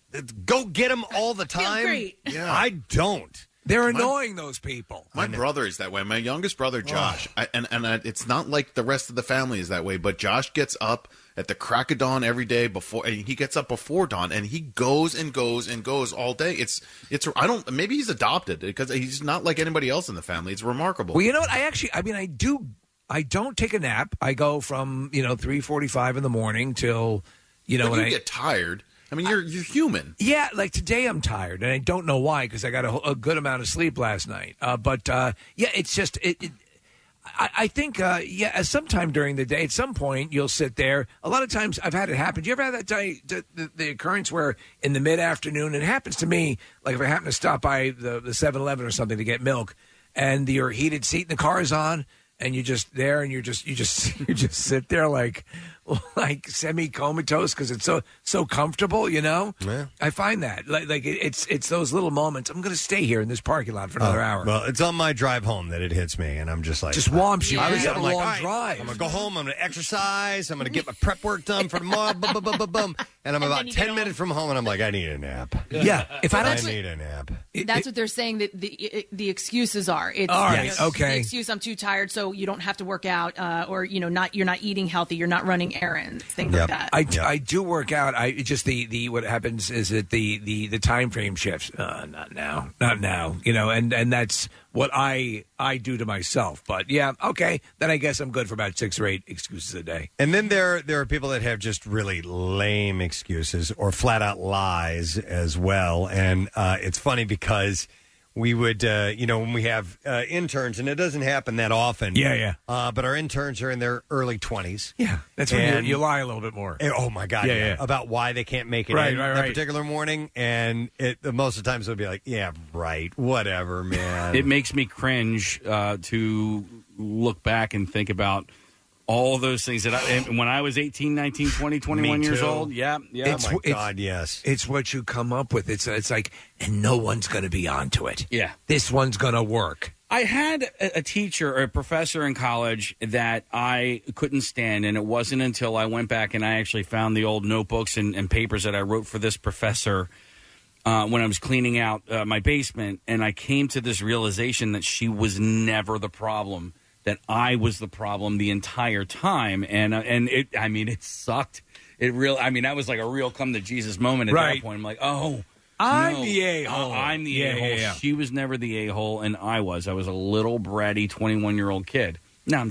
go get them all the time?
great.
Yeah.
I don't.
They're
My-
annoying, those people.
My brother is that way. My youngest brother, Josh, I, and and I, it's not like the rest of the family is that way. But Josh gets up at the crack of dawn every day before, and he gets up before dawn, and he goes and goes and goes all day. It's it's. I don't. Maybe he's adopted because he's not like anybody else in the family. It's remarkable.
Well, you know what? I actually, I mean, I do. I don't take a nap. I go from you know three forty-five in the morning till you know
But
when
you
I
get tired. I mean, you're you're human.
Yeah, like today I'm tired, and I don't know why because I got a, a good amount of sleep last night. Uh, but uh, yeah, it's just it. it I, I think uh, yeah, sometime during the day, at some point, you'll sit there. A lot of times, I've had it happen. Do you ever have that day, the, the, the occurrence where in the mid afternoon, it happens to me. Like if I happen to stop by the the seven eleven or something to get milk, and your heated seat in the car is on, and you're just there, and you're just you just you just sit there like. like semi-comatose because it's so so comfortable, you know.
Yeah.
I find that like like it, it's it's those little moments. I'm going to stay here in this parking lot for another
Oh,
hour.
Well, it's on my drive home that it hits me, and I'm just like,
Just whomps you.
I was,
You got
I'm
a
like,
long
all right,
drive.
I'm gonna go home. I'm gonna exercise. I'm gonna get my prep work done for tomorrow. Boom, boom, boom, boom, boom. And I'm
And
about
then you get
ten minutes from home, and I'm like, I need a nap.
Yeah, if I
I
don't,
need a nap.
That's what they're saying that the the excuses are. It's
All
you
right,
know,
okay.
The excuse I'm too tired, so you don't have to work out, uh, or you know, not you're not eating healthy, you're not running errands, things like that.
I, I do work out. I it just the, the what happens is that the the the time frame shifts. Uh, not now, not now. You know, and and that's what I I do to myself. But yeah, okay. Then I guess I'm good for about six or eight excuses a day.
And then there there are people that have just really lame excuses or flat out lies as well. And uh, it's funny because we would, uh, you know, when we have uh, interns, and it doesn't happen that often.
Yeah, yeah.
Uh, but our interns are in their early twenties.
Yeah, that's when you,
And-
you lie a little bit more.
Eh, Oh my God!
Yeah,
Yeah,
yeah.
About why they can't make it
Right,
in
right,
that
right.
particular morning, and it most of the times they'll be like, "Yeah, right, whatever, man."
It makes me cringe uh, to look back and think about all those things that I, and when I was eighteen, nineteen, twenty, twenty-one
Me
years
too.
old. Yeah, yeah.
It's,
my
it's-
God, yes.
It's what you come up with. It's it's like, and no one's going to be onto it.
Yeah.
This one's going to work.
I had a, a teacher or a professor in college that I couldn't stand, and it wasn't until I went back and I actually found the old notebooks and, and papers that I wrote for this professor uh, when I was cleaning out uh, my basement, and I came to this realization that she was never the problem, that I was the problem the entire time, and uh, and it, I mean, it sucked. It real, I mean, that was like a real come to Jesus moment at
Right.
that point. I'm like, oh.
I'm
no,
the a-hole.
uh, I'm the
Yeah,
a-hole.
yeah, yeah.
She was never the a-hole, and I was. I was a little bratty twenty-one-year-old kid. Now I'm just a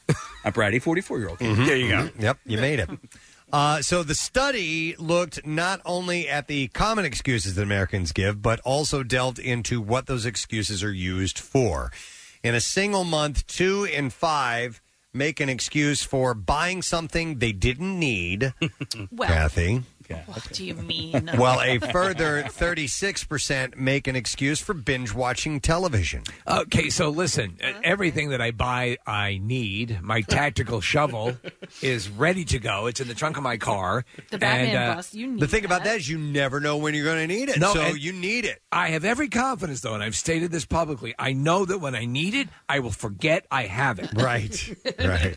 I'm Brady, forty-four-year-old.
Mhm.
There you go.
Yep, you made it. Uh, so the study looked not only at the common excuses that Americans give, but also delved into what those excuses are used for. In a single month, two in five make an excuse for buying something they didn't need.
Well,
Kathy.
What do you mean?
Well, a further thirty-six percent make an excuse for binge watching television.
Okay, so listen, uh, everything that I buy, I need. My tactical shovel is ready to go. It's in the trunk of my car.
The Batman
and, uh,
bus, you need
The thing about that is you never know when you're going to need it.
No,
so
and
you need it.
I have every confidence, though, and I've stated this publicly. I know that when I need it, I will forget I have it.
Right, right.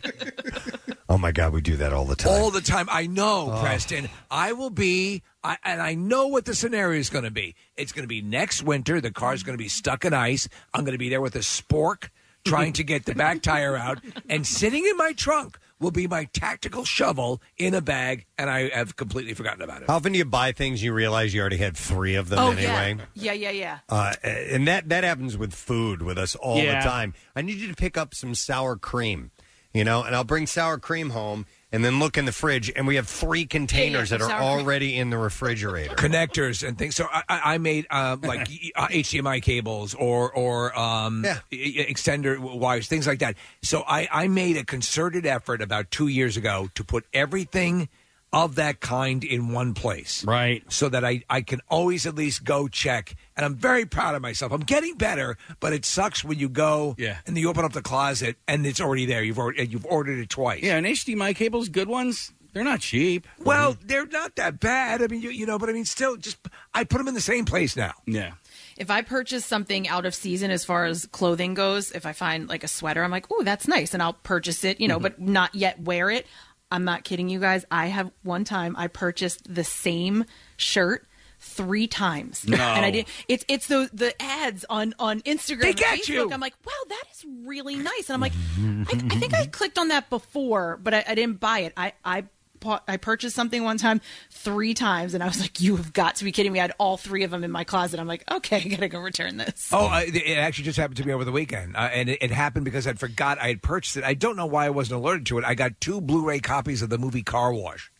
Oh, my God, we do that all the time.
All the time. I know,
Oh.
Preston. I will be, I, and I know what the scenario is going to be. It's going to be next winter. The car's going to be stuck in ice. I'm going to be there with a spork trying to get the back tire out. And sitting in my trunk will be my tactical shovel in a bag, and I have completely forgotten about it.
How often do you buy things you realize you already had three of them
oh,
anyway?
yeah. Yeah, yeah, yeah.
Uh, and that, that happens with food with us all
Yeah.
the time. I need you to pick up some sour cream, you know, and I'll bring sour cream home and then look in the fridge, and we have three containers
Yeah, yeah,
that are
sour cream.
already in the refrigerator.
Connectors and things. So I, I I made uh, like uh, H D M I cables or or um, e- extender wires, things like that. So I, I made a concerted effort about two years ago to put everything of that kind in one place.
Right.
So that I, I can always at least go check. And I'm very proud of myself. I'm getting better, but it sucks when you go
Yeah.
and then you open up the closet and it's already there. You've already, you've ordered it twice.
Yeah, and H D M I cables, good ones, they're not cheap.
Well, they're not that bad. I mean, you, you know, but I mean, still, just I put them in the same place now.
Yeah.
If I purchase something out of season as far as clothing goes, if I find like a sweater, I'm like, oh, that's nice. And I'll purchase it, you know,
Mm-hmm.
but not yet wear it. I'm not kidding you guys. I have one time I purchased the same shirt three times.
No.
And I did it's it's the the ads on on Instagram
They
and
get
Facebook.
you.
I'm like, wow, that is really nice. And I'm like, I, I think I clicked on that before, but I, I didn't buy it. I I bought- I purchased something one time three times, and I was like, you have got to be kidding me. I had all three of them in my closet. I'm like, okay, I gotta go return this.
Oh, uh, it actually just happened to me over the weekend, uh, and it, it happened because I'd forgot I had purchased it. I don't know why I wasn't alerted to it. I got two Blu-ray copies of the movie Car Wash.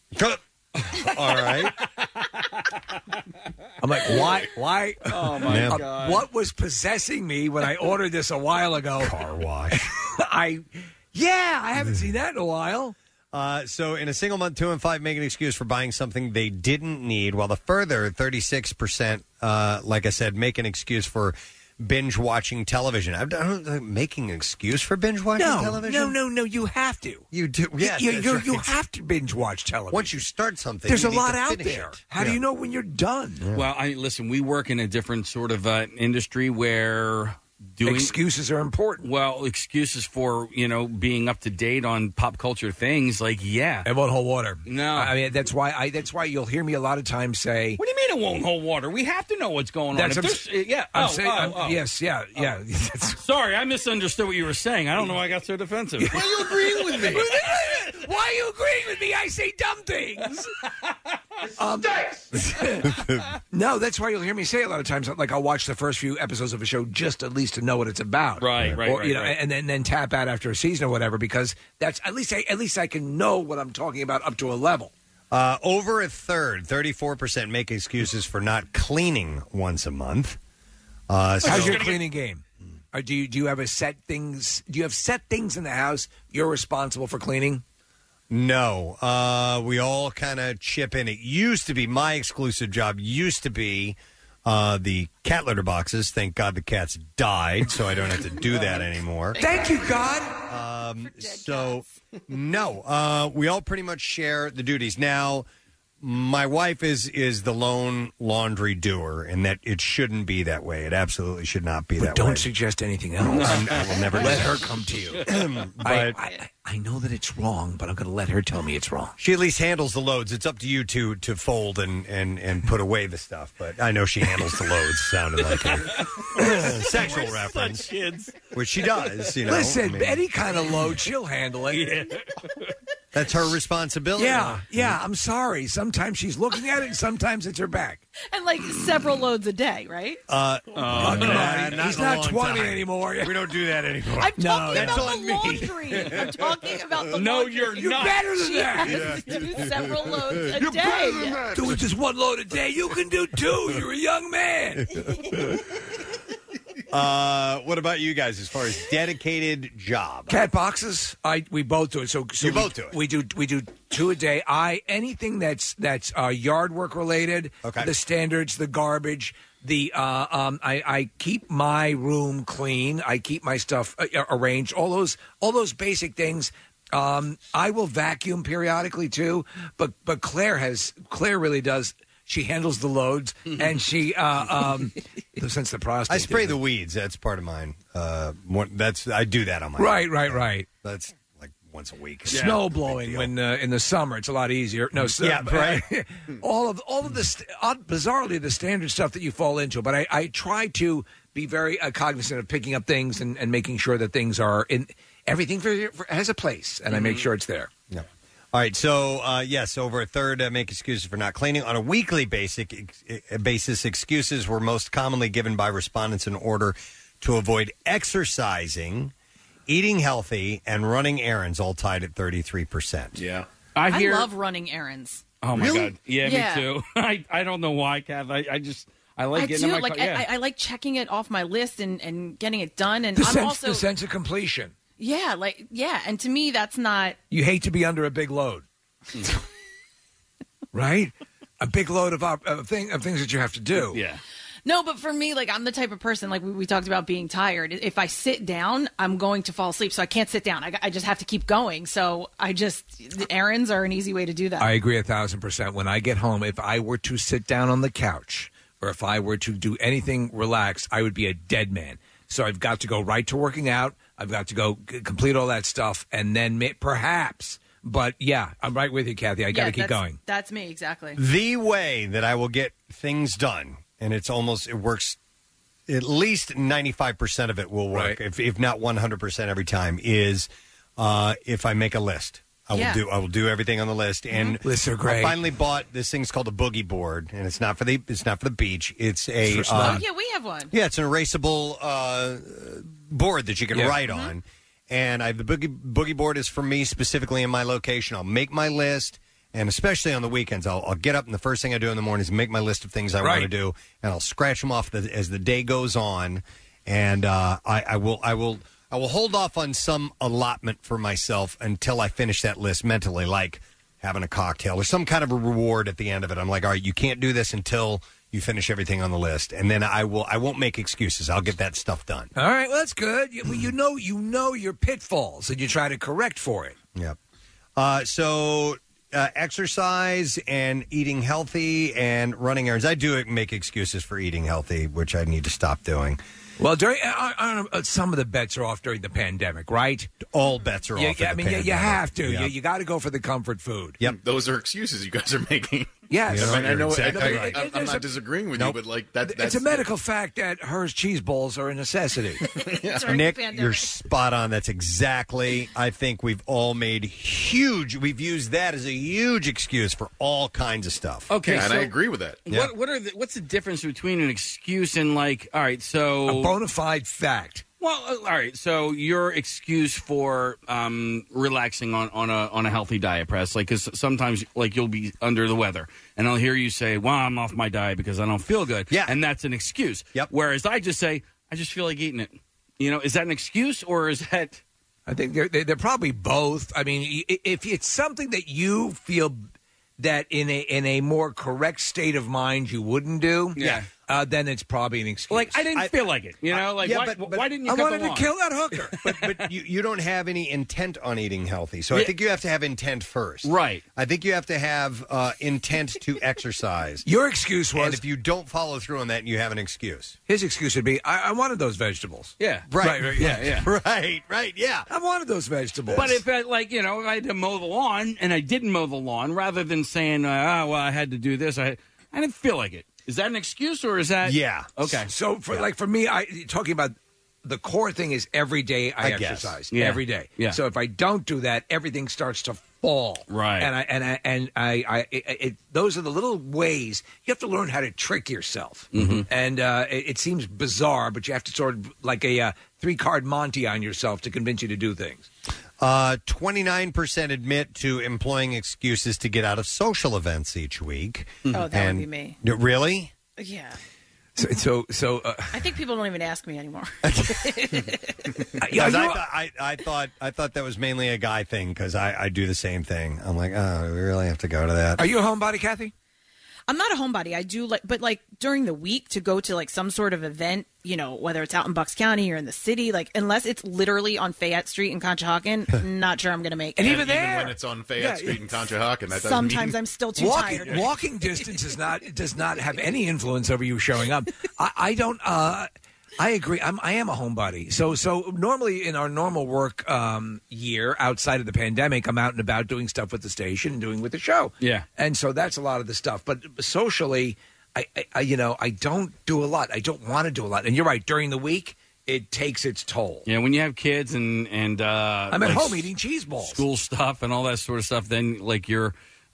All right.
I'm like, why? Why?
Oh, my
uh,
God.
What was possessing me when I ordered this a while ago?
Car Wash.
I, yeah, I haven't seen that in a while.
Uh, so in a single month, two and five make an excuse for buying something they didn't need, while the further thirty-six percent, uh, like I said, make an excuse for binge watching television. I don't uh, making an excuse for binge watching
No,
television.
no, no, no. You have to.
You do. Yes,
you,
that's
you,
right.
you have to binge watch television.
Once you start something,
there's
you
a
need
lot
to
out
finish
there.
it.
How do
Yeah.
you know when you're done?
Well, I listen, we work in a different sort of uh, industry where doing
excuses are important.
Well, excuses for, you know, being up to date on pop culture things, like, yeah.
It won't hold water.
No.
I mean, that's why I. That's why you'll hear me a lot of times say.
What do you mean it won't hold water? We have to know what's going on.
That's
If
what I'm
there's-
s-
yeah.
I'm
oh,
saying-
oh,
I'm-
oh.
yes, yeah, yeah.
Sorry, I misunderstood what you were saying. I don't know why I got so defensive.
Why are you agreeing with me? Why are you agreeing with me? I say dumb things. Um, no, that's why you'll hear me say a lot of times. Like I'll watch the first few episodes of a show just at least to know what it's about,
Right, right,
or,
right,
you know,
right.
and then then tap out after a season or whatever. Because that's at least I, at least I can know what I'm talking about up to a level.
Uh, over a third, thirty-four percent, make excuses for not cleaning once a month. Uh, so-
How's your cleaning game? Or do you do you have a set things? Do you have set things in the house you're responsible for cleaning?
No, uh, we all kind of chip in. It used to be my exclusive job. Used to be uh, the cat litter boxes. Thank God the cats died, so I don't have to do that anymore.
Thank you, God.
Um, so no, uh, we all pretty much share the duties. Now, my wife is is the lone laundry doer, and that it shouldn't be that way. It absolutely should not be
But
that
don't
way.
suggest anything else.
I'm- I will never do
let
that.
her come to you.
But-
I, I, I know that it's wrong, but I'm going to let her tell me it's wrong.
She at least handles the loads. It's up to you to to fold and, and, and put away the stuff. But I know she handles the loads. Sounded like a sexual
We're
reference,
such kids.
which she does. You know,
Listen,
I mean-
any kind of load, she'll handle it.
That's her responsibility.
Yeah, yeah. I'm sorry. Sometimes she's looking at it, and sometimes it's her back.
And like several loads a day, right?
Uh,
oh, come on.
not
He's
in a
not
long
twenty
time.
anymore.
We don't do that anymore.
I'm
No,
talking
that's
about
on
the
me.
laundry. I'm talking about the
No,
laundry.
you're
You're
not.
better than
She
that.
has to do several loads a
You're
day.
better than that. Do just one load a day. You can do two. You're a young man.
Uh, what about you guys as far as dedicated job?
Cat boxes. I we both do it. So, so
You
we,
both do it.
We do we do two a day. I anything that's that's uh, yard work related.
Okay.
The standards, the garbage. The uh, um, I, I keep my room clean. I keep my stuff uh, arranged. All those all those basic things. Um, I will vacuum periodically too. But but Claire has Claire really does. She handles the loads, and she uh, um, since the prostate.
I spray the weeds. That's part of mine. Uh, one, that's I do that on my
Right, right, right.
That's like once a week.
Snow blowing when uh, in the summer it's a lot easier. No, so,
Yeah, right.
all of all of the st- odd, bizarrely the standard stuff that you fall into. But I, I try to be very uh, cognizant of picking up things and, and making sure that things are in everything for, for, has a place, and I make sure it's there.
Yeah. All right, so uh, yes, over a third uh, make excuses for not cleaning. On a weekly basic ex- basis, excuses were most commonly given by respondents in order to avoid exercising, eating healthy, and running errands, all tied at thirty-three percent.
Yeah.
I
I
hear.
love running errands.
Oh my
Really?
god. Yeah,
Yeah.
me too. I I don't know why, Kath. I, I just I like
I
getting
do
in my
like
car. Yeah.
I, I like checking it off my list and, and getting it done. And
The
I'm
sense,
also
the sense of completion.
yeah, like yeah. And to me, that's not
You hate to be under a big load, right? A big load of, op- of, thing, of things that you have to do.
yeah.
no. But for me, like I'm the type of person like we, we talked about being tired. If I sit down, I'm going to fall asleep. So I can't sit down. I, I just have to keep going. So I just the errands are an easy way to do that.
I agree a thousand percent. When I get home, if I were to sit down on the couch or if I were to do anything relaxed, I would be a dead man. So I've got to go right to working out. I've got to go c- complete all that stuff, and then may- perhaps. But yeah, I'm right with you, Kathy. I got to
Yeah,
keep
that's-
going.
That's me exactly.
The way that I will get things done, and it's almost, it works, at least ninety-five percent of it will work,
Right.
if, if not one hundred percent every time, is uh, if I make a list. I will
Yeah.
do. I will do everything on the list. And
Lists are great.
I finally bought this thing's called a boogie board, and it's not for the. It's not for the beach. It's a.
It's for
uh,
Oh yeah, we have one.
yeah, it's an erasable uh, board that you can
Yeah.
write on. And I, the boogie boogie board is for me specifically in my location. I'll make my list, and especially on the weekends, I'll, I'll get up and the first thing I do in the morning is make my list of things I want to
Right.
do, and I'll scratch them off the, as the day goes on. And uh, I, I will, I will, I will hold off on some allotment for myself until I finish that list mentally, like having a cocktail or some kind of a reward at the end of it. I'm like, all right, you can't do this until you finish everything on the list, and then I will. I won't make excuses. I'll get that stuff done.
All right, well, that's good. You, well, you know, you know your pitfalls, and you try to correct for it.
Yep. Uh, so uh, exercise and eating healthy and running errands. I do make excuses for eating healthy, which I need to stop doing.
Well, during I, I don't know, uh, some of the bets are off during the pandemic, right?
All bets are
Yeah,
off.
yeah, I
in the
mean, you, you
pandemic.
have to.
Yep.
You, you got to go for the comfort food.
Yep.
Those are excuses you guys are making.
Yes.
I, mean, I
You're
know.
exactly
I,
right.
I, I'm
There's
not
a-
disagreeing with
Nope.
you, but like that, that's
It's a medical fact that Hers cheese balls are a necessity.
During
Nick,
the pandemic.
you're spot on. That's exactly. I think we've all made huge. We've used that as a huge excuse for all kinds of stuff.
Okay,
Yeah, and
so
I agree with that.
Yeah.
What what are the, what's the difference between an excuse and like all right, so
A bona fide fact.
well, uh, all right, so your excuse for um, relaxing on, on a on a healthy diet, Press, like because sometimes like you'll be under the weather, and I'll hear you say, "Well, I'm off my diet because I don't feel good,"
Yeah.
and that's an excuse.
Yep.
Whereas I just say, "I just feel like eating it." You know, is that an excuse or is that?
I think they're, they're, they're probably both. I mean, i- if it's something that you feel that in a in a more correct state of mind you wouldn't do,
Yeah.
uh, then it's probably an excuse.
Like I didn't
I-
feel like it. You know, like
yeah,
why,
but- but
why didn't you?
I
cut
wanted
the
to
lawn?
kill that hooker.
but but you, you don't have any intent on eating healthy. So I
Yeah.
think you have to have intent first.
Right.
I think you have to have uh, intent to exercise.
Your excuse
And
was
if you don't follow through on that, you have an excuse.
his excuse would be, I, I wanted those vegetables.
Yeah.
Right, right,
Yeah, yeah.
Right, right, yeah.
I wanted those vegetables.
But if I, like, you know, if I had to mow the lawn and I didn't mow the lawn, rather than saying, uh, oh, well, I had to do this, I, I didn't feel like it. Is that an excuse or is that?
Yeah.
Okay.
So, for like for me, I talking about the core thing is every day I,
I guess.
exercise.
Yeah.
Every day.
Yeah.
So if I don't do that, everything starts to fall.
Right.
And I and I and I, I it, it, those are the little ways you have to learn how to trick yourself.
Mhm.
And uh, it, it seems bizarre, but you have to sort of like a uh, three card Monty on yourself to convince you to do things.
Uh, twenty-nine percent admit to employing excuses to get out of social events each week.
Oh, that
And-
would be me.
Really?
Yeah.
So, so, so uh,
I think people don't even ask me anymore.
Because I, thought, I, I thought I thought that was mainly a guy thing because I, I do the same thing. I'm like, oh, we really have to go to that.
Are you a homebody, Kathy?
I'm not a homebody. I do like, but like during the week to go to like some sort of event, you know, whether it's out in Bucks County or in the city, like unless it's literally on Fayette Street in Conshohocken, not sure I'm going to make it.
And even when it's on Fayette
Yeah,
Street in Conshohocken, that doesn't
Sometimes
mean...
I'm still too
walking,
tired.
Walking distance is not does not have any influence over you showing up. I, I don't. Uh, I agree. I'm, I am a homebody. So so normally in our normal work um, year outside of the pandemic, I'm out and about doing stuff with the station and doing with the show.
Yeah.
And so that's a lot of the stuff. But socially, I, I, I you know I don't do a lot. I don't want to do a lot. And you're right. During the week, it takes its toll.
Yeah, when you have kids and and uh,
I'm at
like
home eating cheese balls,
school stuff, and all that sort of stuff, then like your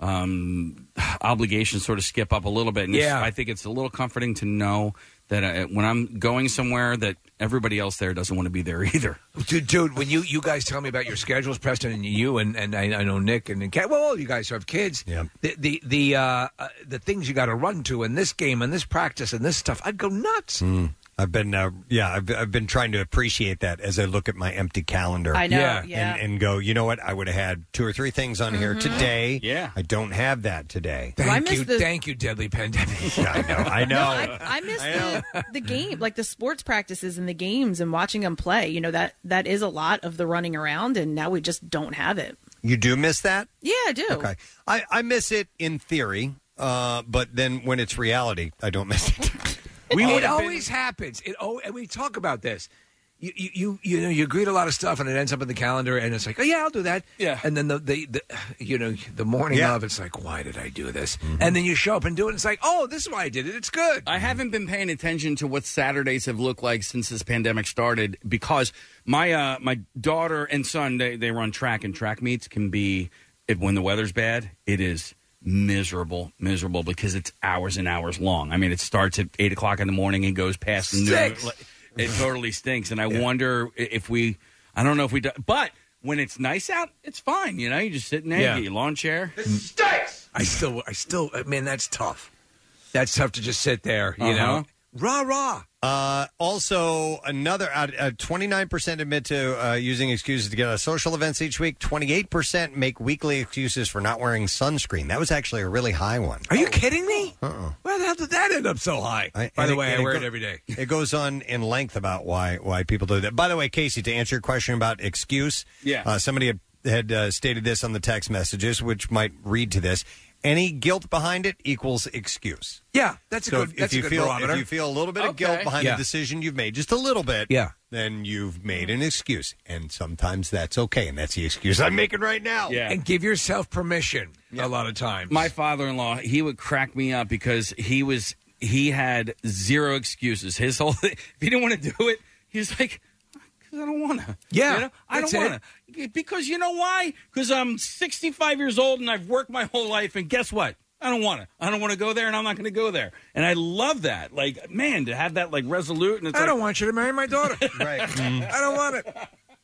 um, obligations sort of skip up a little bit. And it's-
Yeah.
I think it's a little comforting to know that uh, when I'm going somewhere, that everybody else there doesn't want to be there either.
Dude, dude, when you, you guys tell me about your schedules, Preston, and you and, and I, I know Nick and, and Kat, well, all you guys who have kids.
Yeah.
The the the, uh, uh, the things you got to run to in this game and this practice and this stuff, I'd go nuts.
Mm. I've been, uh, yeah, I've, I've been trying to appreciate that as I look at my empty calendar.
I know, Yeah. yeah.
And, and go, you know what? I would have had two or three things on here
Mhm.
today.
Yeah.
I don't have that today.
Well, I
Thank
miss
you,
the-
thank you, deadly pandemic.
Yeah, I know, I know.
No, I, I miss the, the game, like the sports practices and the games and watching them play. You know, that that is a lot of the running around, and now we just don't have it.
You do miss that?
Yeah, I do.
Okay. I, I miss it in theory, uh, but then when it's reality, I don't miss it.
We,
Oh,
it
it-
always happens. It oh, and we talk about this. You, you you you know you agree to a lot of stuff and it ends up in the calendar and it's like, oh yeah, I'll do that.
Yeah.
And then the the, the you know the morning
Yeah.
of it's like, why did I do this? And then you show up and do it. And it's like, oh, this is why I did it. It's good.
I haven't been paying attention to what Saturdays have looked like since this pandemic started because my uh, my daughter and son they, they run track, and track meets can be if when the weather's bad, it is miserable, miserable because it's hours and hours long. I mean, it starts at eight o'clock in the morning and goes past noon.
Six.
It totally stinks, and I wonder if we. I don't know if we do, but when it's nice out, it's fine. You know, you just sit in there,
Yeah.
you get your lawn chair.
Stinks. I still I still man, that's tough. That's tough to just sit there. You
Uh-huh.
know, rah rah.
Uh, also, another uh, uh, twenty-nine percent admit to uh, using excuses to get out of social events each week. twenty-eight percent make weekly excuses for not wearing sunscreen. That was actually a really high one.
Are you kidding me?
Uh-uh.
Where the hell did that end up so high?
I-
By
and
the way,
and
I wear
go-
it every day.
It goes on in length about why why people do that. By the way, Casey, to answer your question about excuse,
Yeah.
uh, somebody had, had uh, stated this on the text messages, which might read to this. Any guilt behind it equals excuse.
Yeah, that's a
So
good.
if,
That's
if
a
you
good
feel
barometer.
if you feel a little bit of
Okay.
guilt behind
Yeah.
the decision you've made, just a little bit,
Yeah.
then you've made an excuse, and sometimes that's okay, and that's the excuse I'm making right now.
Yeah.
and give yourself permission a lot of times.
My father-in-law, he would crack me up because he was he had zero excuses. His whole thing, if he didn't want to do it, he was like, "Because I don't want to."
Yeah,
you know? I
that's
don't want to. Because you know why? Because I'm sixty-five years old and I've worked my whole life, and guess what? I don't want to. I don't want to go there, and I'm not going to go there. And I love that. Like, man, to have that like resolute. And it's
I
like,
don't want you to marry my daughter.
Right.
I don't want it.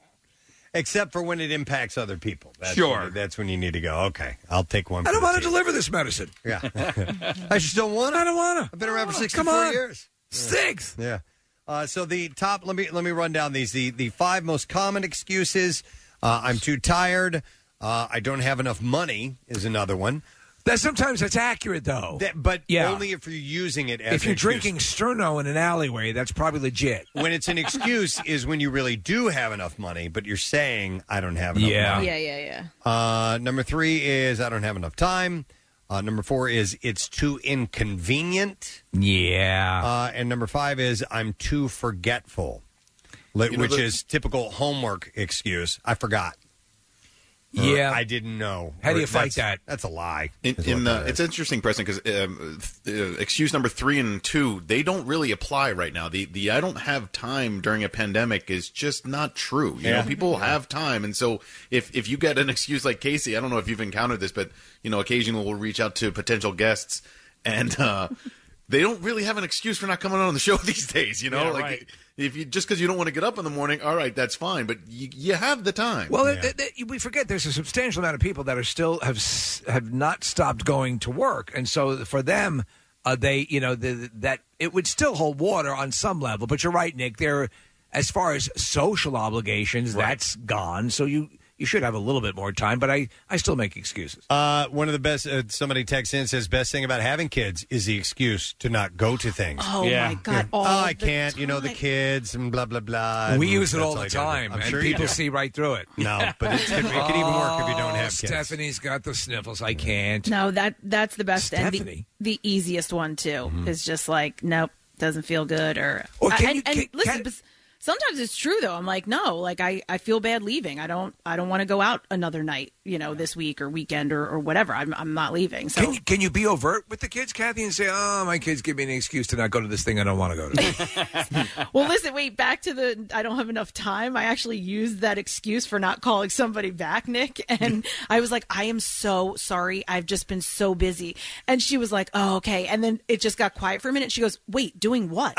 Except for when it impacts other people. That's
Sure.
when, that's when you need to go, okay, I'll take one.
I
for
don't
the
want to
team.
deliver this medicine.
Yeah. I just don't want
I
to.
don't want to.
I've been around for
Come
sixty-four
on.
years.
Six.
Yeah. Uh, so the top. Let me let me run down these. The the five most common excuses. Uh, I'm too tired. Uh, I don't have enough money is another one.
That sometimes that's accurate though.
That, but
Yeah.
only if you're using it as
if you're
an excuse.
drinking Sterno in an alleyway, that's probably legit.
When it's an excuse is when you really do have enough money, but you're saying I don't have enough
Yeah.
money.
Yeah, yeah, yeah.
Uh, number three is I don't have enough time. Uh, number four is it's too inconvenient.
Yeah.
Uh, and number five is I'm too forgetful, li-
You know,
which
the-
is typical homework excuse. I forgot. Or,
Yeah.
I didn't know.
How do
Or
you fight
that's-
that?
That's a lie.
In,
is
in
what
uh,
that
it's
is.
interesting, Preston, because um, th- uh, excuse number three and two, they don't really apply right now. The the I don't have time during a pandemic is just not true. You
Yeah.
know, people
Yeah.
have time, and so if if you get an excuse like Casey, I don't know if you've encountered this, but you know, occasionally we'll reach out to potential guests, and uh, they don't really have an excuse for not coming on the show these days. You know,
Yeah,
like.
right.
If you just because you don't want to get up in the morning, all right, that's fine. But you, you have the time.
Well, th- th- we forget there's a substantial amount of people that are still have s- have not stopped going to work, and so for them, uh, they you know the, that it would still hold water on some level. But you're right, Nick. There, as far as social obligations, that's gone. So you you should have a little bit more time. But I I still make excuses.
Uh, one of the best, uh, somebody texts in says, best thing about having kids is the excuse to not go to things.
Oh, Yeah. my God, all
oh, I
the
can't, you know, the kids and blah, blah, blah.
We
and
use it
that's
all the
I gotta do.
time,
I'm
and
sure you
people
do.
see right through it.
No, but it's, it, it could even work if you don't
Oh,
have kids.
Stephanie's got the sniffles. I can't.
No, that that's the best and the,
Stephanie.
the easiest one too is just like nope, doesn't feel good or.
Or can
and,
you-
and
can-
listen,
can-
but sometimes it's true though. I'm like no, like I, I feel bad leaving. I don't I don't want to go out another night, you know, this week or weekend or, or whatever. I'm I'm not leaving. So
Can you, can you be overt with the kids, Kathy, and say, "Oh, my kids give me an excuse to not go to this thing I don't want to go to"?
well, listen, wait, back to the I don't have enough time. I actually used that excuse for not calling somebody back, Nick. And I was like, I am so sorry. I've just been so busy. And she was like, oh, okay. And then it just got quiet for a minute. She goes, wait, doing what?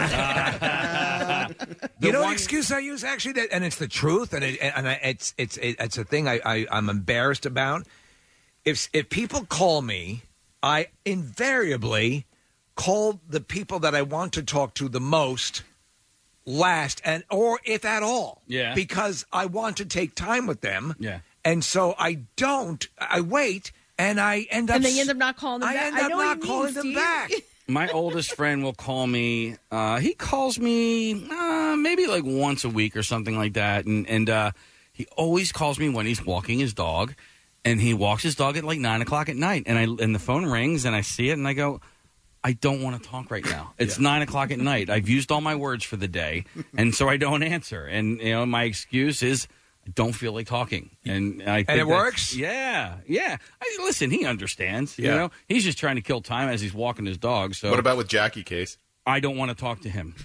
You know, an excuse I use actually, that, and it's the truth, and it, and I, it's it's it's a thing I, I I'm embarrassed about. If if people call me, I invariably call the people that I want to talk to the most last, and or if at all,
Yeah.
because I want to take time with them,
Yeah.
and so I don't. I wait, and I end up
And they end up not calling them
I
back.
end
I
up
know what
not
you mean,
calling them
Steve.
back.
My oldest friend will call me. Uh, he calls me uh, maybe like once a week or something like that, and and uh, he always calls me when he's walking his dog, and he walks his dog at like nine o'clock at night, and I and the phone rings, and I see it, and I go, I don't want to talk right now. It's nine o'clock at night. I've used all my words for the day, and so I don't answer. And you know, my excuse is I don't feel like talking, and I think
And it
that's-
works?
Yeah, yeah. I, listen, he understands. You
Yeah.
know, he's just trying to kill time as he's walking his dog. So
What about with Jackie, Case?
I don't want to talk to him.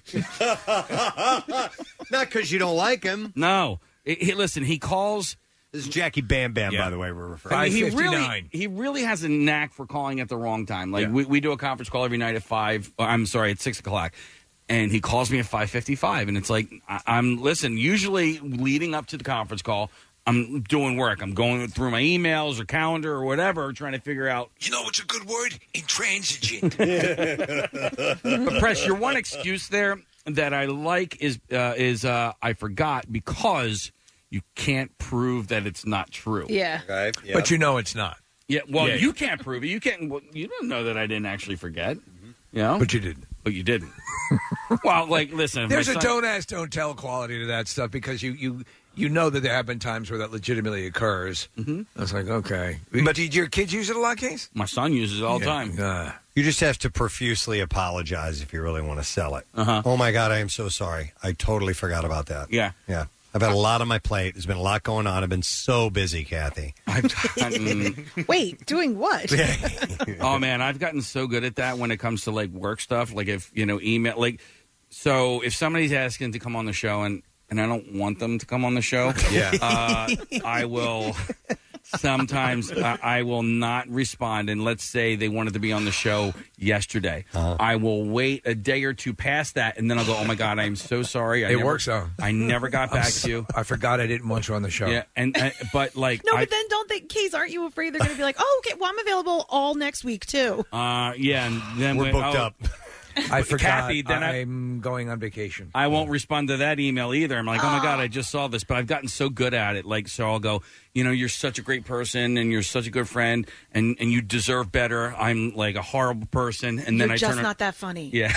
Not because you don't like him.
No. He, he- listen, he calls.
This is Jackie Bam Bam,
Yeah.
by the way, we're referring
I mean, he really,
five fifty-nine.
he really has a knack for calling at the wrong time. Like
Yeah.
we, we do a conference call every night at five. uh, I'm sorry, at six o'clock, and he calls me at five fifty-five, and it's like I, I'm listen. Usually, leading up to the conference call, I'm doing work. I'm going through my emails or calendar or whatever, trying to figure out.
You know what's a good word? Intransigent.
But Press, your one excuse there that I like is uh, is uh, I forgot because you can't prove that it's not true.
Yeah.
Okay.
But you know it's not.
Yeah, well,
Yeah.
you can't prove it. You can't. Well, you don't know that I didn't actually forget. You know,
But you didn't.
but you didn't. Well, like, listen.
There's
my
a
son-
don't ask, don't tell quality to that stuff because you you you know that there have been times where that legitimately occurs. Mm-hmm. I was like, okay. But did your kids use it a lot, Case?
My son uses it all the
Yeah.
time.
Uh,
You just have to profusely apologize if you really want to sell it.
Uh-huh.
Oh, my God, I am so sorry. I totally forgot about that.
Yeah.
Yeah. I've had a lot on my plate. There's been a lot going on. I've been so busy, Kathy.
I've gotten,
Wait, doing what?
oh man, I've gotten so good at that when it comes to like work stuff. Like if you know email, like so if somebody's asking to come on the show and and I don't want them to come on the show,
Yeah.
uh, I will. Sometimes uh, I will not respond, and let's say they wanted to be on the show yesterday.
Uh-huh.
I will wait a day or two past that, and then I'll go, "Oh my God, I am so sorry." I
It
never,
works, though.
I never got
I'm
back
so-
to you.
I forgot I didn't want you on the show.
Yeah, and uh, but like,
No,
I,
but then don't think, Case, aren't you afraid they're going to be like, oh, okay, well, I'm available all next week, too?
uh, yeah, and then
We're
when-
booked
oh,
up.
I forgot
Kathy, then I-
I'm going on vacation.
I won't respond to that email either. I'm like, oh my God, I just saw this, but I've gotten so good at it. Like, so I'll go, you know, you're such a great person and you're such a good friend and, and you deserve better. I'm like a horrible person. And then
You're
I
just
turn
not that funny.
Yeah.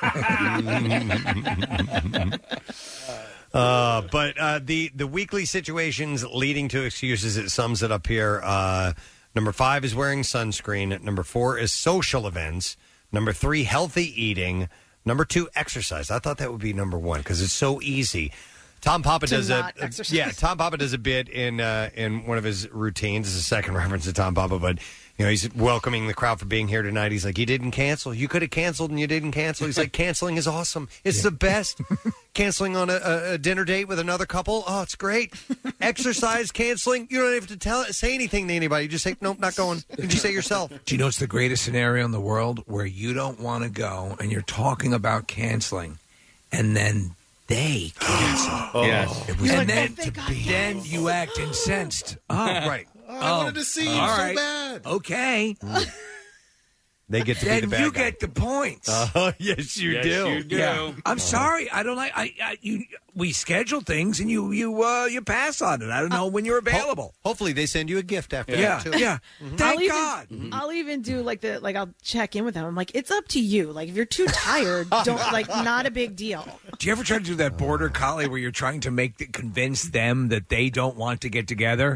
Uh, but uh, the the weekly situations leading to excuses, it sums it up here. Uh, number five is wearing sunscreen. Number four is social events. Number three, healthy eating. Number two, exercise. I thought that would be number one because it's so easy Tom Papa
to
does a,
not
a
exercise.
yeah. Tom Papa does a bit in uh, in one of his routines. It's a second reference to Tom Papa, but you know he's welcoming the crowd for being here tonight. He's like, "You didn't cancel. You could have canceled, and you didn't cancel." He's like, "Canceling is awesome. It's the best. Canceling on a, a, a dinner date with another couple. Oh, it's great. Exercise canceling. You don't have to tell say anything to anybody. You just say, nope, not going. You just say it yourself."
Do you know it's the greatest scenario in the world where you don't want to go and you're talking about canceling, and then they cancel.
Oh. Yes.
It was
You're
and
like,
then, then you act incensed. Oh, right.
Oh, I wanted to see you
all
so
right.
bad.
Okay.
They get to be
then
the bad
you
guy.
get the points.
Oh, yes, you
Yes,
do.
you do. Yeah. I'm sorry. I don't like. I, I you. We schedule things and you you uh, you pass on it. I don't know when you're available.
Hopefully, they send you a gift after
Yeah,
that too.
yeah.
Mhm.
Thank
I'll even,
God.
I'll even do like the like I'll check in with them. I'm like, it's up to you. Like if you're too tired, don't like not a big deal.
Do you ever try to do that border collie where you're trying to make convince them that they don't want to get together?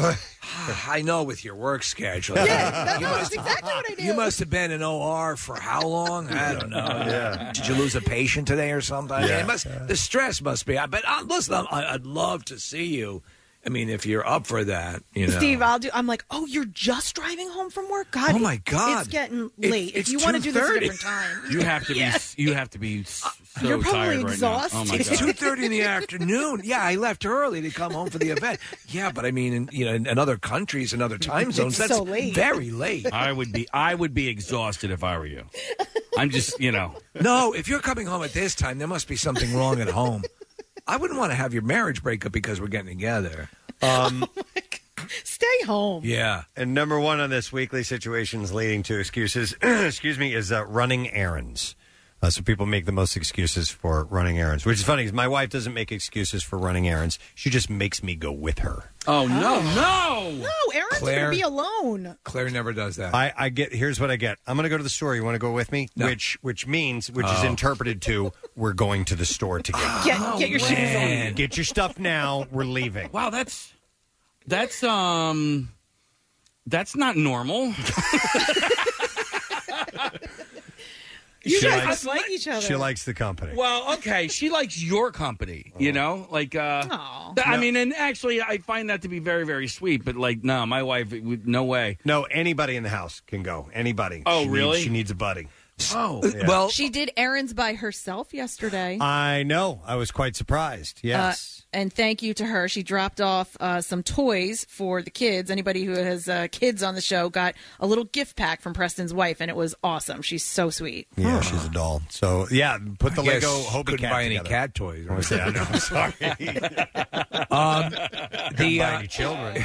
I know with your work schedule.
Yeah, that's,
You
that's
must-
exactly what I do.
You must have been in O R for how long? I don't know.
Yeah.
Did you lose a patient today or something?
Yeah.
It must, the stress must be. But uh, listen, I, I'd love to see you. I mean, if you're up for that, you know.
Steve, I'll do. I'm like, oh, you're just driving home from work. God,
Oh, my God.
it's getting
It-
late.
it's
if you want to do this at a
two thirty.
different time,
You have to
Yes.
be. You have to be so
You're probably
tired right now.
exhausted.
Oh my
It's
god.
two thirty in the afternoon. Yeah, I left early to come home for the event. Yeah, but I mean, in, you know, in, in other countries and other time zones,
It's
that's
so late.
very late.
I would be. I would be exhausted if I were you. I'm just. You know.
No, if you're coming home at this time, there must be something wrong at home. I wouldn't want to have your marriage break up because we're getting together.
Um,
stay home.
Yeah.
And number one on this weekly situations leading to excuses, excuse me, is uh, running errands. Uh, so people make the most excuses for running errands, which is funny because my wife doesn't make excuses for running errands. She just makes me go with her.
Oh no, no,
no! Aaron's
Claire-
gonna be alone.
Claire never does that.
I, I get. Here's what I get. I'm going to go to the store. You want to go with me?
No.
Which which means, which is
Oh.
interpreted to, we're going to the store together.
Get, get your shoes on.
Get your stuff now. We're leaving.
Wow, that's that's um, that's not normal.
You
She
guys
likes-
just like each other.
She likes the company.
Well, okay, she likes your company, you know, like. uh
Aw.
th- I
No.
mean, and actually, I find that to be very, very sweet. But like, no, my wife, it would- no way.
No, anybody in the house can go. Anybody.
Oh,
She needs-
really?
she needs a buddy.
Oh,
Yeah.
Well,
She did errands by herself yesterday.
I know. I was quite surprised. Yes.
Uh, and thank you to her. She dropped off uh, some toys for the kids. Anybody who has uh, kids on the show got a little gift pack from Preston's wife, and it was awesome. She's so sweet.
yeah, she's a doll. So yeah, put the
I guess
Lego Hobie
couldn't
cat
buy any
together.
cat toys.
Oh, yeah, I know. I'm sorry.
Um,
Couldn't
the
buy
uh,
any children.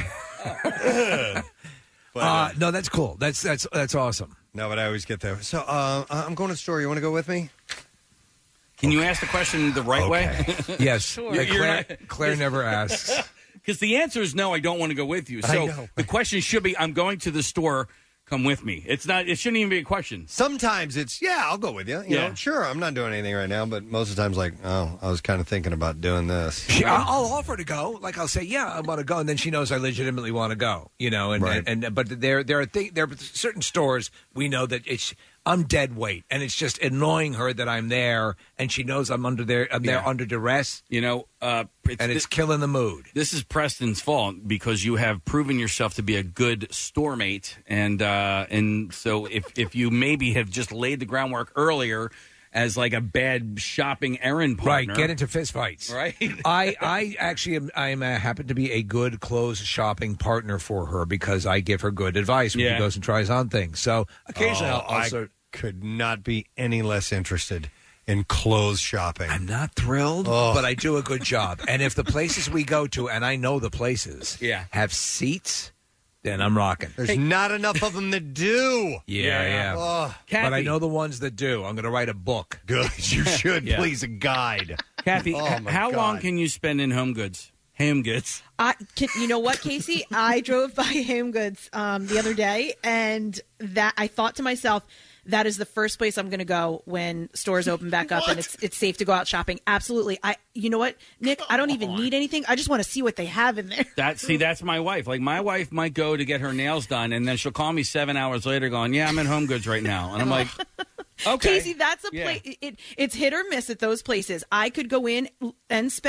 But,
uh,
uh,
no, that's cool. That's that's that's awesome.
no, but I always get there. So uh, I'm going to the store. You want to go with me?
Can you ask the question the right way?
Yes,
Sure.
Yeah,
You're
Claire,
not-
Claire never asks.
Because the answer is no, I don't want to go with you.
I
So
know.
the question should be, I'm going to the store. Come with me. It's not. It shouldn't even be a question.
Sometimes it's yeah, I'll go with you. You
Yeah.
know, sure, I'm not doing anything right now, but most of the times, like, oh, I was kind of thinking about doing this.
She, I'll, I'll offer to go. Like I'll say, yeah, I want to go, and then she knows I legitimately want to go. You know, and
Right.
and, and but there there are th- there are certain stores we know that it's I'm dead weight, and it's just annoying her that I'm there, and she knows I'm under there. I'm there
Yeah.
under duress,
You know, uh, it's,
and it's
thi-
killing the mood.
this is Preston's fault because you have proven yourself to be a good store mate, and uh, and so if if you maybe have just laid the groundwork earlier as like a bad shopping errand partner,
Right, get into fistfights.
right?
I, I actually am, I am uh, happen to be a good clothes shopping partner for her because I give her good advice when
Yeah.
she goes and tries on things. So occasionally
Oh,
I'll, I'll
I
sort-
could not be any less interested in clothes shopping.
I'm not thrilled,
Oh.
but I do a good job. And if the places we go to, and I know the places,
Yeah.
have seats, then I'm rocking.
There's not enough of them that do.
Yeah, yeah.
Oh,
But I
Kathy.
know the ones that do. I'm going to write a book.
good. You should
Yeah.
please a guide.
Kathy,
Oh,
h-
my
how long
God.
can you spend in Home Goods? Home Goods.
I can, you know what, Casey? I drove by Home Goods um, the other day, and that I thought to myself, that is the first place I'm going to go when stores open back up and it's it's safe to go out shopping. Absolutely. I. You know what, Nick? I don't even need anything. I just want to see what they have in there.
That see, that's my wife. Like my wife might go to get her nails done, and then she'll call me seven hours later, going, "Yeah, I'm in Home Goods right now," and I'm like, "Okay."
Casey, that's a
Yeah.
place. It, it's hit or miss at those places. I could go in and spend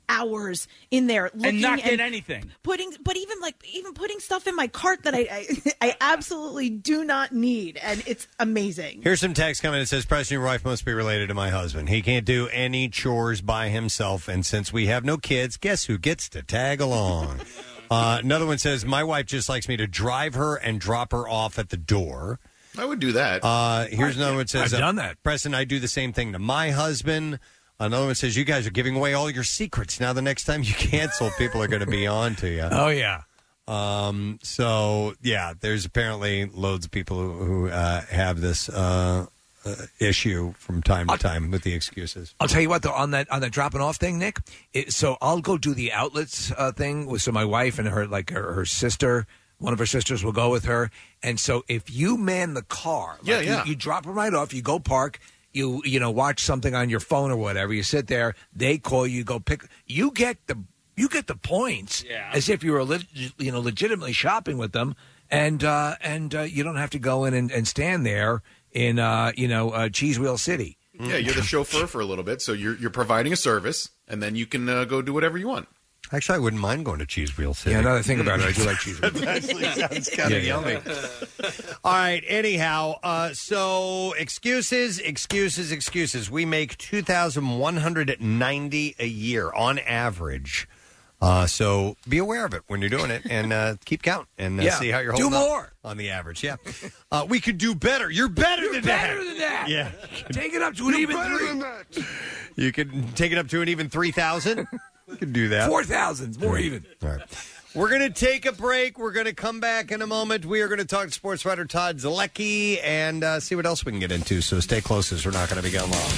hours in there looking
and not get
and
anything.
Putting, but even like even putting stuff in my cart that I, I I absolutely do not need, and it's amazing.
Here's some text coming. It says, Preston, your wife must be related to my husband. He can't do any chores by himself, and since we have no kids, guess who gets to tag along? uh, another one says, my wife just likes me to drive her and drop her off at the door.
I would do that.
Uh, here's another one that says,
I've
uh,
done that.
Preston, I do the same thing to my husband. Another one says, you guys are giving away all your secrets. Now the next time you cancel, people are going to be on to you.
Oh, yeah.
Um, so, yeah, there's apparently loads of people who, who uh, have this uh, uh, issue from time to time with the excuses.
I'll tell you what, though, on that on that dropping off thing, Nick. It, so I'll go do the outlets uh, thing with so my wife and her like her, her sister. One of her sisters will go with her, and so if you man the car, like
Yeah, yeah.
You, you drop them right off. You go park. You you know watch something on your phone or whatever. You sit there. They call you. Go pick. You get the you get the points
Yeah.
as if you were leg, you know legitimately shopping with them, and uh, and uh, you don't have to go in and, and stand there in uh, you know uh, Cheese Wheel City.
Yeah, you're the chauffeur for a little bit, so you're you're providing a service, and then you can uh, go do whatever you want.
Actually, I wouldn't mind going to Cheese Wheel City.
Yeah, now that I think about it, I do like cheese.
That actually sounds kind of
Yeah, yeah.
yummy. All right, anyhow, uh, so excuses, excuses, excuses. We make two thousand one hundred ninety a year on average. Uh, so be aware of it when you're doing it and uh, keep count and uh,
Yeah.
see how you're
Do
holding up
more.
on the average. Yeah. Uh, we could do better. You're better
You're
than
better
that.
than that.
Yeah.
Take it up to an
You're
even
better
three.
than that.
You could take it up to an even three thousand. We could do that.
Four thousands, more even.
All right. We're going to take a break. We're going to come back in a moment. We are going to talk to sports writer Todd Zalecki and uh, see what else we can get into. So stay close as we're not going to be gone long.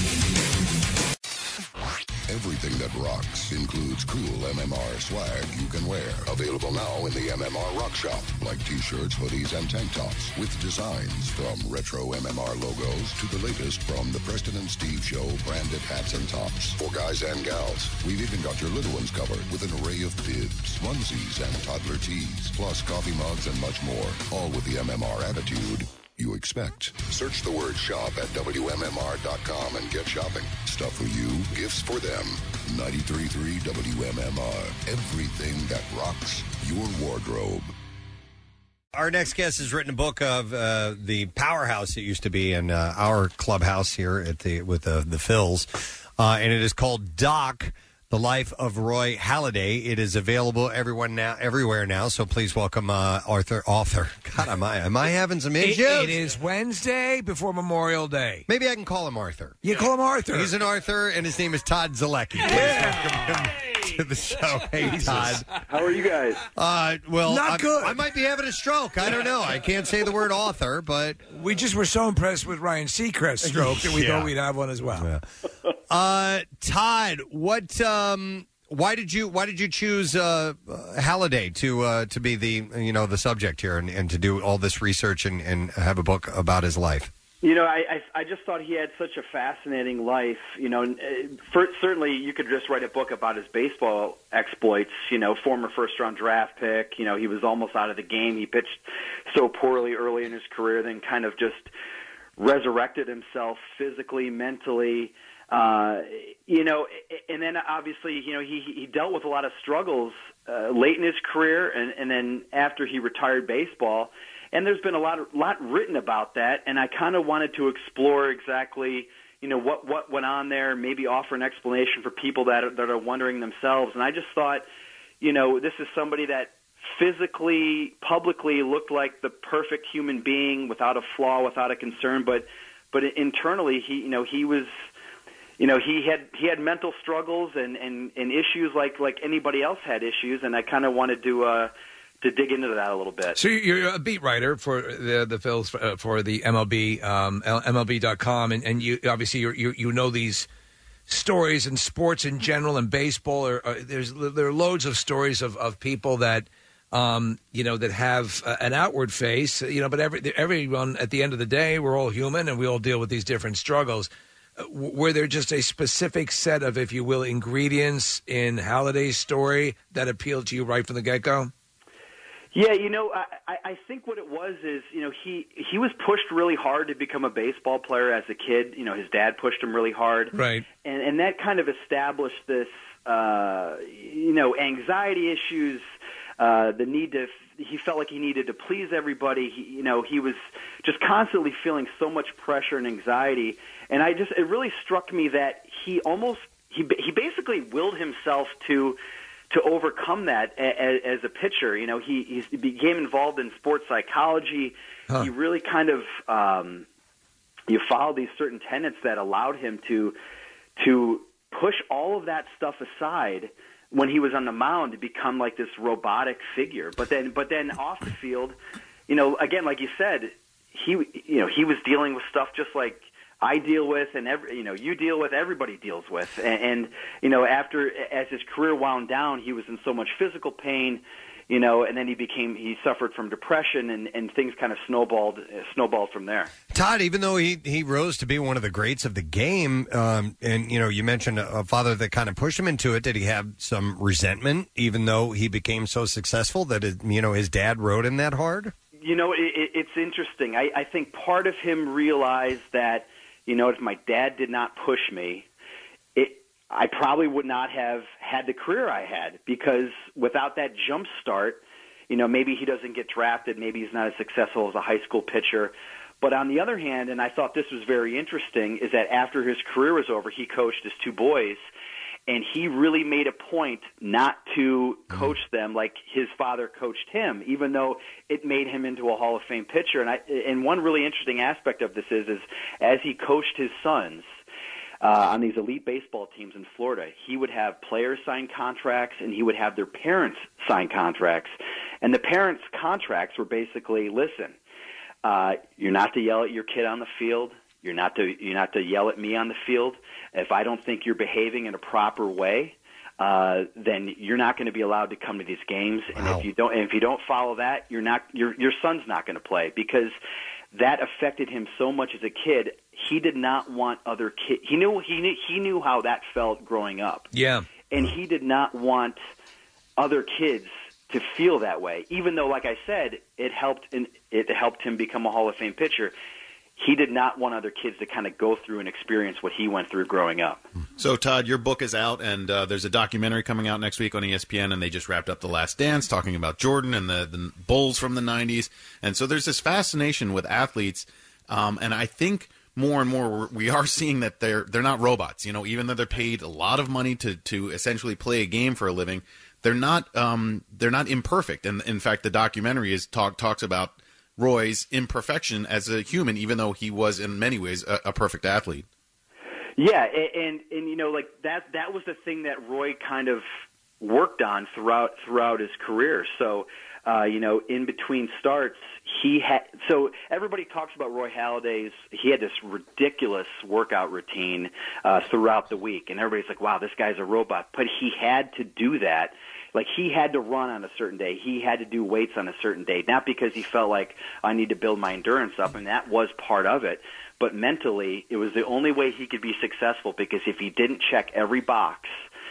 Everything that rocks includes cool M M R swag you can wear. Available now in the M M R Rock Shop, like t-shirts, hoodies, and tank tops, with designs from retro M M R logos to the latest from the Preston and Steve Show branded hats and tops. For guys and gals, we've even got your little ones covered with an array of bibs, onesies, and toddler tees, plus coffee mugs and much more, all with the M M R attitude you expect. Search the word shop at W M M R dot com and get shopping. Stuff for you, gifts for them. ninety-three point three W M M R. Everything that rocks your wardrobe.
Our next guest has written a book of uh, the powerhouse it used to be in uh, our clubhouse here at the with the the Phils, uh, and it is called Doc: The Life of Roy Halladay. It is available everyone now, everywhere now. So please welcome uh, Arthur. Author. God, am I am I having some
It,
issues?
it is Wednesday before Memorial Day.
Maybe I can call him Arthur.
You call him Arthur.
He's an Arthur, and his name is Todd Zalecki. Please welcome him to the show. Hey, Todd.
How are you guys?
Uh, well,
Not
I'm-
good.
I might be having a stroke. I don't know. I can't say the word author, but
We just were so impressed with Ryan Seacrest's stroke that we
Yeah.
thought we'd have one as well.
uh, Todd, what? Um, why did you Why did you choose uh, Halladay to uh, to be the you know the subject here and, and to do all this research and, and have a book about his life?
You know, I, I I just thought he had such a fascinating life. You know, uh, for, certainly you could just write a book about his baseball exploits. You know, former first round draft pick. You know, he was almost out of the game. He pitched so poorly early in his career, then kind of just resurrected himself physically, mentally. Uh, you know, and then obviously, you know, he he dealt with a lot of struggles uh, late in his career, and, and then after he retired baseball. And there's been a lot, of, lot written about that, and I kind of wanted to explore exactly, you know, what, what went on there, maybe offer an explanation for people that are, that are wondering themselves. And I just thought, you know, this is somebody that physically, publicly looked like the perfect human being, without a flaw, without a concern, but but internally, he, you know, he was, you know, he had he had mental struggles and, and, and issues like like anybody else had issues, and I kind of wanted to. Uh, to dig into that a little bit.
So you're a beat writer for the the Phils uh, for the M L B, um, M L B dot com, and, and you obviously you're, you you know these stories in sports in general and baseball. Or, or there's there are loads of stories of, of people that um, you know that have uh, an outward face, you know, but every everyone at the end of the day, we're all human and we all deal with these different struggles. Uh, were there just a specific set of, if you will, ingredients in Halladay's story that appealed to you right from the get go?
Yeah, you know, I, I think what it was is, you know, he he was pushed really hard to become a baseball player as a kid. You know, his dad pushed him really hard,
right?
And and that kind of established this uh, you know, anxiety issues, uh, the need to. He felt like he needed to please everybody. He, you know, he was just constantly feeling so much pressure and anxiety. And I just, it really struck me that he almost, he he basically willed himself to to overcome that as, as a pitcher. You know, he, he became involved in sports psychology. Huh. He really kind of, um, you follow these certain tenets that allowed him to to push all of that stuff aside when he was on the mound to become like this robotic figure. But then, but then off the field, you know, again, like you said, he, you know, he was dealing with stuff just like I deal with, and every, you know, you deal with, everybody deals with. And, and you know, after as his career wound down, he was in so much physical pain, you know, and then he became he suffered from depression, and, and things kind of snowballed uh, snowballed from there.
Todd, even though he, he rose to be one of the greats of the game, um, and you know, you mentioned a, a father that kind of pushed him into it. Did he have some resentment, even though he became so successful that it, you know his dad rode him that hard?
You know, it, it, it's interesting. I, I think part of him realized that, you know, if my dad did not push me, it I probably would not have had the career I had, because without that jump start, you know, maybe he doesn't get drafted, maybe he's not as successful as a high school pitcher. But on the other hand, and I thought this was very interesting, is that after his career was over, he coached his two boys, and he really made a point not to coach them like his father coached him, even though it made him into a Hall of Fame pitcher. And I, and one really interesting aspect of this is, is as he coached his sons uh, on these elite baseball teams in Florida, he would have players sign contracts, and he would have their parents sign contracts. And the parents' contracts were basically, listen, uh, you're not to yell at your kid on the field. You're not to you're not to yell at me on the field. If I don't think you're behaving in a proper way, uh, then you're not going to be allowed to come to these games. Wow. And if you don't, and if you don't follow that, you're not your your son's not going to play, because that affected him so much as a kid. He did not want other kids. He knew he knew he knew how that felt growing up.
Yeah,
and he did not want other kids to feel that way. Even though, like I said, it helped and it helped him become a Hall of Fame pitcher. He did not want other kids to kind of go through and experience what he went through growing up.
So, Todd, your book is out, and uh, there's a documentary coming out next week on E S P N, and they just wrapped up The Last Dance, talking about Jordan and the, the Bulls from the nineties. And so there's this fascination with athletes, um, and I think more and more we are seeing that they're they're not robots. You know, even though they're paid a lot of money to, to essentially play a game for a living, they're not um, they're not imperfect. And in fact, the documentary is talk talks about Roy's imperfection as a human, even though he was in many ways a, a perfect athlete.
Yeah, and, and and you know, like that that was the thing that Roy kind of worked on throughout throughout his career. So, uh, you know, in between starts, he had. So everybody talks about Roy Halladay's. He had this ridiculous workout routine uh, throughout the week, and everybody's like, "Wow, this guy's a robot." But he had to do that. Like, he had to run on a certain day. He had to do weights on a certain day, not because he felt like, I need to build my endurance up, and that was part of it. But mentally, it was the only way he could be successful, because if he didn't check every box,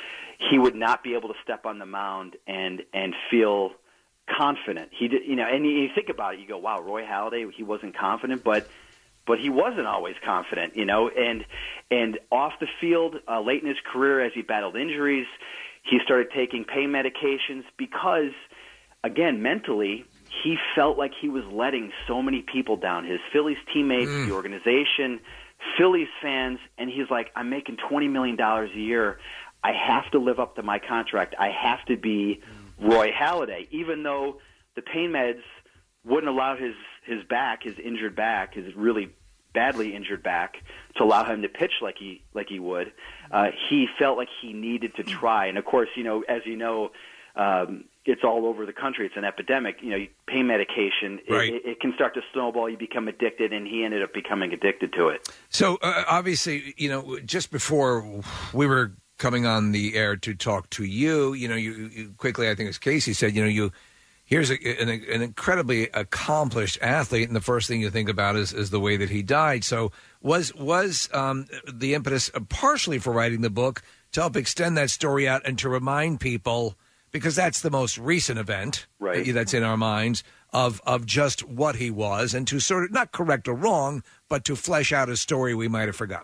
he would not be able to step on the mound and and feel confident. He did, you know, and you think about it, you go, wow, Roy Halladay, he wasn't confident, but but he wasn't always confident, you know. And and off the field, uh, late in his career, as he battled injuries, he started taking pain medications because, again, mentally, he felt like he was letting so many people down, his Phillies teammates, mm. the organization, Phillies fans, and he's like, I'm making twenty million dollars a year. I have to live up to my contract. I have to be Roy Halladay, even though the pain meds wouldn't allow his, his back, his injured back, his really badly injured back, to allow him to pitch like he like he would. Uh, he felt like he needed to try. And, of course, you know, as you know, um, it's all over the country. It's an epidemic. You know, pain medication,
right.
it, it can start to snowball. You become addicted, and he ended up becoming addicted to it.
So, uh, obviously, you know, just before we were coming on the air to talk to you, you know, you, you quickly, I think as Casey said, you know, you here's a, an, an incredibly accomplished athlete, and the first thing you think about is, is the way that he died. So was was um, the impetus partially for writing the book to help extend that story out and to remind people, because that's the most recent event
right.
that's in our minds, of of just what he was, and to sort of, not correct or wrong, but to flesh out a story we might have forgotten.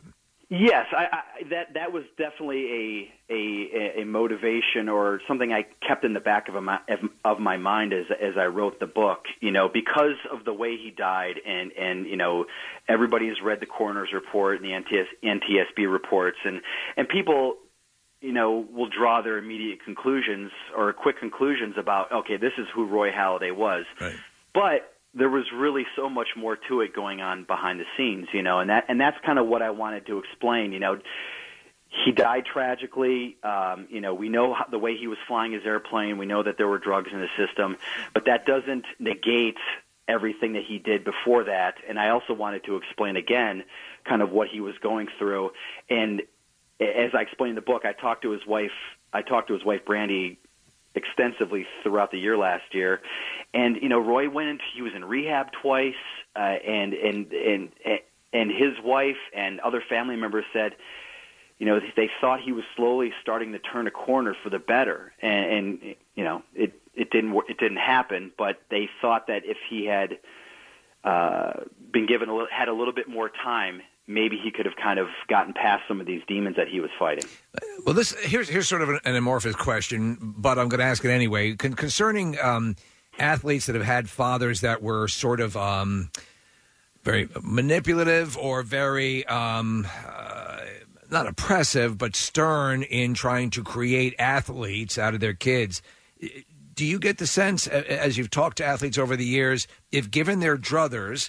Yes, I, I, that that was definitely a, a a motivation or something I kept in the back of my of my mind as as I wrote the book. You know, because of the way he died, and and you know, everybody's read the coroner's report and the N T S B reports, and and people, you know, will draw their immediate conclusions or quick conclusions about, okay, this is who Roy Halladay was,
right.
But there was really so much more to it going on behind the scenes, you know, and that and that's kind of what I wanted to explain. You know, he died tragically. Um, you know, we know how, the way he was flying his airplane. We know that there were drugs in the system, but that doesn't negate everything that he did before that. And I also wanted to explain again kind of what he was going through. And as I explained in the book, I talked to his wife. I talked to his wife, Brandy, extensively throughout the year last year, and you know, Roy went into he was in rehab twice, uh, and and and and his wife and other family members said, you know, they thought he was slowly starting to turn a corner for the better, and, and you know, it it didn't it didn't happen, but they thought that if he had uh, been given a little, had a little bit more time, maybe he could have kind of gotten past some of these demons that he was fighting.
Well, this here's here's sort of an, an amorphous question, but I'm going to ask it anyway. Con- concerning um, athletes that have had fathers that were sort of um, very manipulative or very um, uh, not oppressive, but stern in trying to create athletes out of their kids. Do you get the sense, as you've talked to athletes over the years, if given their druthers,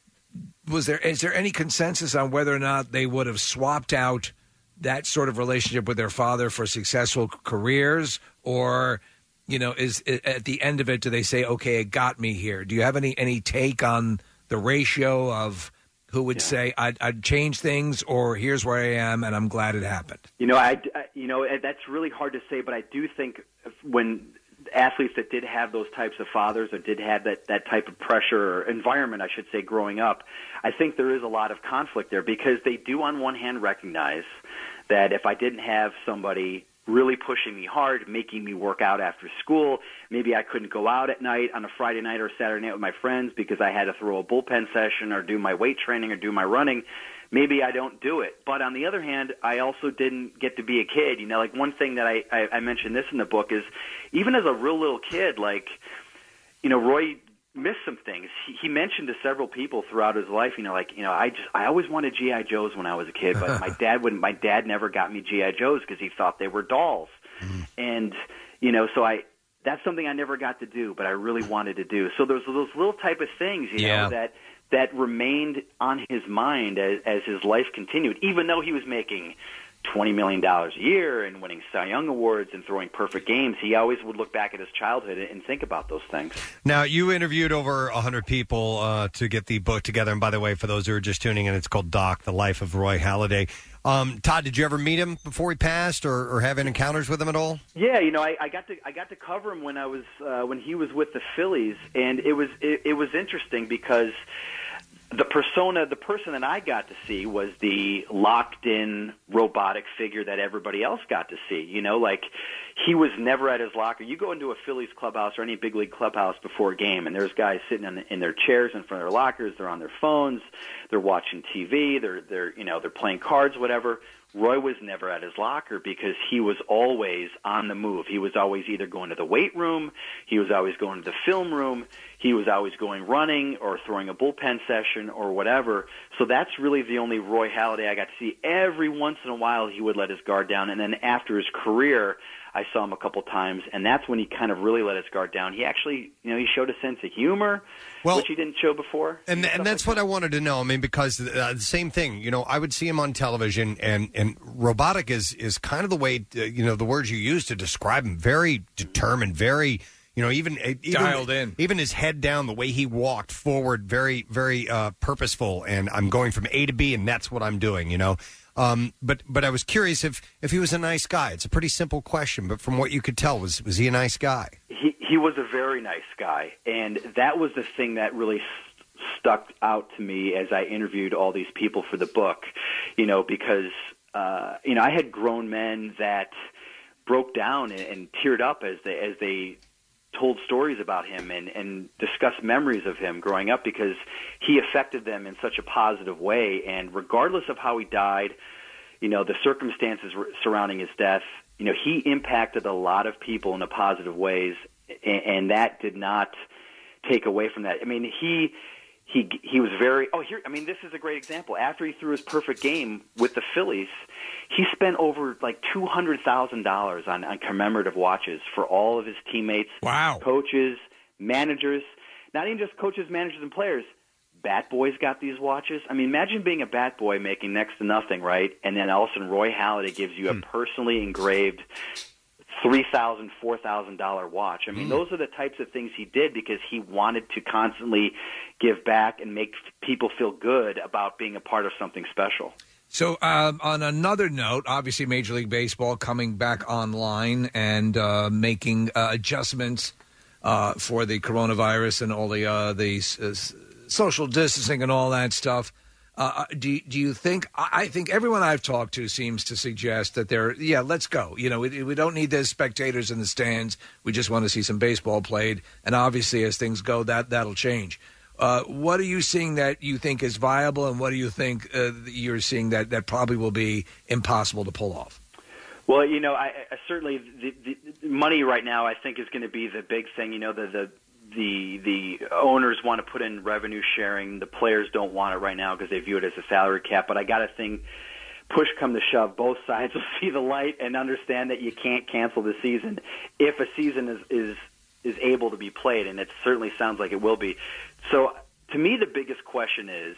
was there is there any consensus on whether or not they would have swapped out that sort of relationship with their father for successful careers, or you know, is at the end of it, do they say, "Okay, it got me here"? Do you have any any take on the ratio of who would yeah. say, I'd, "I'd change things," or "Here's where I am, and I'm glad it happened"?
You know, I, I you know that's really hard to say, but I do think when athletes that did have those types of fathers or did have that, that type of pressure or environment, I should say, growing up, I think there is a lot of conflict there because they do on one hand recognize that if I didn't have somebody really pushing me hard, making me work out after school, maybe I couldn't go out at night on a Friday night or Saturday night with my friends because I had to throw a bullpen session or do my weight training or do my running, maybe I don't do it. But on the other hand, I also didn't get to be a kid. You know, like one thing that I, I, I mentioned this in the book is even as a real little kid, like, you know, Roy missed some things. He, he mentioned to several people throughout his life, you know, like, you know, I just, I always wanted G I. Joes when I was a kid, but my dad wouldn't, my dad never got me G I. Joes because he thought they were dolls. Mm. And, you know, so I, that's something I never got to do, but I really wanted to do. So there's those little type of things, you
yeah.
know, that, that remained on his mind as, as his life continued, even though he was making twenty million dollars a year and winning Cy Young Awards and throwing perfect games. He always would look back at his childhood and think about those things.
Now, you interviewed over one hundred people uh, to get the book together. And by the way, for those who are just tuning in, it's called Doc, The Life of Roy Halladay. Um, Todd, did you ever meet him before he passed or, or have any encounters with him at all?
Yeah, you know, I, I got to I got to cover him when I was uh, when he was with the Phillies, and it was it, it was interesting because the persona, the person that I got to see was the locked-in robotic figure that everybody else got to see. You know, like he was never at his locker. You go into a Phillies clubhouse or any big league clubhouse before a game, and there's guys sitting in, in their chairs in front of their lockers. They're on their phones. They're watching T V. They're they're you know they're playing cards, whatever. Roy was never at his locker because he was always on the move. He was always either going to the weight room, he was always going to the film room, he was always going running or throwing a bullpen session or whatever. So that's really the only Roy Halladay I got to see. Every once in a while he would let his guard down, and then after his career, I saw him a couple times, and that's when he kind of really let his guard down. He actually, you know, he showed a sense of humor,
well,
which he didn't show before.
And and that's what I wanted to know. I mean, because uh, the same thing, you know, I would see him on television, and, and robotic is, is kind of the way, uh, you know, the words you use to describe him, very determined, very, you know, even, even
dialed in.
Even his head down, the way he walked forward, very, very uh, purposeful, and I'm going from A to B, and that's what I'm doing, you know. Um, but but I was curious if, if he was a nice guy. It's a pretty simple question, but from what you could tell, was was he a nice guy?
He he was a very nice guy, and that was the thing that really st- stuck out to me as I interviewed all these people for the book. You know, because uh, you know I had grown men that broke down and, and teared up as they as they told stories about him and, and discussed memories of him growing up because he affected them in such a positive way. And regardless of how he died, you know, the circumstances surrounding his death, you know, he impacted a lot of people in a positive ways, and, and that did not take away from that. I mean, he he he was very. Oh, here. I mean, this is a great example. After he threw his perfect game with the Phillies, he spent over like two hundred thousand dollars on on commemorative watches for all of his teammates,
wow,
coaches, managers. Not even just coaches, managers, and players. Bat boys got these watches. I mean, imagine being a bat boy making next to nothing, right? And then all of a sudden, Roy Halladay gives you a personally engraved three thousand dollars, four thousand dollars watch. I mean, mm. those are the types of things he did because he wanted to constantly give back and make people feel good about being a part of something special.
So, um, on another note, obviously Major League Baseball coming back online and uh, making uh, adjustments uh, for the coronavirus and all the uh, the uh, social distancing and all that stuff. Uh, do do you think? I think everyone I've talked to seems to suggest that they're yeah, let's go. You know, we, we don't need the spectators in the stands. We just want to see some baseball played. And obviously, as things go, that that'll change. Uh, what are you seeing that you think is viable, and what do you think uh, you're seeing that, that probably will be impossible to pull off?
Well, you know, I, I certainly the, the money right now I think is going to be the big thing. You know, the the the the owners want to put in revenue sharing. The players don't want it right now because they view it as a salary cap. But I got to think, push come to shove, both sides will see the light and understand that you can't cancel the season if a season is is is able to be played, and it certainly sounds like it will be. So to me, the biggest question is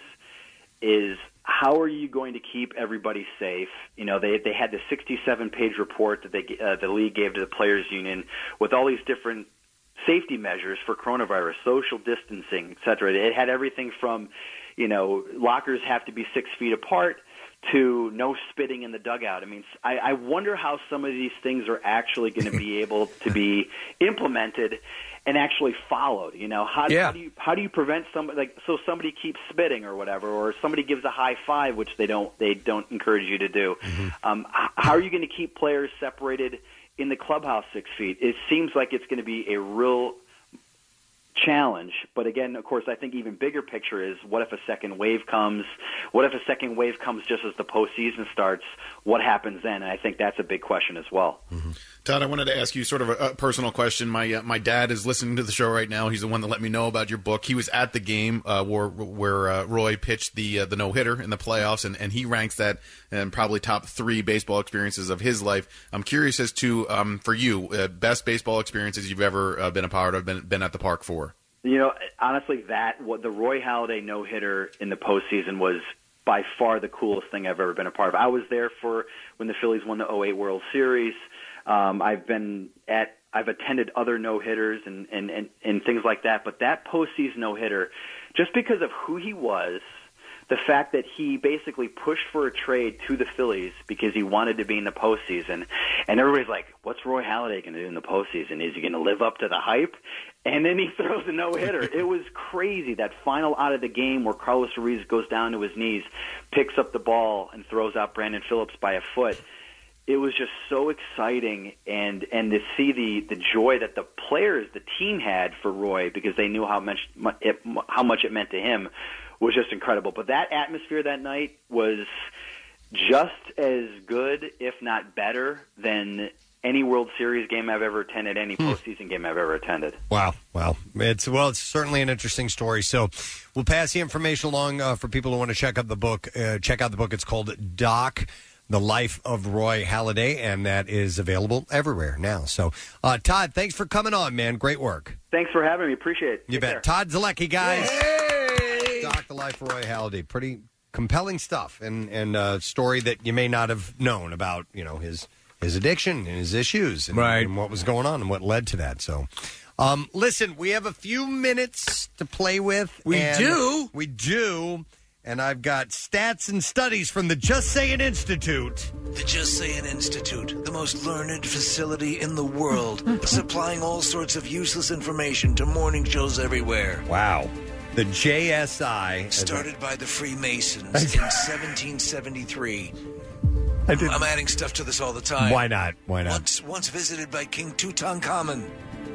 is how are you going to keep everybody safe? You know, they they had the sixty-seven page report that they uh, the league gave to the players union with all these different safety measures for coronavirus, social distancing, et cetera. It had everything from, you know, lockers have to be six feet apart to no spitting in the dugout. I mean, I, I wonder how some of these things are actually going to be able to be implemented and actually followed. You know, how,
yeah.
how do you how do you prevent somebody like so somebody keeps spitting or whatever, or somebody gives a high five, which they don't they don't encourage you to do. Mm-hmm. Um, how are you going to keep players separated in the clubhouse six feet? It seems like it's going to be a real challenge. But again, of course, I think even bigger picture is what if a second wave comes? What if a second wave comes just as the postseason starts? What happens then? And I think that's a big question as well.
Mm-hmm. Todd, I wanted to ask you sort of a, a personal question. My uh, my dad is listening to the show right now. He's the one that let me know about your book. He was at the game uh, where where uh, Roy pitched the uh, the no hitter in the playoffs, and, and he ranks that in probably top three baseball experiences of his life. I'm curious as to um, for you, uh, best baseball experiences you've ever uh, been a part of, been been at the park for.
You know, honestly, that what the Roy Halladay no hitter in the postseason was by far the coolest thing I've ever been a part of. I was there for when the Phillies won the oh eight World Series. Um, I've been at, I've attended other no-hitters and, and, and, and things like that, but that postseason no-hitter, just because of who he was, the fact that he basically pushed for a trade to the Phillies because he wanted to be in the postseason, and everybody's like, what's Roy Halladay going to do in the postseason? Is he going to live up to the hype? And then he throws a no-hitter. It was crazy, that final out of the game where Carlos Ruiz goes down to his knees, picks up the ball, and throws out Brandon Phillips by a foot. It was just so exciting, and, and to see the, the joy that the players, the team had for Roy because they knew how much it, how much it meant to him was just incredible. But that atmosphere that night was just as good, if not better, than any World Series game I've ever attended, any hmm. postseason game I've ever attended.
Wow, wow. It's well, it's certainly an interesting story. So we'll pass the information along uh, for people who want to check out the book. Uh, check out the book. It's called Doc, The Life of Roy Halladay, and that is available everywhere now. So, uh, Todd, thanks for coming on, man. Great work.
Thanks for having me. Appreciate it.
You
Take
bet.
care.
Todd Zalecki, guys.
Hey!
Doc, The Life of Roy Halladay. Pretty compelling stuff, and and a story that you may not have known about, you know, his his addiction and his issues and,
right.
and what was going on and what led to that. So, um, listen, we have a few minutes to play with.
We
and
do?
We do. And I've got stats and studies from the Just Saying Institute.
The Just Saying Institute, the most learned facility in the world, supplying all sorts of useless information to morning shows everywhere.
Wow. The J S I.
Started by the Freemasons in seventeen seventy-three.
I did.
I'm adding stuff to this all the time.
Why not? Why not?
Once, once visited by King Tutankhamun.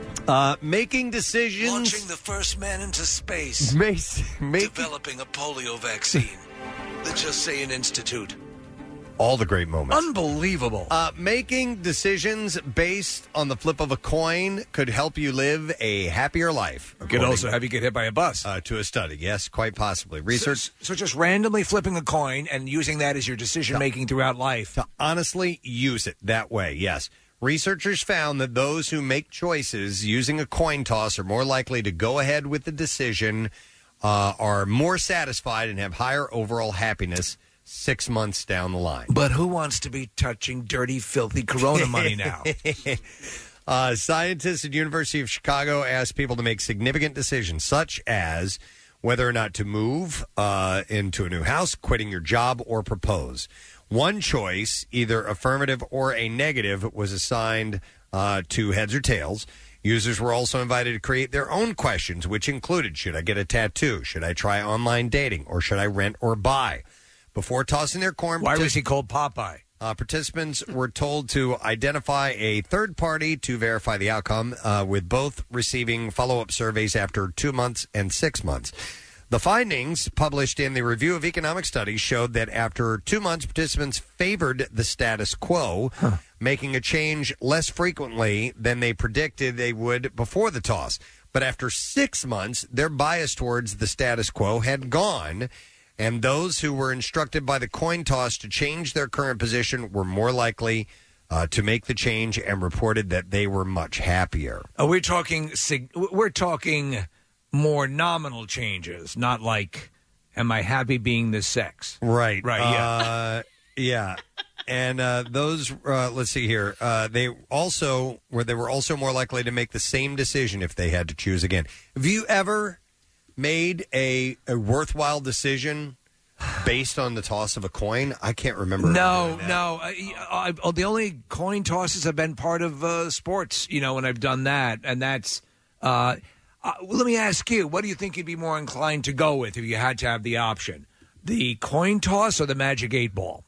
Uh, making decisions.
Launching the first man into space.
Mace, make,
developing a polio vaccine. The Just Saying Institute.
all the great moments.
Unbelievable.
Uh, making decisions based on the flip of a coin could help you live a happier life.
Could also have you get hit by a bus.
Uh, to a study, yes, quite possibly. Research.
So, so just randomly flipping a coin and using that as your decision making throughout life.
To honestly use it that way, yes. Researchers found that those who make choices using a coin toss are more likely to go ahead with the decision, uh, are more satisfied, and have higher overall happiness six months down the line.
But who wants to be touching dirty, filthy Corona money now?
uh, scientists at University of Chicago asked people to make significant decisions, such as whether or not to move uh, into a new house, quitting your job, or propose. One choice, either affirmative or a negative, was assigned uh, to heads or tails. Users were also invited to create their own questions, which included, should I get a tattoo? Should I try online dating? Or should I rent or buy? Before tossing their coin...
Why was he called Popeye?
Uh, participants were told to identify a third party to verify the outcome, uh, with both receiving follow-up surveys after two months and six months. The findings, published in the Review of Economic Studies, showed that after two months, participants favored the status quo, huh. making a change less frequently than they predicted they would before the toss. But after six months, their bias towards the status quo had gone, and those who were instructed by the coin toss to change their current position were more likely uh, to make the change, and reported that they were much happier.
Are we talking? sig- We're talking more nominal changes, not like, am I happy being this sex?
Right.
Right, yeah.
Uh, yeah. And uh, those, uh, let's see here, uh, they also were they were also more likely to make the same decision if they had to choose again. Have you ever made a, a worthwhile decision based on the toss of a coin? I can't remember.
No, no. I, I, I, the only coin tosses have been part of uh, sports, you know, when I've done that. And that's, uh, uh, let me ask you, what do you think you'd be more inclined to go with if you had to have the option? The coin toss or the magic eight ball?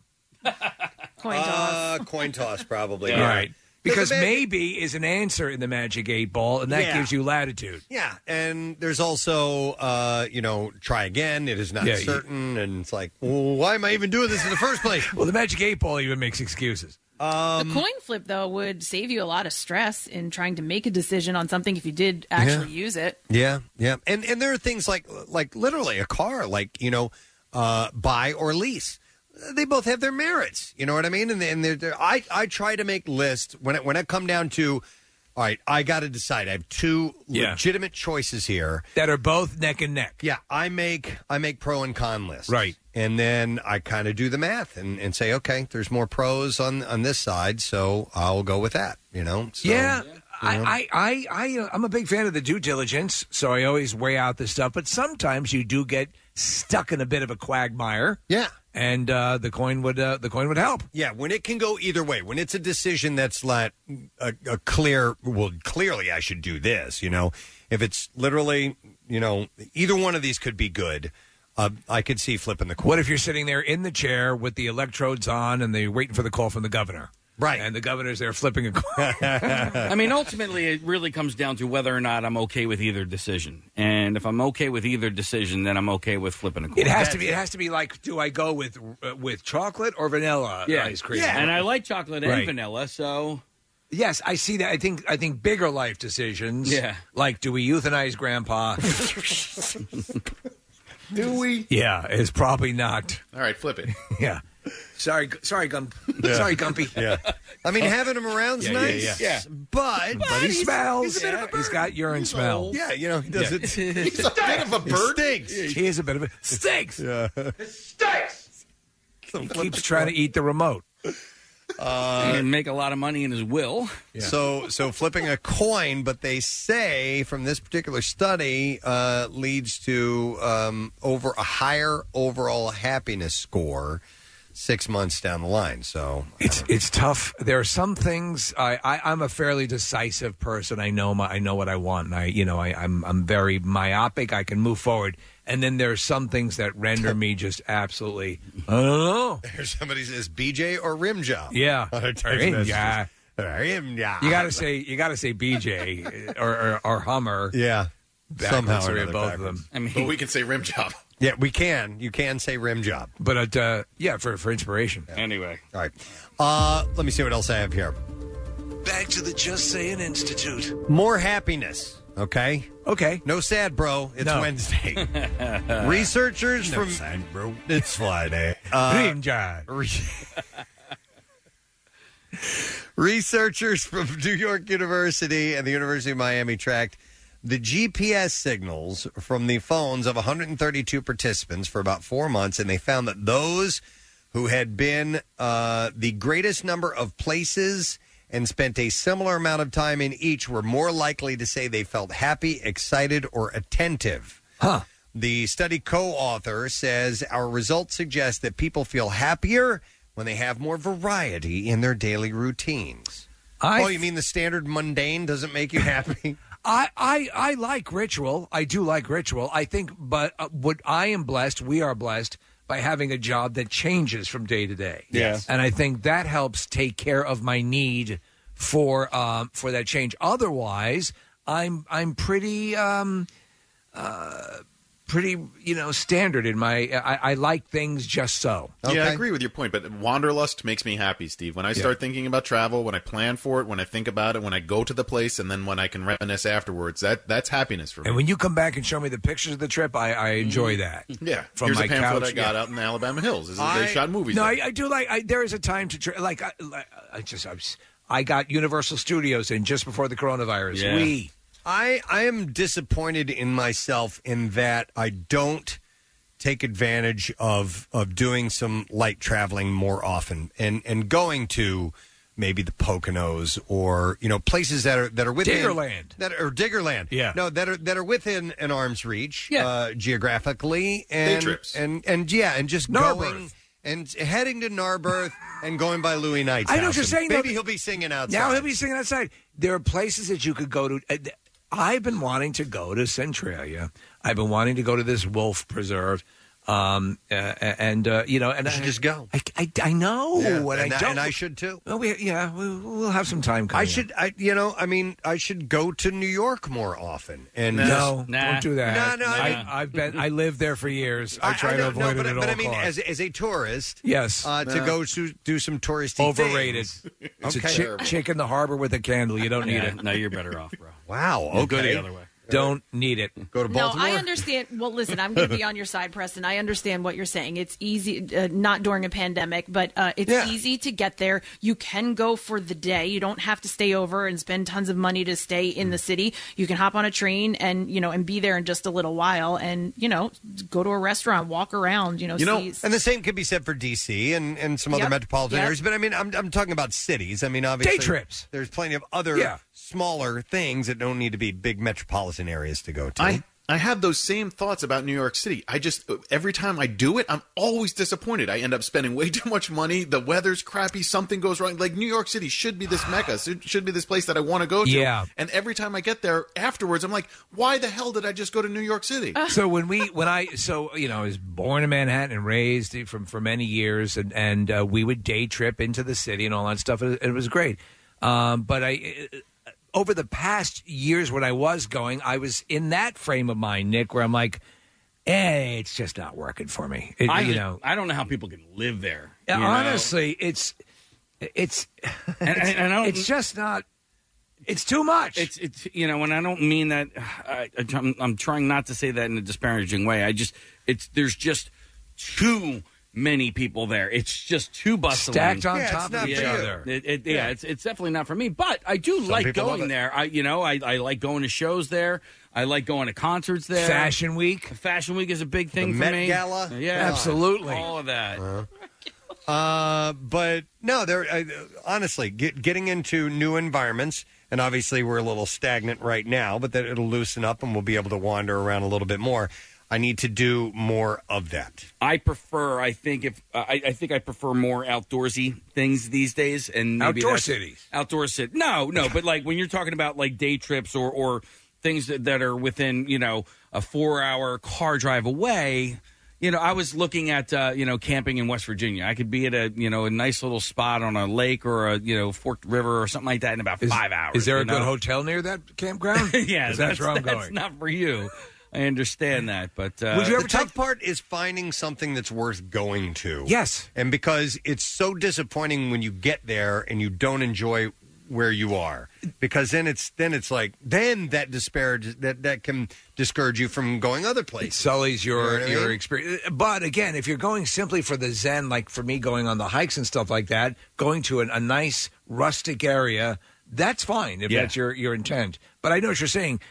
Coin toss.
Uh, coin toss, probably.
All
yeah.
right. Because
the mag-
maybe is an answer in the magic eight ball, and that
Yeah.
gives you latitude.
Yeah, and there's also, uh, you know, try again. It is not
Yeah,
certain, and it's like, well, why am I even doing this in the first place?
Well, the magic eight ball even makes excuses.
Um,
the coin flip, though, would save you a lot of stress in trying to make a decision on something if you did actually use it.
Yeah, yeah, and and there are things like like literally a car, like you know, uh, buy or lease. They both have their merits. You know what I mean? And, and they're, they're, I I try to make lists when it, when I come down to, all right, I got to decide. I have two
Yeah.
legitimate choices here
That are both neck and neck.
Yeah, I make I make pro and con lists.
Right.
And then I kind of do the math and, and say, okay, there's more pros on on this side, so I'll go with that, you know? So,
yeah.
you know.
I, I, I, I, uh, I'm a big fan of the due diligence, so I always weigh out this stuff. But sometimes you do get stuck in a bit of a quagmire.
Yeah.
And uh, the coin would uh, the coin would help.
Yeah, when it can go either way, when it's a decision that's like a, a clear, well, clearly I should do this, you know, if it's literally, you know, either one of these could be good, uh, I could see flipping the coin.
What if you're sitting there in the chair with the electrodes on and they're waiting for the call from the governor?
Right.
And the governor's there flipping a coin.
I mean, ultimately, it really comes down to whether or not I'm okay with either decision. And if I'm okay with either decision, then I'm okay with flipping a coin.
It has to be. It has to be like, do I go with uh, with chocolate or vanilla
yeah.
ice cream?
Yeah, and I like chocolate and
Right.
vanilla, so
Yes, I see that. I think I think bigger life decisions.
Yeah.
Like, do we euthanize Grandpa?
Do we?
Yeah, it's probably not.
All right, flip it.
Yeah. Sorry, sorry, Gump.
Yeah.
Sorry, Gumpy.
Yeah. I mean, having him around's
Yeah, yeah,
nice.
yeah.
But,
But he
he's-
smells.
He's a bit of a bird.
He's got urine smell.
Yeah, you know, he does
Yeah.
it.
He's a bit of a
He
bird.
stinks.
He is a bit of a stinks.
Yeah.
Stinks.
He keeps trying to eat the remote.
Uh,
and make a lot of money in his will.
So, so flipping a coin, but they say from this particular study uh, leads to um, over a higher overall happiness score six months down the line. So
It's it's tough. There are some things. I, I I'm a fairly decisive person. I know my I know what I want, and I you know I I'm I'm very myopic. I can move forward, and then there are some things that render me just absolutely. I don't know.
there's somebody says B J or rim job.
Yeah.
On our text
Rim
messages.
job.
Rim job.
You got to say you got to say B J or, or or Hummer.
Yeah.
Backwards
Somehow or
or
another
both
backwards.
of them.
I mean,
But we can say rim job.
Yeah, we can. You can say rim job.
But, uh, yeah, for, for inspiration.
Anyway.
All right. Uh, let me see what else I have here.
Back to the Just Saying Institute.
More happiness. Okay.
Okay.
No sad, bro. It's
No.
Wednesday. Researchers
No
from
sad, bro.
It's Friday. Uh,
Rim job.
re- Researchers from New York University and the University of Miami tracked the G P S signals from the phones of one hundred thirty-two participants for about four months, and they found that those who had been uh, the greatest number of places and spent a similar amount of time in each were more likely to say they felt happy, excited, or attentive.
Huh.
The study co-author says our results suggest that people feel happier when they have more variety in their daily routines.
I
oh, you mean the standard mundane doesn't make you happy?
I, I I like ritual. I do like ritual. I think, but uh, what I am blessed, we are blessed by having a job that changes from day to day.
Yes.
And I think that helps take care of my need for um, for that change. Otherwise, I'm I'm pretty um, uh, pretty you know standard in my. I, I like things just so.
Yeah, I agree with your point, but wanderlust makes me happy, Steve. When I start
Yeah.
thinking about travel, when I plan for it, when I think about it, when I go to the place, and then when I can reminisce afterwards, that that's happiness for me.
And when you come back and show me the pictures of the trip, I, I enjoy that.
Yeah,
From
here's
my
a pamphlet
couch,
I got
yeah.
out in the Alabama Hills. This is
I-
they shot movies.
No,
there.
I, I do like. I, there is a time to tra- like. I, like, I just I, was, I got Universal Studios in just before the coronavirus.
Yeah.
We
I I am disappointed in myself in that I don't take advantage of of doing some light traveling more often and and going to maybe the Poconos or you know places that are that are within
Diggerland.
that are Diggerland
Yeah.
no that are that are within an arm's reach
Yeah.
uh, geographically and
trips.
and and yeah and just
Narberth.
going and heading to Narberth and going by Louis Knight's
I know
house.
what you're
And
saying, though.
maybe he'll be singing outside.
now he'll be singing outside. There are places that you could go to. uh, th- I've been wanting to go to Centralia. I've been wanting to go to this wolf preserve. Um, uh, and uh, you know, and
You should
I,
just go.
I, I, I know,
Yeah,
and,
and
I
I-
don't.
and I should too.
Well, we, yeah, we, we'll have some time. Coming
I should, I you know, I mean, I should go to New York more often. And
No,
Nah.
don't do that.
No, no, I mean-
I, I've been. I lived there for years. I try to
don't
avoid
know,
it
but,
at
but
all
I mean,
costs.
as as a tourist,
Yes.
uh, to
No.
go to do some touristy
Overrated.
things.
It's
Okay.
a chi- chick in the harbor with a candle. You don't need
Yeah,
it.
no, you're better off, bro.
Wow.
We'll
Okay.
go the other way.
Don't need it.
Go to
No,
Baltimore.
I understand. Well, listen, I'm going to be on your side, Preston. I understand what you're saying. It's easy, uh, not during a pandemic, but uh, it's
Yeah.
easy to get there. You can go for the day. You don't have to stay over and spend tons of money to stay in the city. You can hop on a train and you know and be there in just a little while, and you know go to a restaurant, walk around. You know,
You know,
see,
and the same could be said for D C and, and some other
Yep.
metropolitan
Yep.
areas. But I mean, I'm I'm talking about cities. I mean, obviously,
Day trips.
There's plenty of other
Yeah.
smaller things that don't need to be big metropolitan areas to go to.
I I have those same thoughts about New York City. I just every time I do it, I'm always disappointed. I end up spending way too much money. The weather's crappy. Something goes wrong. Like New York City should be this mecca. Should should be this place that I want to go to.
Yeah.
And every time I get there afterwards, I'm like, why the hell did I just go to New York City?
So when we when I so you know I was born in Manhattan and raised from for many years and and uh, we would day trip into the city and all that stuff. It, it was great. Um, but I. Over the past years when I was going, I was in that frame of mind, Nick, where I'm like, eh, it's just not working for me. It,
I,
you know,
I don't know how people can live there. you know?
honestly, it's it's
And- and- and I don't-
it's just not. It's too much.
It's it's you know, and I don't mean that. I, I'm, I'm trying not to say that in a disparaging way. I just it's there's just too many people there. It's just too bustling,
Stacked on
Yeah, it's
top of
not
each
for you.
other.
It, it, yeah,
Yeah.
it's it's definitely not for me. But I do like
people love
going
it.
there. I you know I, I like going to shows there. I like going to concerts there.
Fashion Week.
Fashion Week is a big thing
The
for
Met
me.
Gala?
Yeah,
Absolutely.
all of that.
Uh, but no, there. Uh, honestly, get, getting into new environments, and obviously we're a little stagnant right now, but that it'll loosen up and we'll be able to wander around a little bit more. I need to do more of that.
I prefer. I think if uh, I, I think I prefer more outdoorsy things these days, and maybe
Outdoor
that's-
cities.
Outdoor city. No, no, but like when you're talking about like day trips or or things that, that are within you know a four hour car drive away. You know, I was looking at uh, you know camping in West Virginia. I could be at a you know a nice little spot on a lake or a you know forked river or something like that in about
Is-
five hours.
Is there a
you
good
know?
hotel near that campground?
yeah,
'Cause that's, where I'm
that's
going.
not for you. I understand that, but uh,
Would you ever the tough part is finding something that's worth going to.
Yes.
And because it's so disappointing when you get there and you don't enjoy where you are, because then it's then it's like then that disparage that that can discourage you from going other places.
It sullies your
You know what I
your
mean?
experience. But again, if you're going simply for the zen, like for me going on the hikes and stuff like that, going to an, a nice rustic area, that's fine if
Yeah.
that's your your intent. But I know what you're saying.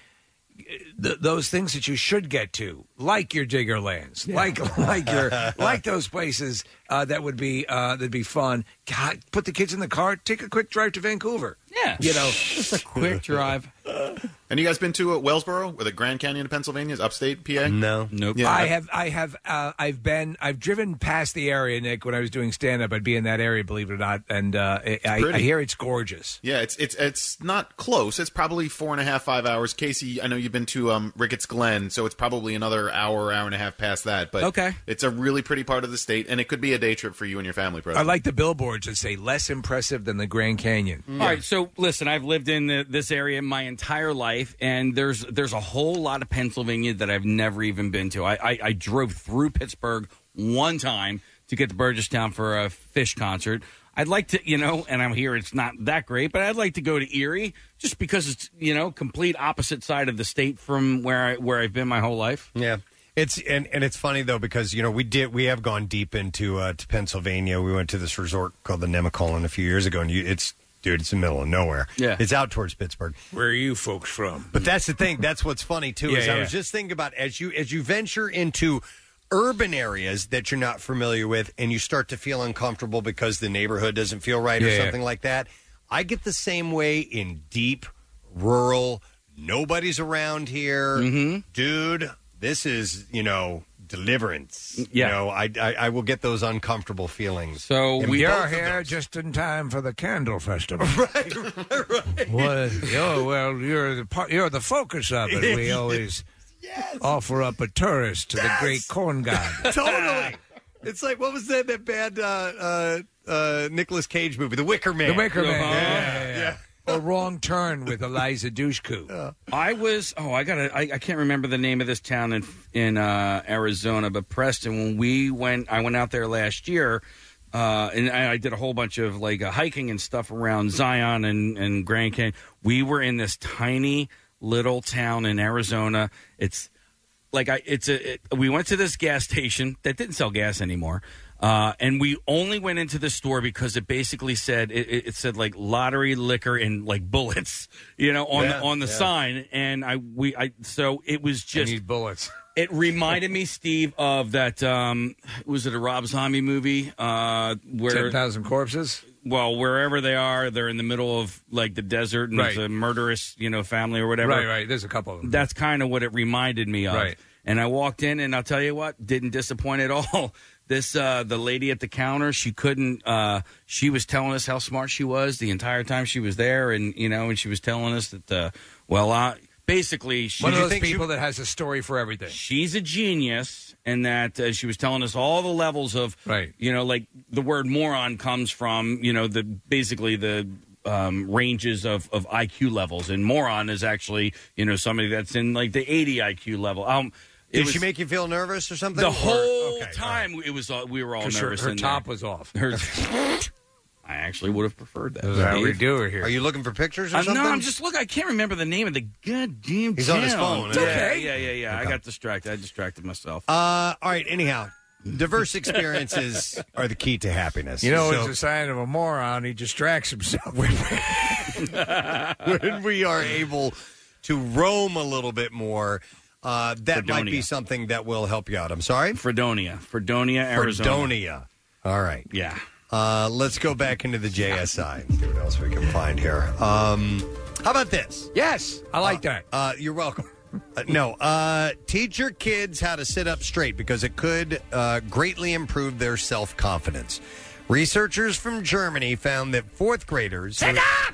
Th- those things that you should get to, like your Diggerlands, like like your like those places uh, that would be uh, that'd be fun. God, put the kids in the car, take a quick drive to Vancouver.
Yeah,
you know,
just a quick drive.
And you guys been to uh, Wellsboro, or the Grand Canyon of Pennsylvania, is upstate P A?
No,
nope.
Yeah,
I have, I have, uh, I've been, I've driven past the area, Nick. When I was doing stand up, I'd be in that area, believe it or not, and uh, I, I
pretty.
hear it's gorgeous.
Yeah, it's it's it's not close. It's probably four and a half, five hours. Casey, I know you've been to um, Ricketts Glen, so it's probably another hour, hour and a half past that. But
Okay.
it's a really pretty part of the state, and it could be a day trip for you and your family.
I
President.
like the billboards that say less impressive than the Grand Canyon.
All right, so listen, I've lived in the, this area my entire life, and there's there's a whole lot of Pennsylvania that I've never even been to. I, I, I drove through Pittsburgh one time to get to Burgestown for a Fish concert. I'd like to, you know, and I'm here, it's not that great, but I'd like to go to Erie just because it's, you know, complete opposite side of the state from where I where I've been my whole life.
Yeah. It's and, and it's funny though because you know we did we have gone deep into uh, to Pennsylvania. We went to this resort called the Nemacolin a few years ago, and you, it's dude, it's in the middle of nowhere.
Yeah.
It's out towards Pittsburgh.
Where are you folks from?
But that's the thing. That's what's funny too. is
Yeah,
I
yeah.
was just thinking about as you as you venture into urban areas that you're not familiar with, and you start to feel uncomfortable because the neighborhood doesn't feel right
Yeah,
or
yeah.
something like that. I get the same way in deep rural. Nobody's around here,
Mm-hmm.
dude. This is you know. Deliverance.
Yeah.
You know, I, I I will get those uncomfortable feelings.
So
And
we
both
You're
of
here just in time for the candle festival. right, right, right. Well, you're, well, you're the part, you're the focus of it. We always offer up a tourist to the great corn god.
Totally. It's like what was that that bad uh, uh, uh, Nicolas Cage movie, The Wicker Man?
The Wicker Man.
Uh-huh.
Yeah, yeah, yeah. Or Wrong Turn with Eliza Dushku.
I was oh I gotta I, I can't remember the name of this town in in uh, Arizona, but Preston, when we went I went out there last year, uh, and I, I did a whole bunch of like uh, hiking and stuff around Zion and, and Grand Canyon. We were in this tiny little town in Arizona. It's like I it's a it, we went to this gas station that didn't sell gas anymore. Uh, and we only went into the store because it basically said it, it said like lottery liquor and like bullets, you know, on
Yeah,
the on the
yeah.
sign. And I we I so it was just
I need bullets.
It reminded me, Steve, of that. Um, was it a Rob Zombie movie? Uh, where
ten thousand Corpses?
Well, wherever they are, they're in the middle of like the desert, and
Right.
it's a murderous, you know, family or whatever.
Right, right. There's a couple of them.
That's kind of what it reminded me of.
Right.
And I walked in, and I'll tell you what, didn't disappoint at all. This uh, the lady at the counter, she couldn't. Uh, she was telling us how smart she was the entire time she was there, and you know, and she was telling us that, uh, well, uh, basically, she
One of
you
those
think she-
people that has a story for everything.
she's a genius, and that uh, she was telling us all the levels of,
right.
you know, like the word moron comes from, you know, the basically the um, ranges of, of I Q levels, and moron is actually, you know, somebody that's in like the eighty I Q level. Um, it
Did
was,
she make you feel nervous or something?
the
Or-
whole
okay,
time it was uh, we were all
'Cause her-
nervous.
her
in
top
there.
was off.
Her, I actually would have preferred that.
That's how we
Steve.
do it here.
Are you looking for pictures or
Uh,
something?
no, I'm just looking. I can't remember the name of the goddamn
He's on his
town.
phone. It's
Yeah,
okay.
Yeah, yeah, yeah.
Okay.
I got distracted. I distracted myself.
Uh, all right. Anyhow, diverse experiences are the key to happiness.
You know,
So-
it's a sign of a moron. He distracts himself.
when we are able to roam a little bit more, uh, that might be
Fredonia.
something that will help you out. I'm sorry?
Fredonia. Fredonia, Arizona.
Fredonia. All right.
Yeah.
Uh, let's go back into the J S I and see what else we can find here. Um, how about this?
Yes, I like that.
Uh, you're welcome. Uh, no, uh, teach your kids how to sit up straight because it could uh, greatly improve their self confidence. Researchers from Germany found that fourth graders. Sit up!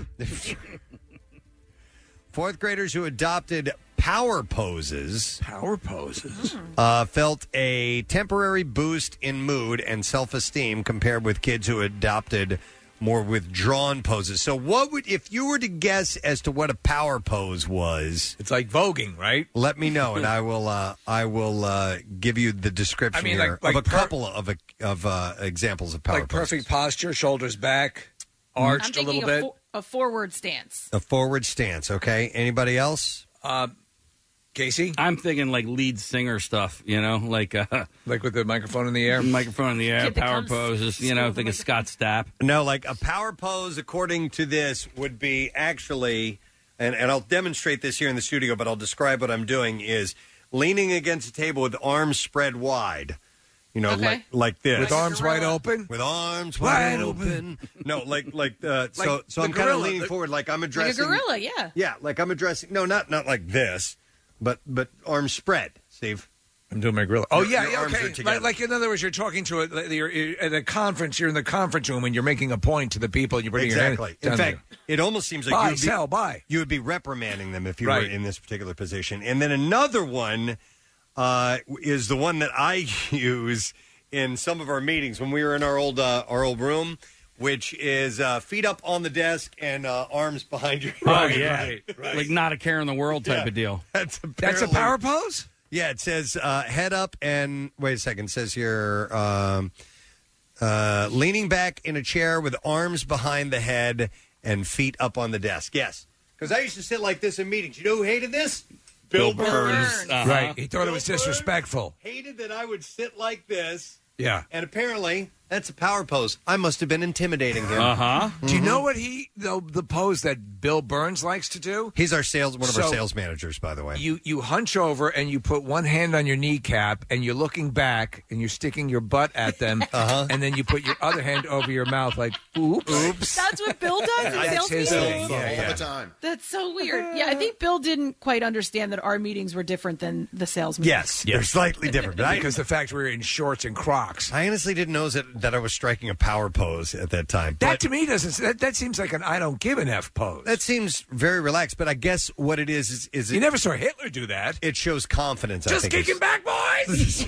Fourth graders who adopted power poses.
Power poses.
Uh, felt a temporary boost in mood and self esteem compared with kids who adopted more withdrawn poses. So, what would if you were to guess as to what a power pose was?
It's like voguing, right?
Let me know, and I will. Uh, I will uh, give you the description
I mean,
here
like- like
of a
per-
couple of a, of uh, examples of power
Like
poses.
perfect posture, shoulders back,
I'm
arched a
thinking
little
a,
bit.
fo- a forward stance.
A forward stance. Okay. Anybody else?
Uh, Casey?
I'm thinking like lead singer stuff, you know, like uh,
like with the microphone in the air,
microphone in the air,
Kid that
power
comes-
poses. You know, think of Scott Stapp.
No, like a power pose, according to this, would be actually, and, and I'll demonstrate this here in the studio, but I'll describe what I'm doing, is leaning against a table with arms spread wide. You know,
Okay.
like like this.
With arms wide open?
With arms wide,
Wide
open. No, like like uh, so
Like
so
the
I'm kind of
gorilla,
leaning
the-
forward like I'm
Like a
addressing
gorilla, yeah.
Yeah, like I'm addressing no, not not like this, but but arms spread, Steve.
I'm doing my gorilla. Oh
Your-
yeah,
your
yeah,
arms are
okay.
together.
Like, like in other words, you're talking to a, like, you're, you're at a conference. You're in the conference room and you're making a point to the people. And you're putting
Exactly.
your
In
hand
fact, it almost seems like
Buy,
you would be,
sell, buy.
you would be reprimanding them if you
Right.
were in this particular position. And then another one uh, is the one that I use in some of our meetings when we were in our old uh, our old room, which is uh, feet up on the desk and uh, arms behind your
Oh
head.
yeah,
Right, right.
like not a care in the world type
Yeah.
of deal.
That's
That's a
apparently-
power pose?
Yeah, it says uh, head up and wait a second. It says here um, uh, leaning back in a chair with arms behind the head and feet up on the desk. Yes, because I used to sit like this in meetings. You know who hated this?
Bill
Burns.
Uh-huh. Right. He thought it was disrespectful.
Hated that I would sit like this.
Yeah.
And apparently, that's a power pose. I must have been intimidating him.
Uh-huh.
Do you know what he the the pose that Bill Burns likes to do?
He's our sales one of our
So-
sales managers, by the way.
You you hunch over and you put one hand on your kneecap and you're looking back and you're sticking your butt at them,
uh-huh.
and then you put your other hand over your mouth like oops. Oops.
That's what Bill does in
That's
sales
his
meetings?
thing. Yeah, yeah.
All the time.
That's so weird. Yeah, I think Bill didn't quite understand that our meetings were different than the sales meetings.
Yes, they're slightly different. But I,
because the fact we were in shorts and Crocs.
I honestly didn't know that, that I was striking a power pose at that time.
That
But
to me doesn't. That, that seems like an I don't give an f pose.
that seems very relaxed, but I guess what it is is, is it,
You never saw Hitler do that.
it shows confidence. I
Just
think
kicking
is-
back, boys.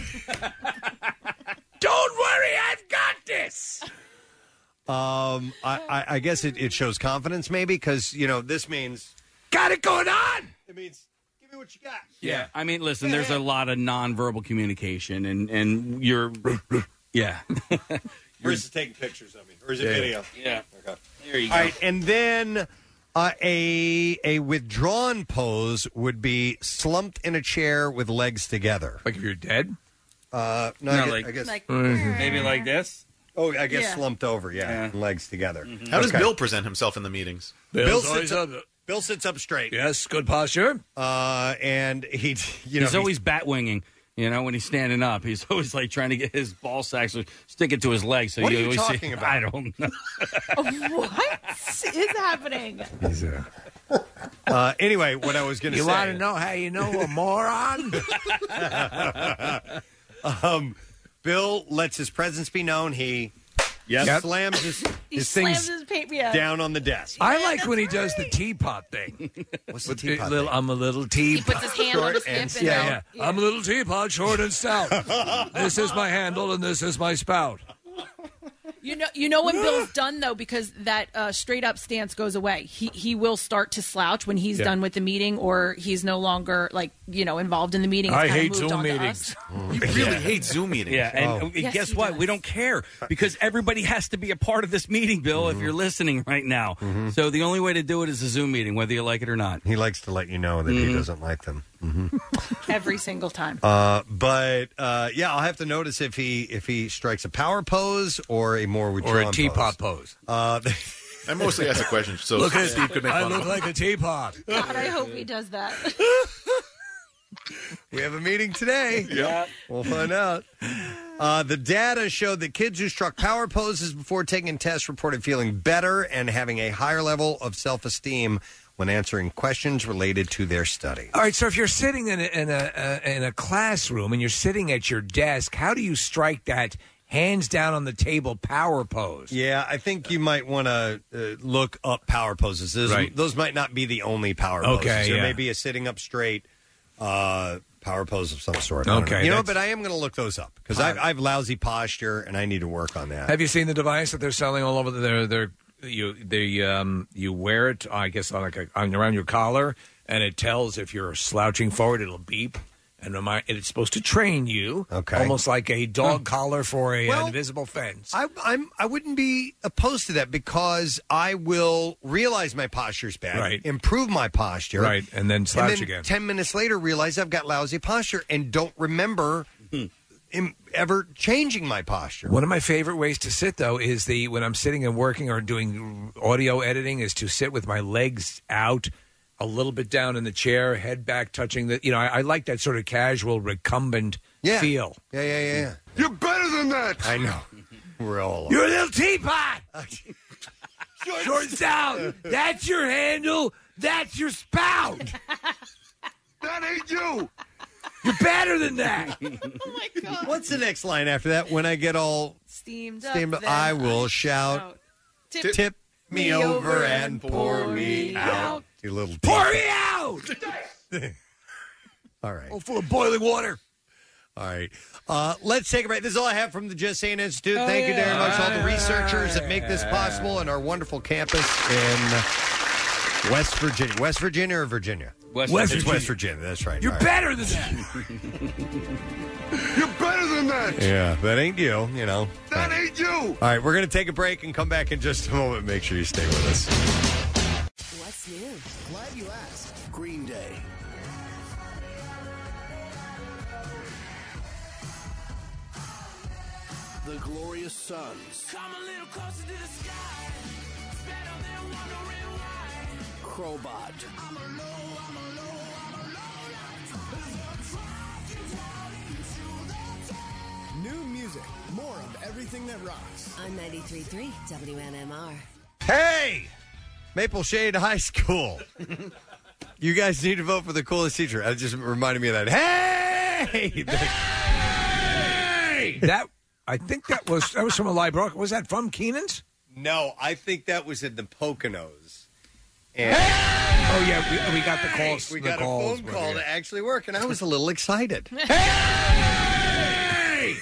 Don't worry, I've got this.
Um, I, I, I guess it, it shows confidence, maybe because you know this means
got it going on.
It means give me what you got.
Yeah, I mean, listen, there's a lot of nonverbal communication, and and you're, yeah.
Chris is taking pictures of me, or is it
Yeah.
video?
Yeah.
Okay.
There you
All
go.
right, and then uh, a a withdrawn pose would be slumped in a chair with legs together.
Like if you're dead.
Uh, no,
No,
I, guess,
like-
I guess.
Like- Maybe like this.
Oh, I guess
Yeah.
slumped over. Yeah, and legs together.
How does
Okay.
Bill present himself in the meetings?
Bill sits up. Bill sits up straight.
Yes, good posture.
Uh, and he, you know,
he's always bat winging. You know, when he's standing up, he's always like trying to get his ball sacks or stick it to his legs. So
What
you
are you
always
talking
see,
about?
I don't know.
What is happening?
He's a.
Uh, anyway, what I was going to
You
say.
want to know how you know a moron?
um, Bill lets his presence be known. He
Yep.
slams his,
He
his
slams
things
his paper yeah.
down on the desk.
I like when he does the teapot thing.
What's the
With
teapot
little,
thing?
I'm a little
He
teapot.
puts his hand on his hip and
yeah,
out.
yeah. I'm a little teapot, short and stout. This is my handle and this is my spout.
You know, you know when Bill's done though, because that uh, straight up stance goes away. He he will start to slouch when he's
Yeah.
done with the meeting, or he's no longer like you know involved in the meeting. It's
I
kinda
hate
moved
Zoom
on to
meetings.
us.
You really hate Zoom meetings.
Yeah, and
Oh.
uh,
Yes,
guess
he
what?
does.
We don't care because everybody has to be a part of this meeting, Bill, if you're listening right now. So the only way to do it is a Zoom meeting, whether you like it or not.
He likes to let you know that he doesn't like them.
Every single time.
Uh, but uh, yeah, I'll have to notice if he if he strikes a power pose or a more
Or
withdrawn
a teapot pose.
Uh,
I mostly ask a question so
Look at
Steve could make
I
fun
look
of him.
like a teapot.
God, I hope he does that.
we have a meeting today.
Yeah.
We'll find out. Uh, the data showed that kids who struck power poses before taking tests reported feeling better and having a higher level of self-esteem when answering questions related to their studies.
All right, so if you're sitting in a, in a uh, in a classroom and you're sitting at your desk, how do you strike that hands down on the table power pose?
Yeah, I think you might want to uh, look up power poses. Those,
Right.
those might not be the only power
Okay,
poses. There
yeah.
may be a sitting up straight uh, power pose of some sort.
Okay,
You know,
that's-
but I am going to look those up because I, I have lousy posture and I need to work on that.
Have you seen the device that they're selling all over? The, they're they're you the um, you wear it, I guess, on like a, on around your collar, and it tells if you're slouching forward, it'll beep. And remind, it's supposed to train you,
Okay.
almost like a dog collar for a
Well,
uh, invisible fence.
I, I'm I wouldn't be opposed to that because I will realize my posture's bad,
Right.
improve my posture,
Right, and then slouch
and then
again.
Ten minutes later, realize I've got lousy posture and don't remember im- ever changing my posture.
One of my favorite ways to sit, though, is the when I'm sitting and working or doing audio editing, is to sit with my legs out, a little bit down in the chair, head back, touching the. You know, I, I like that sort of casual, recumbent
Yeah.
feel.
Yeah, yeah, yeah, yeah.
You're better than that.
I know. We're all.
You're a little teapot. Shorts down. That's your handle. That's your spout.
That ain't you.
You're better than that.
Oh my God.
What's the next line after that? When I get all
Steamed up.
steamed up,
then
I will shout,
shout,
tip, tip me over and pour me out. You little
Pour me out.
All right.
Oh, full of boiling water.
All right. Uh, let's take a break. This is all I have from the Just Saying Institute.
Oh,
Thank you
yeah.
very much, all the
All right,
researchers that make this possible and our wonderful campus in West Virginia. West Virginia or Virginia?
West
It's
Virginia.
West Virginia. That's right.
You're
All right.
better than that.
You're better than that.
Yeah, that ain't you, you know.
That ain't you.
All right, we're going to take a break and come back in just a moment. Make sure you stay with us.
What's new?
Glad you asked. Green Day. The Glorious Sons. Come a little closer to the sky. It's better than wondering why. Crowbot. I'm alone, I'm alone, I'm alone. New music. More of everything that rocks.
On ninety-three point three W M M R.
Hey, Maple Shade High School. You guys need to vote for the coolest teacher. That just reminded me of that. Hey!
Hey! That I think that was that was from a library. Was that from Keenan's?
No, I think that was in the Poconos. And
Oh yeah, we, we got the calls.
we
the
got
calls
a phone
were
call
here.
to actually work, and I was a little excited.
Hey!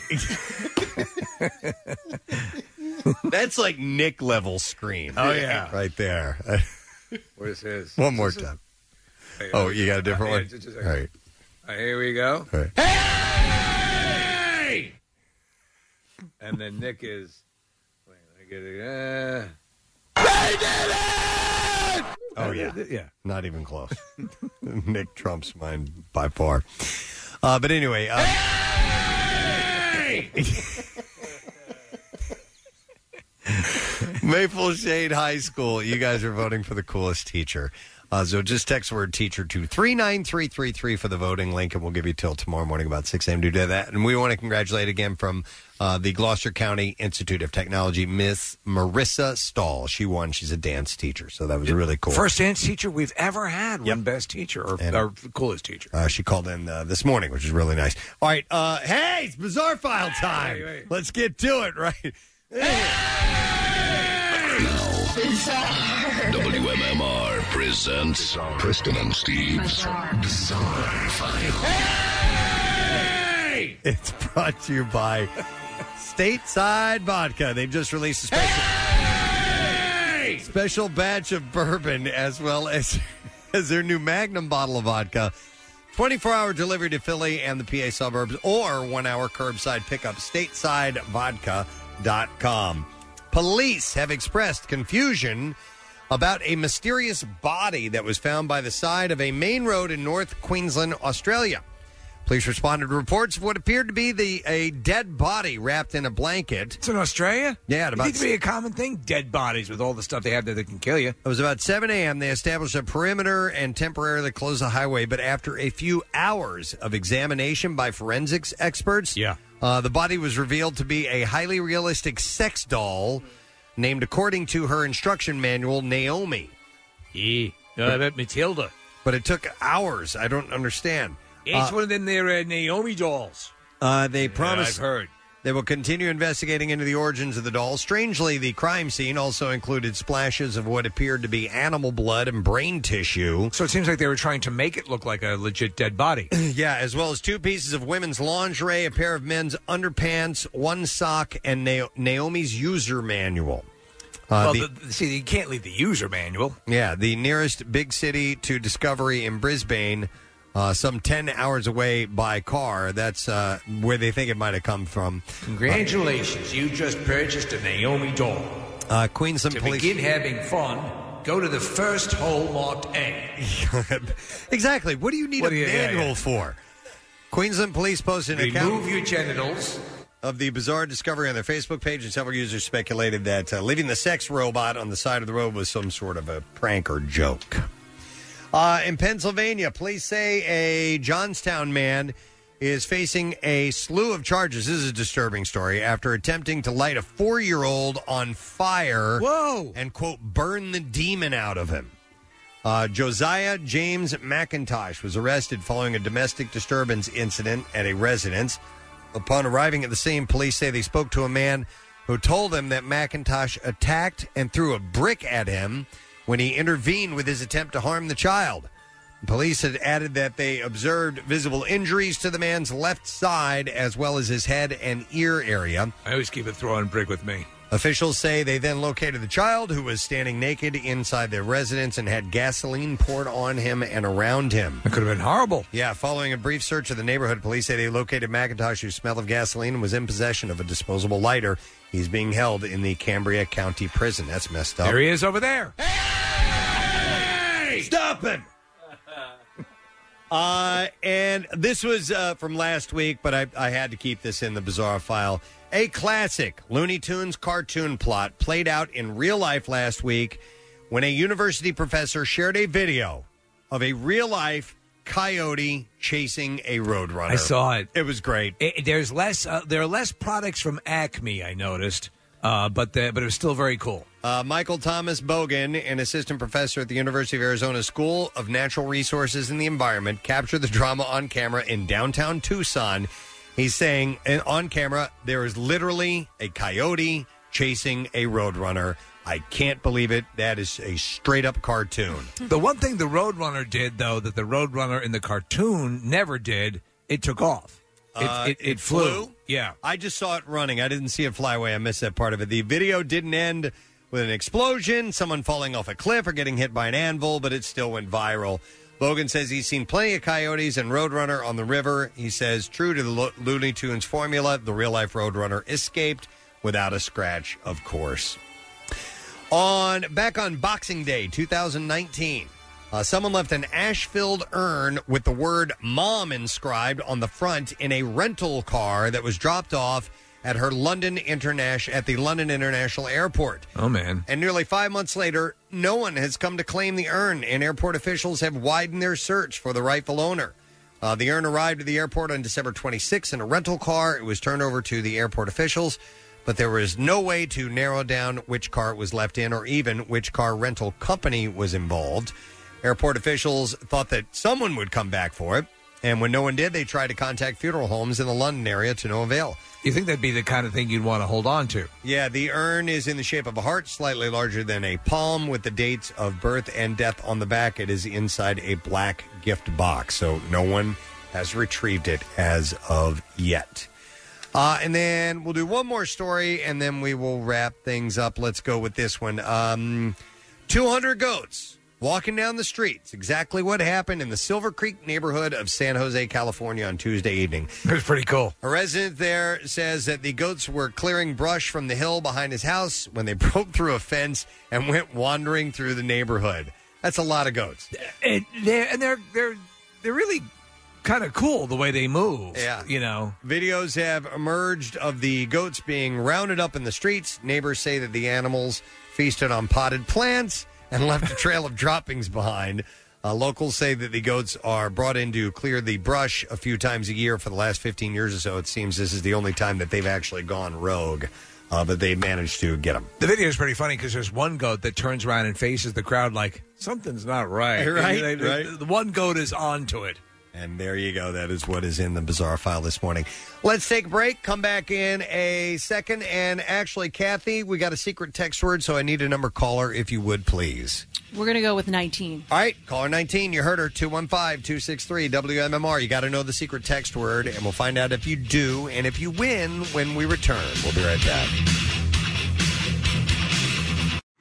That's like Nick level scream.
Oh, yeah.
Right there.
Where's his?
One more
This is-
time.
Hey,
Oh,
uh,
you got a different
uh,
one?
yeah, just a
All
second.
right.
Uh, here we go.
All right.
Hey! And then Nick is. Wait, I get it. Uh,
Oh, yeah.
yeah.
Not even close. Nick trumps mine by far. Uh, but anyway. Um, Maple Shade High School. You guys are voting for the coolest teacher. Uh, so just text word teacher to three nine three three three for the voting link, and we'll give you till tomorrow morning about six a.m. to do that. And we want to congratulate again from uh, the Gloucester County Institute of Technology, Miss Marissa Stahl. She won. She's a dance teacher, so that was really cool.
First dance teacher we've ever had. One best teacher or,
And-
or coolest teacher.
Uh, she called in uh, this morning, which is really nice. All right. Uh, hey, it's Bizarre File time.
Hey, wait.
Let's get to it, right?
W M M R presents Preston and Steve's Bizarre, File.
It's brought to you by Stateside Vodka. They've just released a special, special batch of bourbon as well as, as their new Magnum bottle of vodka. twenty-four hour delivery to Philly and the P A suburbs or one hour curbside pickup. stateside vodka dot com. Police have expressed confusion about a mysterious body that was found by the side of a main road in North Queensland, Australia. Police responded to reports of what appeared to be the a dead body wrapped in a blanket.
It's in Australia?
Yeah, at
It
about
needs to be a common thing. Dead bodies with all the stuff they have there that can kill you.
It was about seven a.m. They established a perimeter and temporarily closed the highway, but after a few hours of examination by forensics experts,
Yeah.
uh, the body was revealed to be a highly realistic sex doll named, according to her instruction manual, Naomi.
Yeah. No, I bet Matilda.
But it took hours. I don't understand.
Each
Uh,
one of them, they're uh, Naomi dolls.
Uh, they
Yeah,
promised
I've heard.
they will continue investigating into the origins of the doll. Strangely, the crime scene also included splashes of what appeared to be animal blood and brain tissue.
So it seems like they were trying to make it look like a legit dead body.
Yeah, as well as two pieces of women's lingerie, a pair of men's underpants, one sock, and Na- Naomi's user manual. Uh,
well,
the-
the, see, you can't leave the user manual.
Yeah, the nearest big city to Discovery in Brisbane, uh, some ten hours away by car. That's uh, where they think it might have come from.
Congratulations, you just purchased a Naomi doll.
Uh, Queensland
to
police.
begin having fun, go to the first hole marked A.
Exactly. What do you need
What
a
do you- yeah,
manual
yeah.
for? Queensland police posted an account.
Remove your genitals.
Of the bizarre discovery on their Facebook page, and several users speculated that uh, leaving the sex robot on the side of the road was some sort of a prank or joke. Uh, in Pennsylvania, police say a Johnstown man is facing a slew of charges. This is a disturbing story. After attempting to light a four-year-old on fire
Whoa.
and, quote, burn the demon out of him. Uh, Josiah James McIntosh was arrested following a domestic disturbance incident at a residence. Upon arriving at the scene, police say they spoke to a man who told them that McIntosh attacked and threw a brick at him when he intervened with his attempt to harm the child. Police had added that they observed visible injuries to the man's left side as well as his head and ear area.
I always keep a throwing brick with me.
Officials say they then located the child, who was standing naked inside their residence and had gasoline poured on him and around him.
That could have been horrible.
Yeah, following a brief search of the neighborhood, police say they located McIntosh, whose smell of gasoline and was in possession of a disposable lighter. He's being held in the Cambria County Prison. That's messed up.
There he is over there.
Hey! Stop him! Uh, and this was uh, from last week, but I, I had to keep this in the bizarre file. A classic Looney Tunes cartoon plot played out in real life last week when a university professor shared a video of a real-life coyote chasing a roadrunner.
I saw it.
It was great.
It, there's less. Uh, there are less products from Acme. I noticed, uh, but the, but it was still very cool.
Uh, Michael Thomas Bogan, an assistant professor at the University of Arizona School of Natural Resources and the Environment, captured the drama on camera in downtown Tucson. He's saying, and on camera, there is literally a coyote chasing a roadrunner. I can't believe it. That is a straight-up cartoon.
The one thing the Roadrunner did, though, that the Roadrunner in the cartoon never did, it took off. It,
Uh,
it, it flew. Yeah.
I just saw it running. I didn't see it fly away. I missed that part of it. The video didn't end with an explosion, someone falling off a cliff, or getting hit by an anvil, but it still went viral. Logan says he's seen plenty of coyotes and Roadrunner on the river. He says, true to the Lo- Looney Tunes formula, the real-life Roadrunner escaped without a scratch, of course. On Back on Boxing Day two thousand nineteen, uh, someone left an ash-filled urn with the word Mom inscribed on the front in a rental car that was dropped off at her London International at the London International Airport.
Oh, man.
And nearly five months later, no one has come to claim the urn, and airport officials have widened their search for the rightful owner. Uh, the urn arrived at the airport on December twenty-sixth in a rental car. It was turned over to the airport officials, but there was no way to narrow down which car it was left in or even which car rental company was involved. Airport officials thought that someone would come back for it, and when no one did, they tried to contact funeral homes in the London area to no avail.
You think that'd be the kind of thing you'd want to hold on to?
Yeah, the urn is in the shape of a heart, slightly larger than a palm, with the dates of birth and death on the back. It is inside a black gift box, so no one has retrieved it as of yet. Uh, and then we'll do one more story, and then we will wrap things up. Let's go with this one. Um, two hundred goats walking down the streets. Exactly what happened in the Silver Creek neighborhood of San Jose, California on Tuesday evening.
It was pretty cool.
A resident there says that the goats were clearing brush from the hill behind his house when they broke through a fence and went wandering through the neighborhood. That's a lot of goats.
And they're and they're they're they're really kind of cool the way they move.
Yeah.
You know.
Videos have emerged of the goats being rounded up in the streets. Neighbors say that the animals feasted on potted plants and left a trail of droppings behind. Uh, locals say that the goats are brought in to clear the brush a few times a year for the last fifteen years or so. It seems this is the only time that they've actually gone rogue, uh, but they managed to get them.
The video is pretty funny because there's one goat that turns around and faces the crowd like, something's not right.
Right,
They- they-
right.
The one goat is onto it.
And there you go. That is what is in the Bizarre File this morning. Let's take a break. Come back in a second. And actually, Kathy, we got a secret text word, so I need a number caller, if you would, please.
We're going to go with nineteen.
All right, caller nineteen. You heard her, two one five, two six three, W M M R. You got to know the secret text word, and we'll find out if you do and if you win when we return. We'll be right back.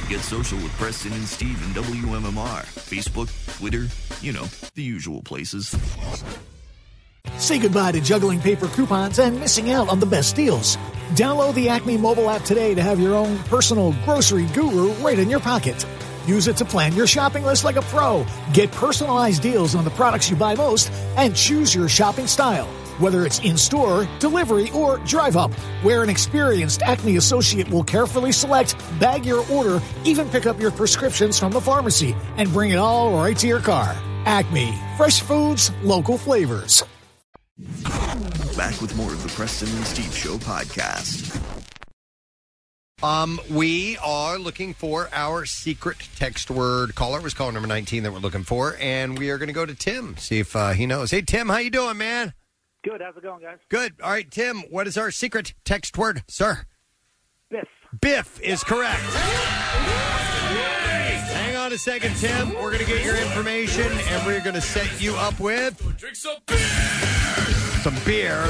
Get social with Preston and Steve and W M M R. Facebook, Twitter, you know, the usual places.
Say goodbye to juggling paper coupons and missing out on the best deals. Download the Acme mobile app today to have your own personal grocery guru right in your pocket. Use it to plan your shopping list like a pro. Get personalized deals on the products you buy most and choose your shopping style. Whether it's in-store, delivery, or drive-up, where an experienced Acme associate will carefully select, bag your order, even pick up your prescriptions from the pharmacy, and bring it all right to your car. Acme. Fresh foods, local flavors.
Back with more of the Preston and Steve Show podcast.
Um, we are looking for our secret text word caller. It was caller number nineteen that we're looking for, and we are going to go to Tim, see if uh, he knows. Hey, Tim, how you doing, man?
Good. How's it going, guys?
Good. All right, Tim, what is our secret text word, sir?
Biff.
Biff is correct. Hang on a second, Tim. We're going to get your information, and we're going to set you up with...
Drink some beer.
Some beer.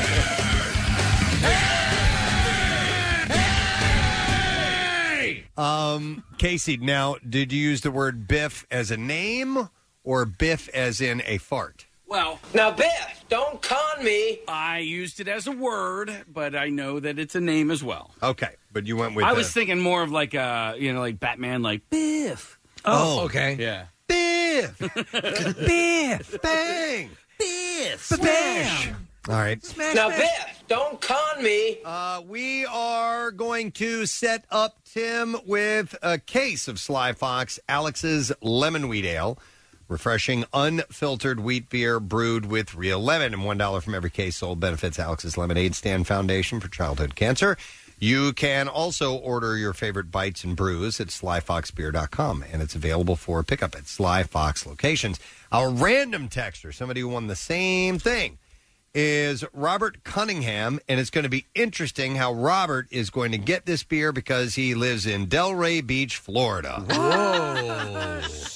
Hey!
Um, Casey, now, did you use the word Biff as a name or Biff as in a fart?
Well,
now, Biff, don't con me.
I used it as a word, but I know that it's a name as well.
Okay, but you went with...
I
the-
was thinking more of like, uh, you know, like Batman, like Biff.
Oh,
okay.
Yeah.
Biff! Biff! Bang!
Biff.
Bam! All right.
Now, Biff, don't con me.
Uh, we are going to set up Tim with a case of Sly Fox Alex's Lemon Wheat Ale. Refreshing, unfiltered wheat beer brewed with real lemon. And one dollar from every case sold benefits Alex's Lemonade Stand Foundation for Childhood Cancer. You can also order your favorite bites and brews at sly fox beer dot com, and it's available for pickup at Sly Fox locations. Our random texter, somebody who won the same thing, is Robert Cunningham, and it's going to be interesting how Robert is going to get this beer because he lives in Delray Beach, Florida.
Whoa.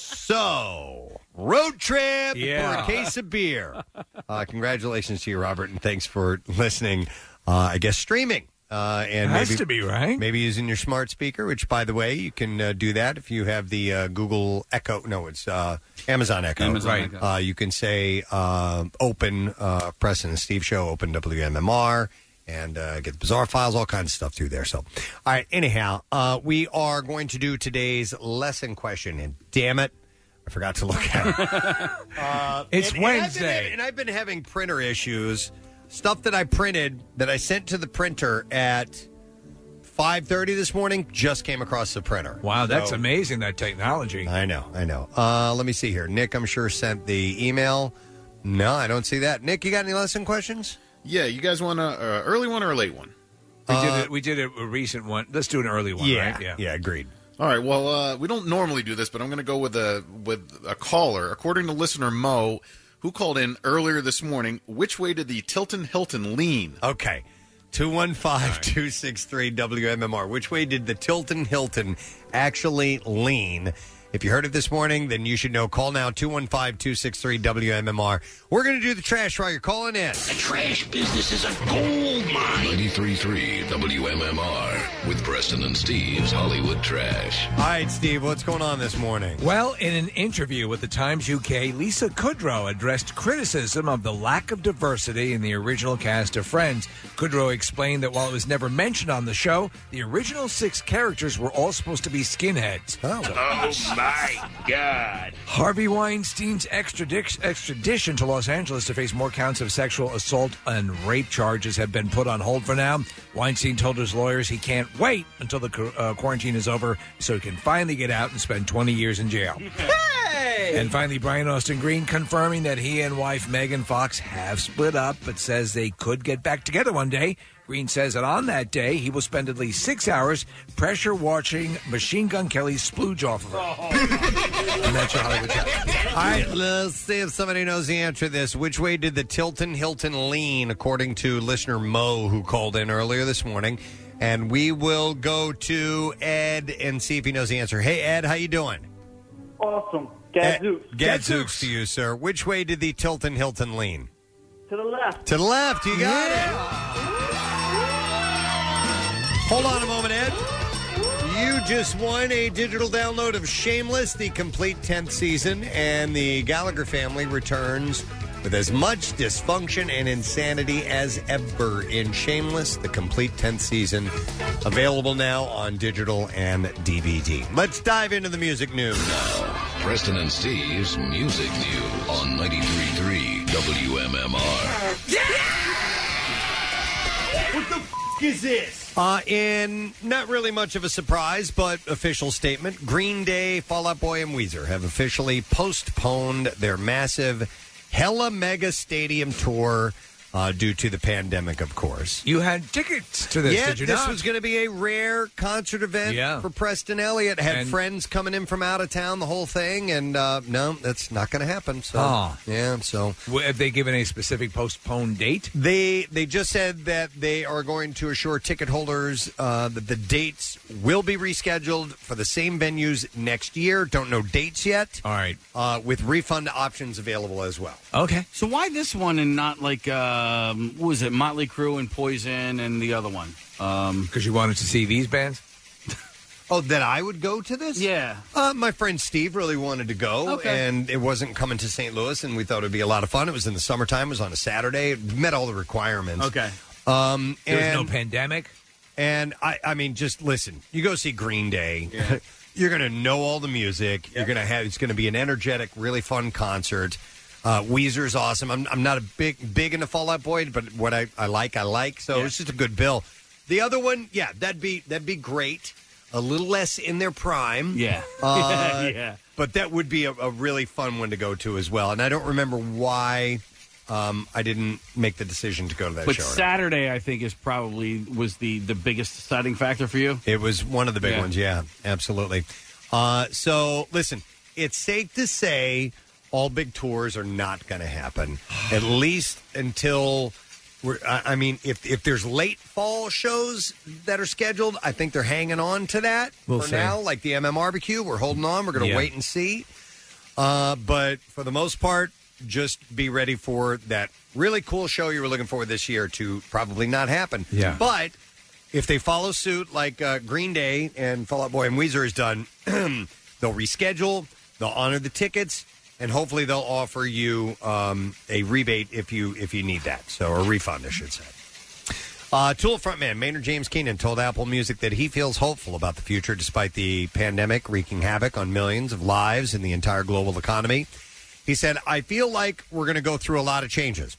So, road trip
Yeah.
for a case of beer. Uh, congratulations to you, Robert, and thanks for listening, uh, I guess, streaming. Uh, and
Has
maybe,
to be, right?
Maybe using your smart speaker, which, by the way, you can uh, do that if you have the uh, Google Echo. No, it's uh, Amazon Echo.
Amazon
right.
Echo.
Uh, you can say uh, open uh, Preston and Steve Show, open W M M R, and uh, get the bizarre files, all kinds of stuff through there. So, all right, anyhow, uh, we are going to do today's lesson question, and damn it, I forgot to look at it. uh,
It's
and- and I've been
Wednesday.
having- and I've been having printer issues. Stuff that I printed that I sent to the printer at five thirty this morning just came across the printer.
Wow, that's
So-
amazing, that technology.
I know, I know. Uh, let me see here. Nick, I'm sure, sent the email. No, I don't see that. Nick, you got any lesson questions?
Yeah, you guys want a uh, early one or a late one?
We
Uh,
did it. We did a, a recent one. Let's do an early one,
yeah,
right?
yeah, agreed.
All right. Well, uh, we don't normally do this, but I'm going to go with a with a caller. According to listener Mo, who called in earlier this morning, which way did the Tilton Hilton lean?
Okay. two one five, two six three, W M M R. Which way did the Tilton Hilton actually lean? If you heard it this morning, then you should know. Call now, two one five, two six three, W M M R. We're going to do the trash while you're calling in.
The trash business is a gold mine. ninety-three point three W M M R with Preston and Steve's Hollywood Trash.
All right, Steve, what's going on this morning?
Well, in an interview with the Times U K, Lisa Kudrow addressed criticism of the lack of diversity in the original cast of Friends. Kudrow explained that while it was never mentioned on the show, the original six characters were all supposed to be skinheads.
Oh,
Oh, my God.
Harvey Weinstein's extradic- extradition to Los Angeles to face more counts of sexual assault and rape charges have been put on hold for now. Weinstein told his lawyers he can't wait until the cu- uh, quarantine is over so he can finally get out and spend twenty years in jail.
Hey!
And finally, Brian Austin Green confirming that he and wife Megan Fox have split up, but says they could get back together one day. Green says that on that day, he will spend at least six hours pressure watching Machine Gun Kelly's splooge off of her. And that's your Hollywood Trash.
All right, let's see if somebody knows the answer to this. Which way did the Tilton Hilton lean, according to listener Mo, who called in earlier this morning? And we will go to Ed and see if he knows the answer. Hey, Ed, how you doing?
Awesome.
Ed-
Gadzooks.
Gadzooks to you, sir. Which way did the Tilton Hilton lean?
To the left.
To the left. You got it. Hold on a moment, Ed. You just won a digital download of Shameless, the complete tenth season, and the Gallagher family returns with as much dysfunction and insanity as ever in Shameless, the complete tenth season, available now on digital and D V D. Let's dive into the music news.
Preston and Steve's Music News on ninety-three point three W M M R.
What the f*** is this? Uh, in not really much of a surprise, but official statement, Green Day, Fall Out Boy, and Weezer have officially postponed their massive Hella Mega Stadium tour uh, due to the pandemic, of course.
You had tickets to this,
yeah,
did you
this
not?
was going to be a rare concert event
Yeah.
for Preston Elliott. Had
And-
friends coming in from out of town, the whole thing, and uh, no, that's not going to happen. So,
Oh.
yeah, so
W- Have they given a specific postponed date?
they they just said that they are going to assure ticket holders uh, that the dates will be rescheduled for the same venues next year. Don't know dates yet.
All right,
uh, with refund options available as well.
Okay.
So why this one and not like um, what was it, Motley Crue and Poison and the other one?
Because
um,
you wanted to see these bands?
Oh, that I would go to this?
Yeah.
Uh, my friend Steve really wanted to go,
Okay.
and it wasn't coming to Saint Louis, and we thought it would be a lot of fun. It was in the summertime. It was on a Saturday. It met all the requirements.
Okay.
Um,
There was
and,
no pandemic?
And, I, I mean, just listen. You go see Green Day.
Yeah.
You're going to know all the music. You're going to have. It's going to be an energetic, really fun concert. Uh, Weezer's awesome. I'm, I'm not a big big into Fall Out Boy, but what I, I like, I like. So it's just a good bill. The other one, yeah, that'd be that'd be great. A little less in their prime.
Yeah.
Uh,
Yeah.
But that would be a, a really fun one to go to as well. And I don't remember why um, I didn't make the decision to go to that
but
show.
Saturday, I think, is probably was the, the biggest deciding factor for you.
It was one of the big
Yeah.
ones, yeah, absolutely. Uh, so, listen, it's safe to say all big tours are not going to happen, at least until we're. I I mean, if if there's late fall shows that are scheduled, I think they're hanging on to that
We'll
for
see.
now. Like the M M R B Q, we're holding on. We're going to
Yeah.
wait and see. Uh, but for the most part, just be ready for that really cool show you were looking for this year to probably not happen.
Yeah.
But if they follow suit like uh, Green Day and Fall Out Boy and Weezer has done, they'll reschedule, they'll honor the tickets, and hopefully they'll offer you um, a rebate if you if you need that. So a refund, I should say. Uh, Tool frontman Maynard James Keenan told Apple Music that he feels hopeful about the future despite the pandemic wreaking havoc on millions of lives in the entire global economy. He said, I feel like we're going to go through a lot of changes.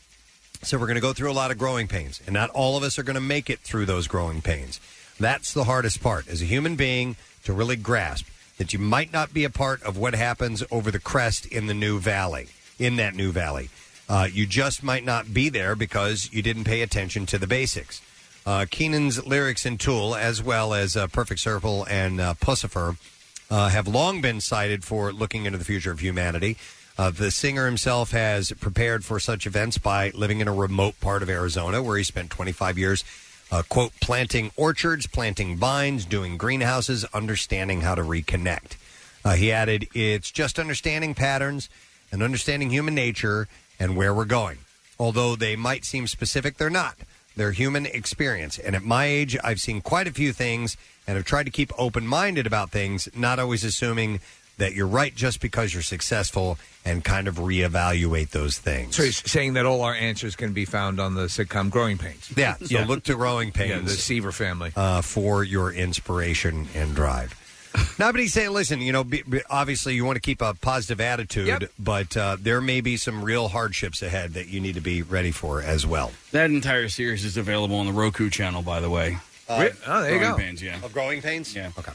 So we're going to go through a lot of growing pains, and not all of us are going to make it through those growing pains. That's the hardest part as a human being, to really grasp that you might not be a part of what happens over the crest in the new valley, in that new valley. Uh, you just might not be there because you didn't pay attention to the basics. Uh, Keenan's lyrics in Tool, as well as uh, Perfect Circle and uh, Pussifer, uh, have long been cited for looking into the future of humanity. Uh, the singer himself has prepared for such events by living in a remote part of Arizona where he spent twenty-five years, uh, quote, planting orchards, planting vines, doing greenhouses, understanding how to reconnect. Uh, he added, it's just understanding patterns and understanding human nature and where we're going. Although they might seem specific, they're not. They're human experience. And at my age, I've seen quite a few things and have tried to keep open-minded about things, not always assuming that you're right just because you're successful, and kind of reevaluate those things.
So he's saying that all our answers can be found on the sitcom Growing Pains.
Yeah, so look to Growing Pains.
Yeah, the Seaver family.
Uh, for your inspiration and drive. Now, but he's saying, listen, you know, be, be, obviously you want to keep a positive attitude,
Yep.
but uh, there may be some real hardships ahead that you need to be ready for as well.
That entire series is available on the Roku channel, by the way.
Uh, oh, there you
Growing
go.
Pains, yeah.
Of Growing Pains?
Yeah.
Okay.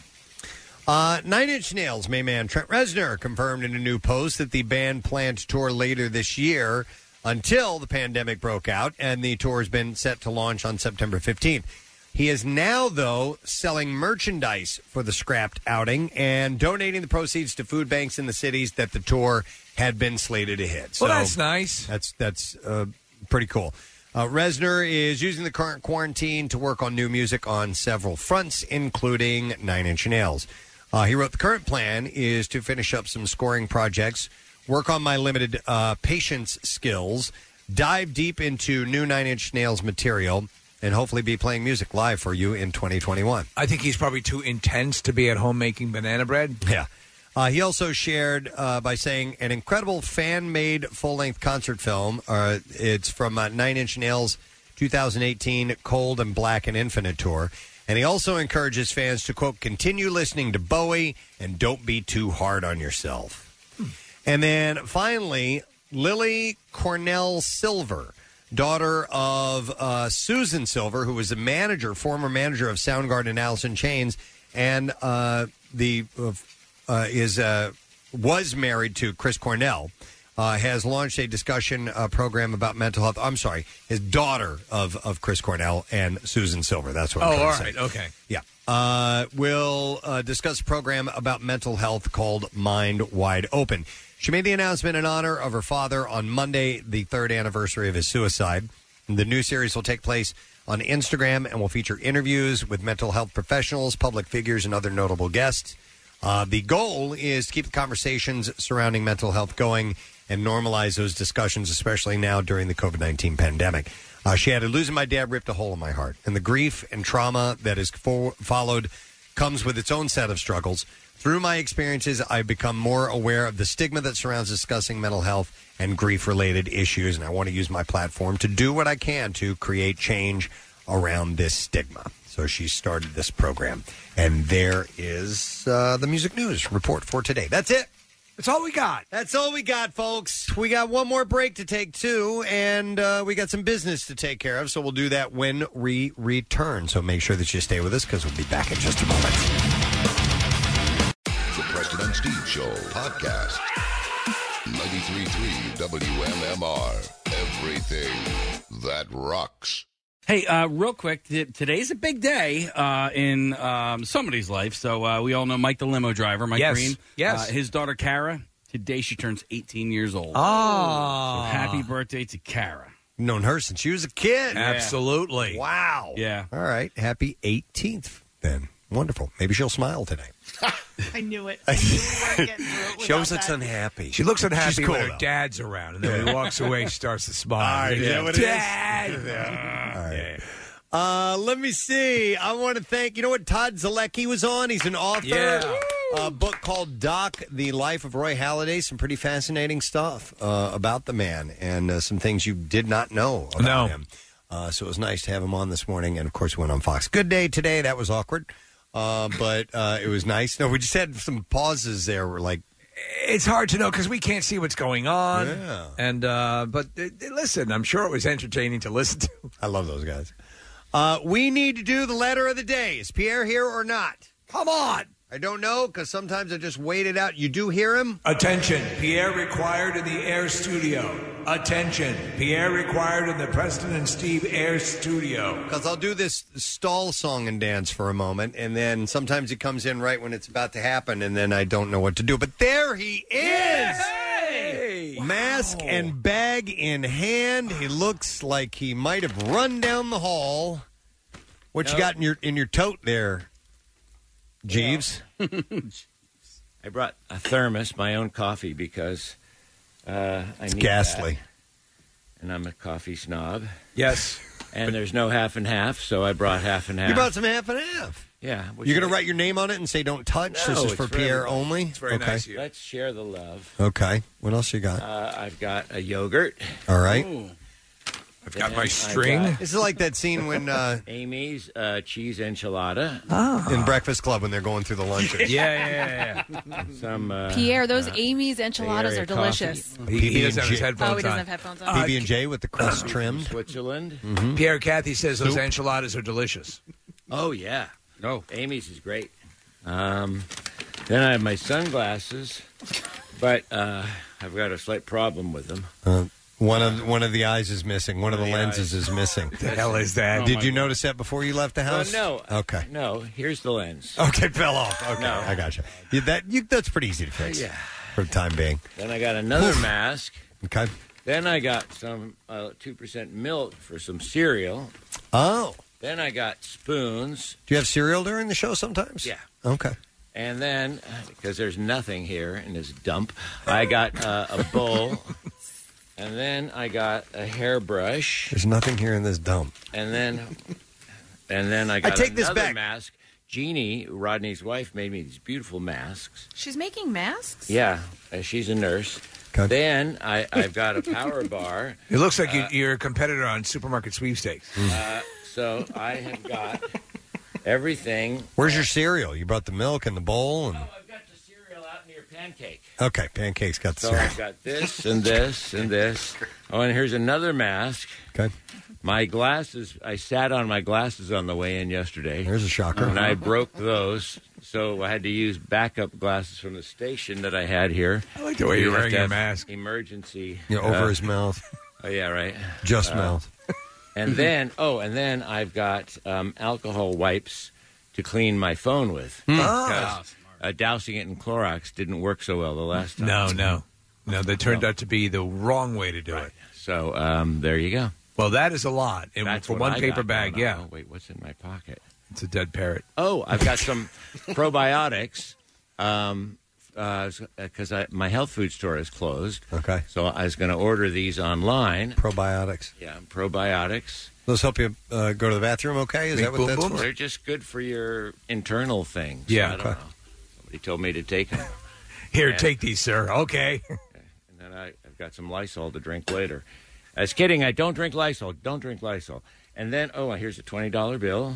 Uh, Nine Inch Nails main man Trent Reznor confirmed in a new post that the band planned to tour later this year until the pandemic broke out, and the tour has been set to launch on September fifteenth. He is now, though, selling merchandise for the scrapped outing and donating the proceeds to food banks in the cities that the tour had been slated to hit.
Well, that's nice.
That's that's uh, pretty cool. Uh, Reznor is using the current quarantine to work on new music on several fronts, including Nine Inch Nails. Uh, he wrote, the current plan is to finish up some scoring projects, work on my limited uh, patience skills, dive deep into new Nine Inch Nails material, and hopefully be playing music live for you in twenty twenty-one.
I think he's probably too intense to be at home making banana bread.
Yeah. Uh, he also shared uh, by saying an incredible fan-made full-length concert film. Uh, it's from uh, Nine Inch Nails' two thousand eighteen Cold and Black and Infinite tour. And he also encourages fans to, quote, continue listening to Bowie and don't be too hard on yourself. Hmm. And then finally, Lily Cornell Silver, daughter of uh, Susan Silver, who was the manager, former manager of Soundgarden and Alice in Chains, and uh, the... Uh, Uh, is uh, was married to Chris Cornell, uh, has launched a discussion uh, program about mental health. I'm sorry, his daughter of, of Chris Cornell and Susan Silver. That's what I'm
Oh,
trying
all
to
right.
say.
Okay.
Yeah. Uh, will uh, discuss a program about mental health called Mind Wide Open. She made the announcement in honor of her father on Monday, the third anniversary of his suicide. The new series will take place on Instagram and will feature interviews with mental health professionals, public figures, and other notable guests. Uh, the goal is to keep the conversations surrounding mental health going and normalize those discussions, especially now during the covid nineteen pandemic. Uh, she added, losing my dad ripped a hole in my heart, and the grief and trauma that is fo- followed comes with its own set of struggles. Through my experiences, I've become more aware of the stigma that surrounds discussing mental health and grief-related issues, and I want to use my platform to do what I can to create change around this stigma. So she started this program. And there is uh, the music news report for today. That's it.
That's all we got.
That's all we got, folks. We got one more break to take, too, and uh, we got some business to take care of, so we'll do that when we return. So make sure that you stay with us, because we'll be back in just a moment.
The Preston and Steve Show podcast. ninety-three point three W M M R. Everything that rocks.
Hey, uh, real quick, t- today's a big day uh, in um, somebody's life. So uh, we all know Mike, the limo driver, Mike
Yes.
Green.
Yes.
Uh, his daughter, Kara, today she turns eighteen years old.
Oh.
So happy birthday to Kara.
Known her since she was a kid.
Yeah.
Absolutely.
Wow.
Yeah.
All right. Happy eighteenth, then. Wonderful. Maybe she'll smile today.
I knew it. I knew we weren't getting through it
She always
without
looks
that.
unhappy.
She looks unhappy
She's cool,
when her
though.
dad's around, and then when he walks away, she starts to smile.
All right, is that what it is?
Dad!
All right. Uh, let me see. I want to thank, you know what Todd Zalecki was on? He's an author.
Yeah.
A book called Doc, The Life of Roy Halladay. Some pretty fascinating stuff uh, about the man and uh, some things you did not know about
No.
him. Uh, so it was nice to have him on this morning. And, of course, we went on Fox Good Day today. That was awkward. Uh, but uh, it was nice. No, we just had some pauses there. We're like,
It's hard to know because we can't see what's going on.
Yeah.
And uh, but uh, listen, I'm sure it was entertaining to listen to.
I love those guys. Uh, we need to do the letter of the day. Is Pierre here or not?
Come on.
I don't know, because sometimes I just wait it out. You do hear him?
Attention, Pierre required in the Air Studio. Attention, Pierre required in the Preston and Steve Air Studio.
Because I'll do this stall song and dance for a moment, and then sometimes he comes in right when it's about to happen, and then I don't know what to do. But there he is!
Hey!
Mask and bag in hand. He looks like he might have run down the hall. What you
Nope.
got in your in your tote there, Jeeves?
I brought a thermos, my own coffee, because uh, I
It's
need
ghastly.
that. And I'm a coffee snob.
Yes.
And there's no half and half, so I brought half and half.
You brought some half and half.
Yeah.
You're going to write your name on it and say "Don't touch."
No,
this is
it's
for
for
Pierre
everybody.
only.
It's very
okay.
nice of you. Let's share the love.
Okay. What else you got?
Uh, I've got a yogurt.
All right.
I've got
Then
my
I
string.
got
This is like that scene when uh,
Amy's uh, cheese enchilada.
in Breakfast Club when they're going through the lunches.
Yeah, yeah, yeah.
Some uh,
Pierre, those
uh,
Amy's enchiladas
Area
are delicious.
coffee.
He, he doesn't have his headphones
Oh, he doesn't
on.
have headphones on.
P B and J with the crust trimmed.
Switzerland.
Mhm.
Pierre, Kathy says those
Soup.
enchiladas are delicious.
Oh yeah. Oh, Amy's is great. Um, then I have my sunglasses, but uh, I've got a slight problem with them.
Uh, one of one of the eyes is missing. One of the
the
lenses
eyes.
is missing.
The hell is that?
Oh,
Did
my
you
God.
notice that before you left the
Well,
house?
no.
Okay.
No, here's the lens.
Okay, it fell off. Okay,
No.
I got you. Yeah, that you, that's pretty easy to fix.
Yeah.
For the time being.
Then I got another mask.
Okay.
Then I got some uh, two percent milk for some cereal.
Oh.
Then I got spoons.
Do you have cereal during the show sometimes?
Yeah.
Okay.
And then, uh, because there's nothing here in this dump, I got uh, a bowl And then I got a hairbrush.
There's nothing here in this dump.
And then, and then I got
take this
another
back.
mask. Jeannie, Rodney's wife, made me these beautiful masks.
She's making masks?
Yeah, uh, she's a nurse. Then I, I've got a power bar.
It looks like you,
Uh,
you're a competitor on supermarket sweepstakes.
Uh, so I have got everything.
Where's your cereal? You brought the milk and the bowl. And...
I've got the cereal out near pancake.
Okay, Pancake's got the
So
cereal.
I've got this and this and this. Oh, and here's another mask.
Okay.
My glasses, I sat on my glasses on the way in yesterday.
There's a shocker.
And I broke those, so I had to use backup glasses from the station that I had here.
I like the way you're
have
wearing
to
your
have
mask.
Emergency.
You're over
uh,
his mouth.
Oh, yeah, right.
Just
Uh,
mouth.
And then, oh, and then I've got um, alcohol wipes to clean my phone with.
Hmm.
Because uh, dousing it in Clorox didn't work so well the last time.
No, no. No, that turned out to be the wrong way to do it.
So um, there you go.
Well, that is a lot. And
That's
for
what
one
I
paper
got
bag,
going
yeah.
on. Oh, wait, what's in my pocket?
It's a dead parrot.
Oh, I've got some probiotics um, because I my health food store is closed.
Okay.
So I was going to order these online.
Probiotics.
Yeah, probiotics.
Those help you uh, go to the bathroom okay? Is
Big
that what
boom
that's
boom?
for?
They're just good for your internal things.
Yeah.
I don't
Okay.
know. Somebody told me to take them.
Here,
And-
take these, sir. Okay.
And then I, I've got some Lysol to drink later. I was kidding. I don't drink Lysol. Don't drink Lysol. And then, oh, here's a twenty dollar bill.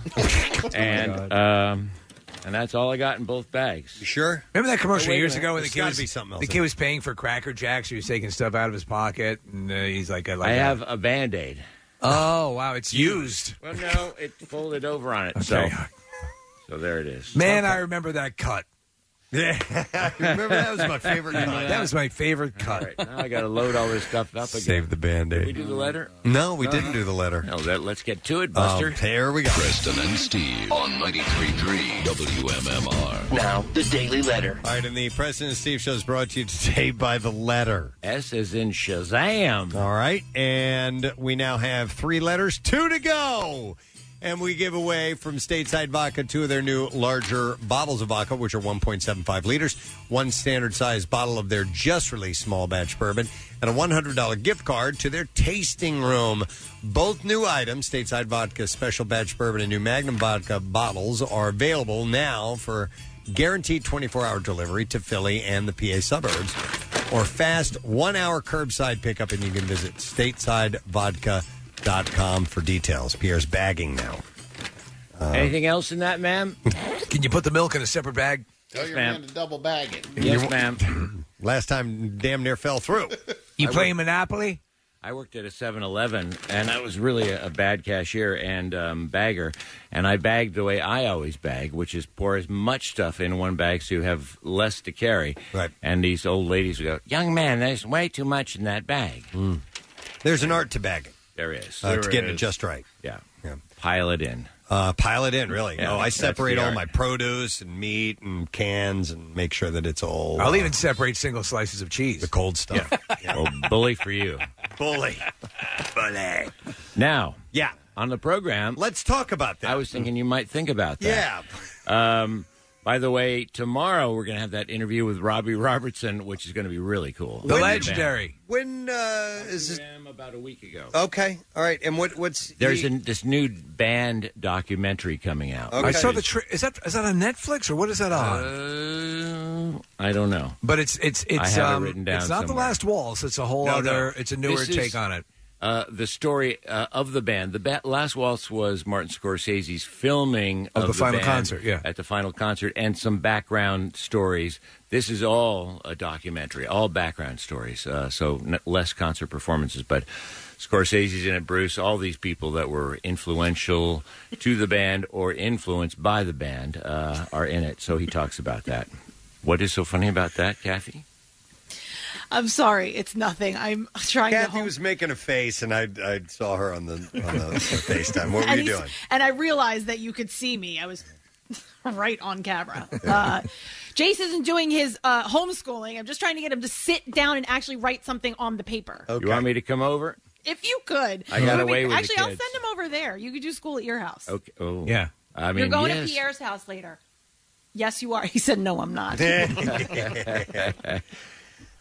and um, and that's all I got in both bags.
You sure?
Remember that commercial
Oh, wait a
years
minute.
ago when the
There's
kid
gotta
was
be something else
the
in
kid
it.
was paying for Cracker Jacks? He was taking stuff out of his pocket, and uh, he's like, I, like
I
that.
have a Band-Aid.
Oh wow, it's used.
Well, no, it folded over on it.
Okay.
So, so there it is.
Man, I remember that cut.
Yeah, remember that was my favorite cut.
That was my favorite cut.
All right, now I got to load all this stuff up again.
Save the Band-Aid.
Did we do the letter?
No, we didn't do the letter.
No, that, let's get to it, Buster.
Um, here we go.
Preston and Steve on ninety-three point three W M M R.
Now, the Daily Letter.
All right, and the President and Steve Show is brought to you today by the letter.
S as in Shazam.
All right, and we now have three letters, two to go. And we give away from Stateside Vodka two of their new larger bottles of vodka, which are one point seven five liters, one standard-sized bottle of their just-released small batch bourbon, and a one hundred dollars gift card to their tasting room. Both new items, Stateside Vodka Special Batch Bourbon and new Magnum Vodka bottles, are available now for guaranteed twenty-four hour delivery to Philly and the P A suburbs, or fast one-hour curbside pickup, and you can visit stateside vodka dot com for details. Pierre's bagging now. Uh,
Anything else in that, ma'am?
Can you put the milk in a separate bag?
Tell your
ma'am.
man to double bag it.
Yes, ma'am.
Last time, damn near fell through.
You
I
playing
work-
Monopoly?
I worked at a seven eleven, and I was really a, a bad cashier and um, bagger. And I bagged the way I always bag, which is pour as much stuff in one bag so you have less to carry.
Right.
And these old ladies would go, "Young man, there's way too much in that bag."
Mm. There's an art to bagging.
There is.
Uh, it's
There
getting
is.
it just right.
Yeah.
Yeah.
Pile it in.
Uh, pile it in, really.
Yeah,
no, I
that's
separate
the
all
art.
my produce and meat and cans and make sure that it's all.
I'll
uh,
even separate single slices of cheese.
the cold stuff.
Well, bully for you.
Bully. Bully.
Now,
Yeah.
on the program,
Let's talk about that.
I was thinking you might think about that.
Yeah.
Um, by the way, tomorrow we're going to have that interview with Robbie Robertson, which is going to be really cool.
The legendary.
When uh, is this?
Him about a week ago.
Okay. All right. And what? What's
There's
he-
a, this new band documentary coming out.
Okay.
I saw the. Tri- is that is that on Netflix or what is that on?
Uh, I don't know.
But it's it's
I
it's
have it
um,
written down
it's not the
somewhere.
Last Waltz. It's a whole
No,
other.
no.
It's a newer
This is-
take on it.
Uh, the story uh, of the band. The ba- Last Waltz was Martin Scorsese's filming
Of
of,
the final
band
concert, yeah.
at the final concert, and some background stories. This is all a documentary, all background stories. Uh, so n- less concert performances, but Scorsese's in it. Bruce, all these people that were influential to the band or influenced by the band uh, are in it. So he talks about that. What is so funny about that, Kathy?
I'm sorry, it's nothing. I'm trying to.
Kathy
home-
was making a face, and I I saw her on the on the, the FaceTime. What were
and
you
he's-
doing?
And I realized that you could see me. I was right on camera. Uh, Jace isn't doing his uh, homeschooling. I'm just trying to get him to sit down and actually write something on the paper.
Okay.
You want me to come over?
If you could.
I got
It would
away
be-
with the
Actually, I'll
kids.
send him over there. You could do school at your house.
Okay. Oh,
Yeah.
I mean,
You're going
yes.
to Pierre's house later. Yes, you are. He said, no, I'm not.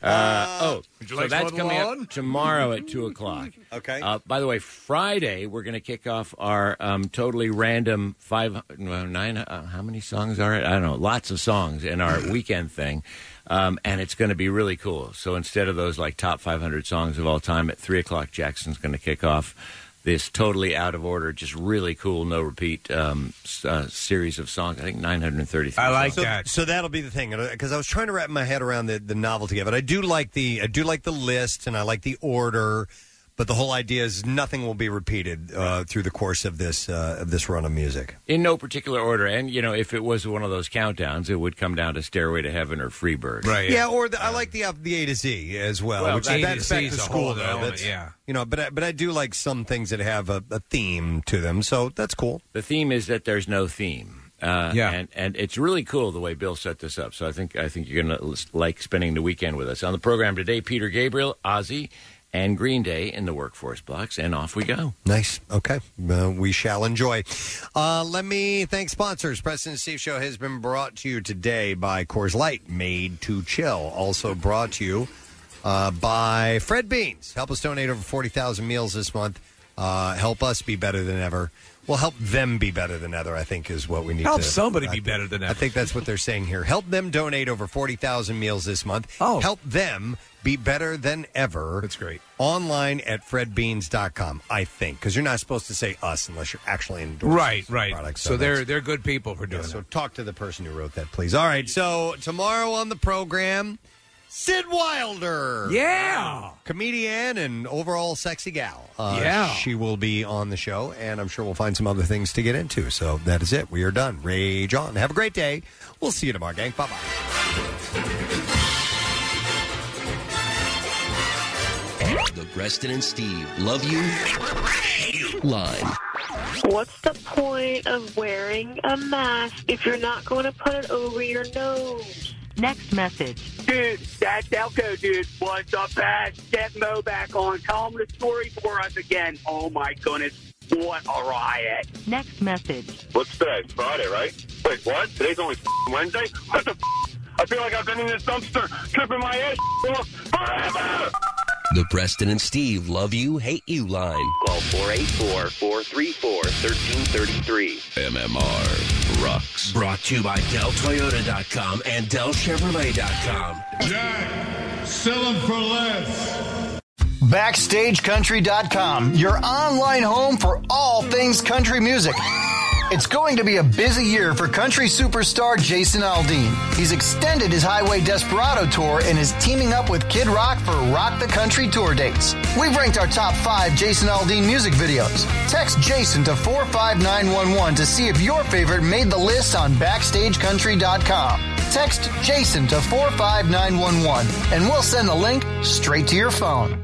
Uh, oh,
Would you
so
like
that's
to mow the
coming
lawn?
up tomorrow at two o'clock.
Okay.
Uh, by the way, Friday we're going to kick off our um, totally random five, well, nine. Uh, how many songs are it? I don't know. Lots of songs in our weekend thing, um, and it's going to be really cool. So instead of those like top five hundred songs of all time, at three o'clock, Jackson's going to kick off this totally out of order, just really cool, no repeat um, uh, series of songs. I think nine hundred thirty-three.
I like
songs.
that. So that'll be the thing, because I was trying to wrap my head around the, the novelty of it. I do like the I do like the list, and I like the order, but the whole idea is nothing will be repeated uh, through the course of this uh, of this run of music.
In no particular order. And, you know, if it was one of those countdowns, it would come down to Stairway to Heaven or Freebird.
Yeah, or the, I like the uh, the A to Z as well,
Well,
which
that-
is
A to
that's
Z
back
is
to
a
school
whole
though.
element,
That's,
yeah.
You know, but I, but I do like some things that have a, a theme to them, so that's cool.
The theme is that there's no theme. Uh,
Yeah.
and, and it's really cool the way Bill set this up. So I think I think you're going to like spending the weekend with us. On the program today, Peter Gabriel, Ozzy, and Green Day in the Workforce Blocks, and off we go.
Nice. Okay. Uh, we shall enjoy. Uh, let me thank sponsors. Preston and Steve Show has been brought to you today by Coors Light, made to chill. Also brought to you uh, by Fred Beans. Help us donate over forty thousand meals this month. Uh, help us be better than ever. Well, help them be better than ever, I think, is what we need
Help
to...
somebody
I
be
think-
better than ever.
I think that's what they're saying here. Help them donate over forty thousand meals this month. Oh. Help them be better than ever.
That's great.
Online at fred beans dot com, I think, because you're not supposed to say us unless you're actually endorsing
Right,
the
right.
product.
So, they're
that's-
they're good people for doing
yeah,
that.
so talk to the person who wrote that, please. All right, so tomorrow on the program, Sid Wilder.
Yeah.
Comedian and overall sexy gal. Uh,
Yeah.
She will be on the show, and I'm sure we'll find some other things to get into. So that is it. We are done. Rage on. Have a great day. We'll see you tomorrow, gang. Bye-bye.
The Preston and Steve Love You line.
What's the point of wearing a mask if you're not going to put it over your nose?
Next message.
Dude, that Delco dude was the best. Get Mo back on. Tell him the story for us again. Oh, my goodness. What a riot.
Next message.
What's today? Friday, right? Wait, what? Today's only Wednesday? What the f***? I feel like I've been in this dumpster tripping my ass off forever.
The Preston and Steve Love You, Hate You line.
Call four eight four, four three four, one three three three.
M M R rocks. Brought to you by Del Toyota dot com and Del Chevrolet dot com.
Jack, sell them for less.
Backstage Country dot com, your online home for all things country music. It's going to be a busy year for country superstar Jason Aldean. He's extended his Highway Desperado tour and is teaming up with Kid Rock for Rock the Country tour dates. We've ranked our top five Jason Aldean music videos. Text Jason to four five nine one one to see if your favorite made the list on Backstage Country dot com. Text Jason to four five nine one one and we'll send the link straight to your phone.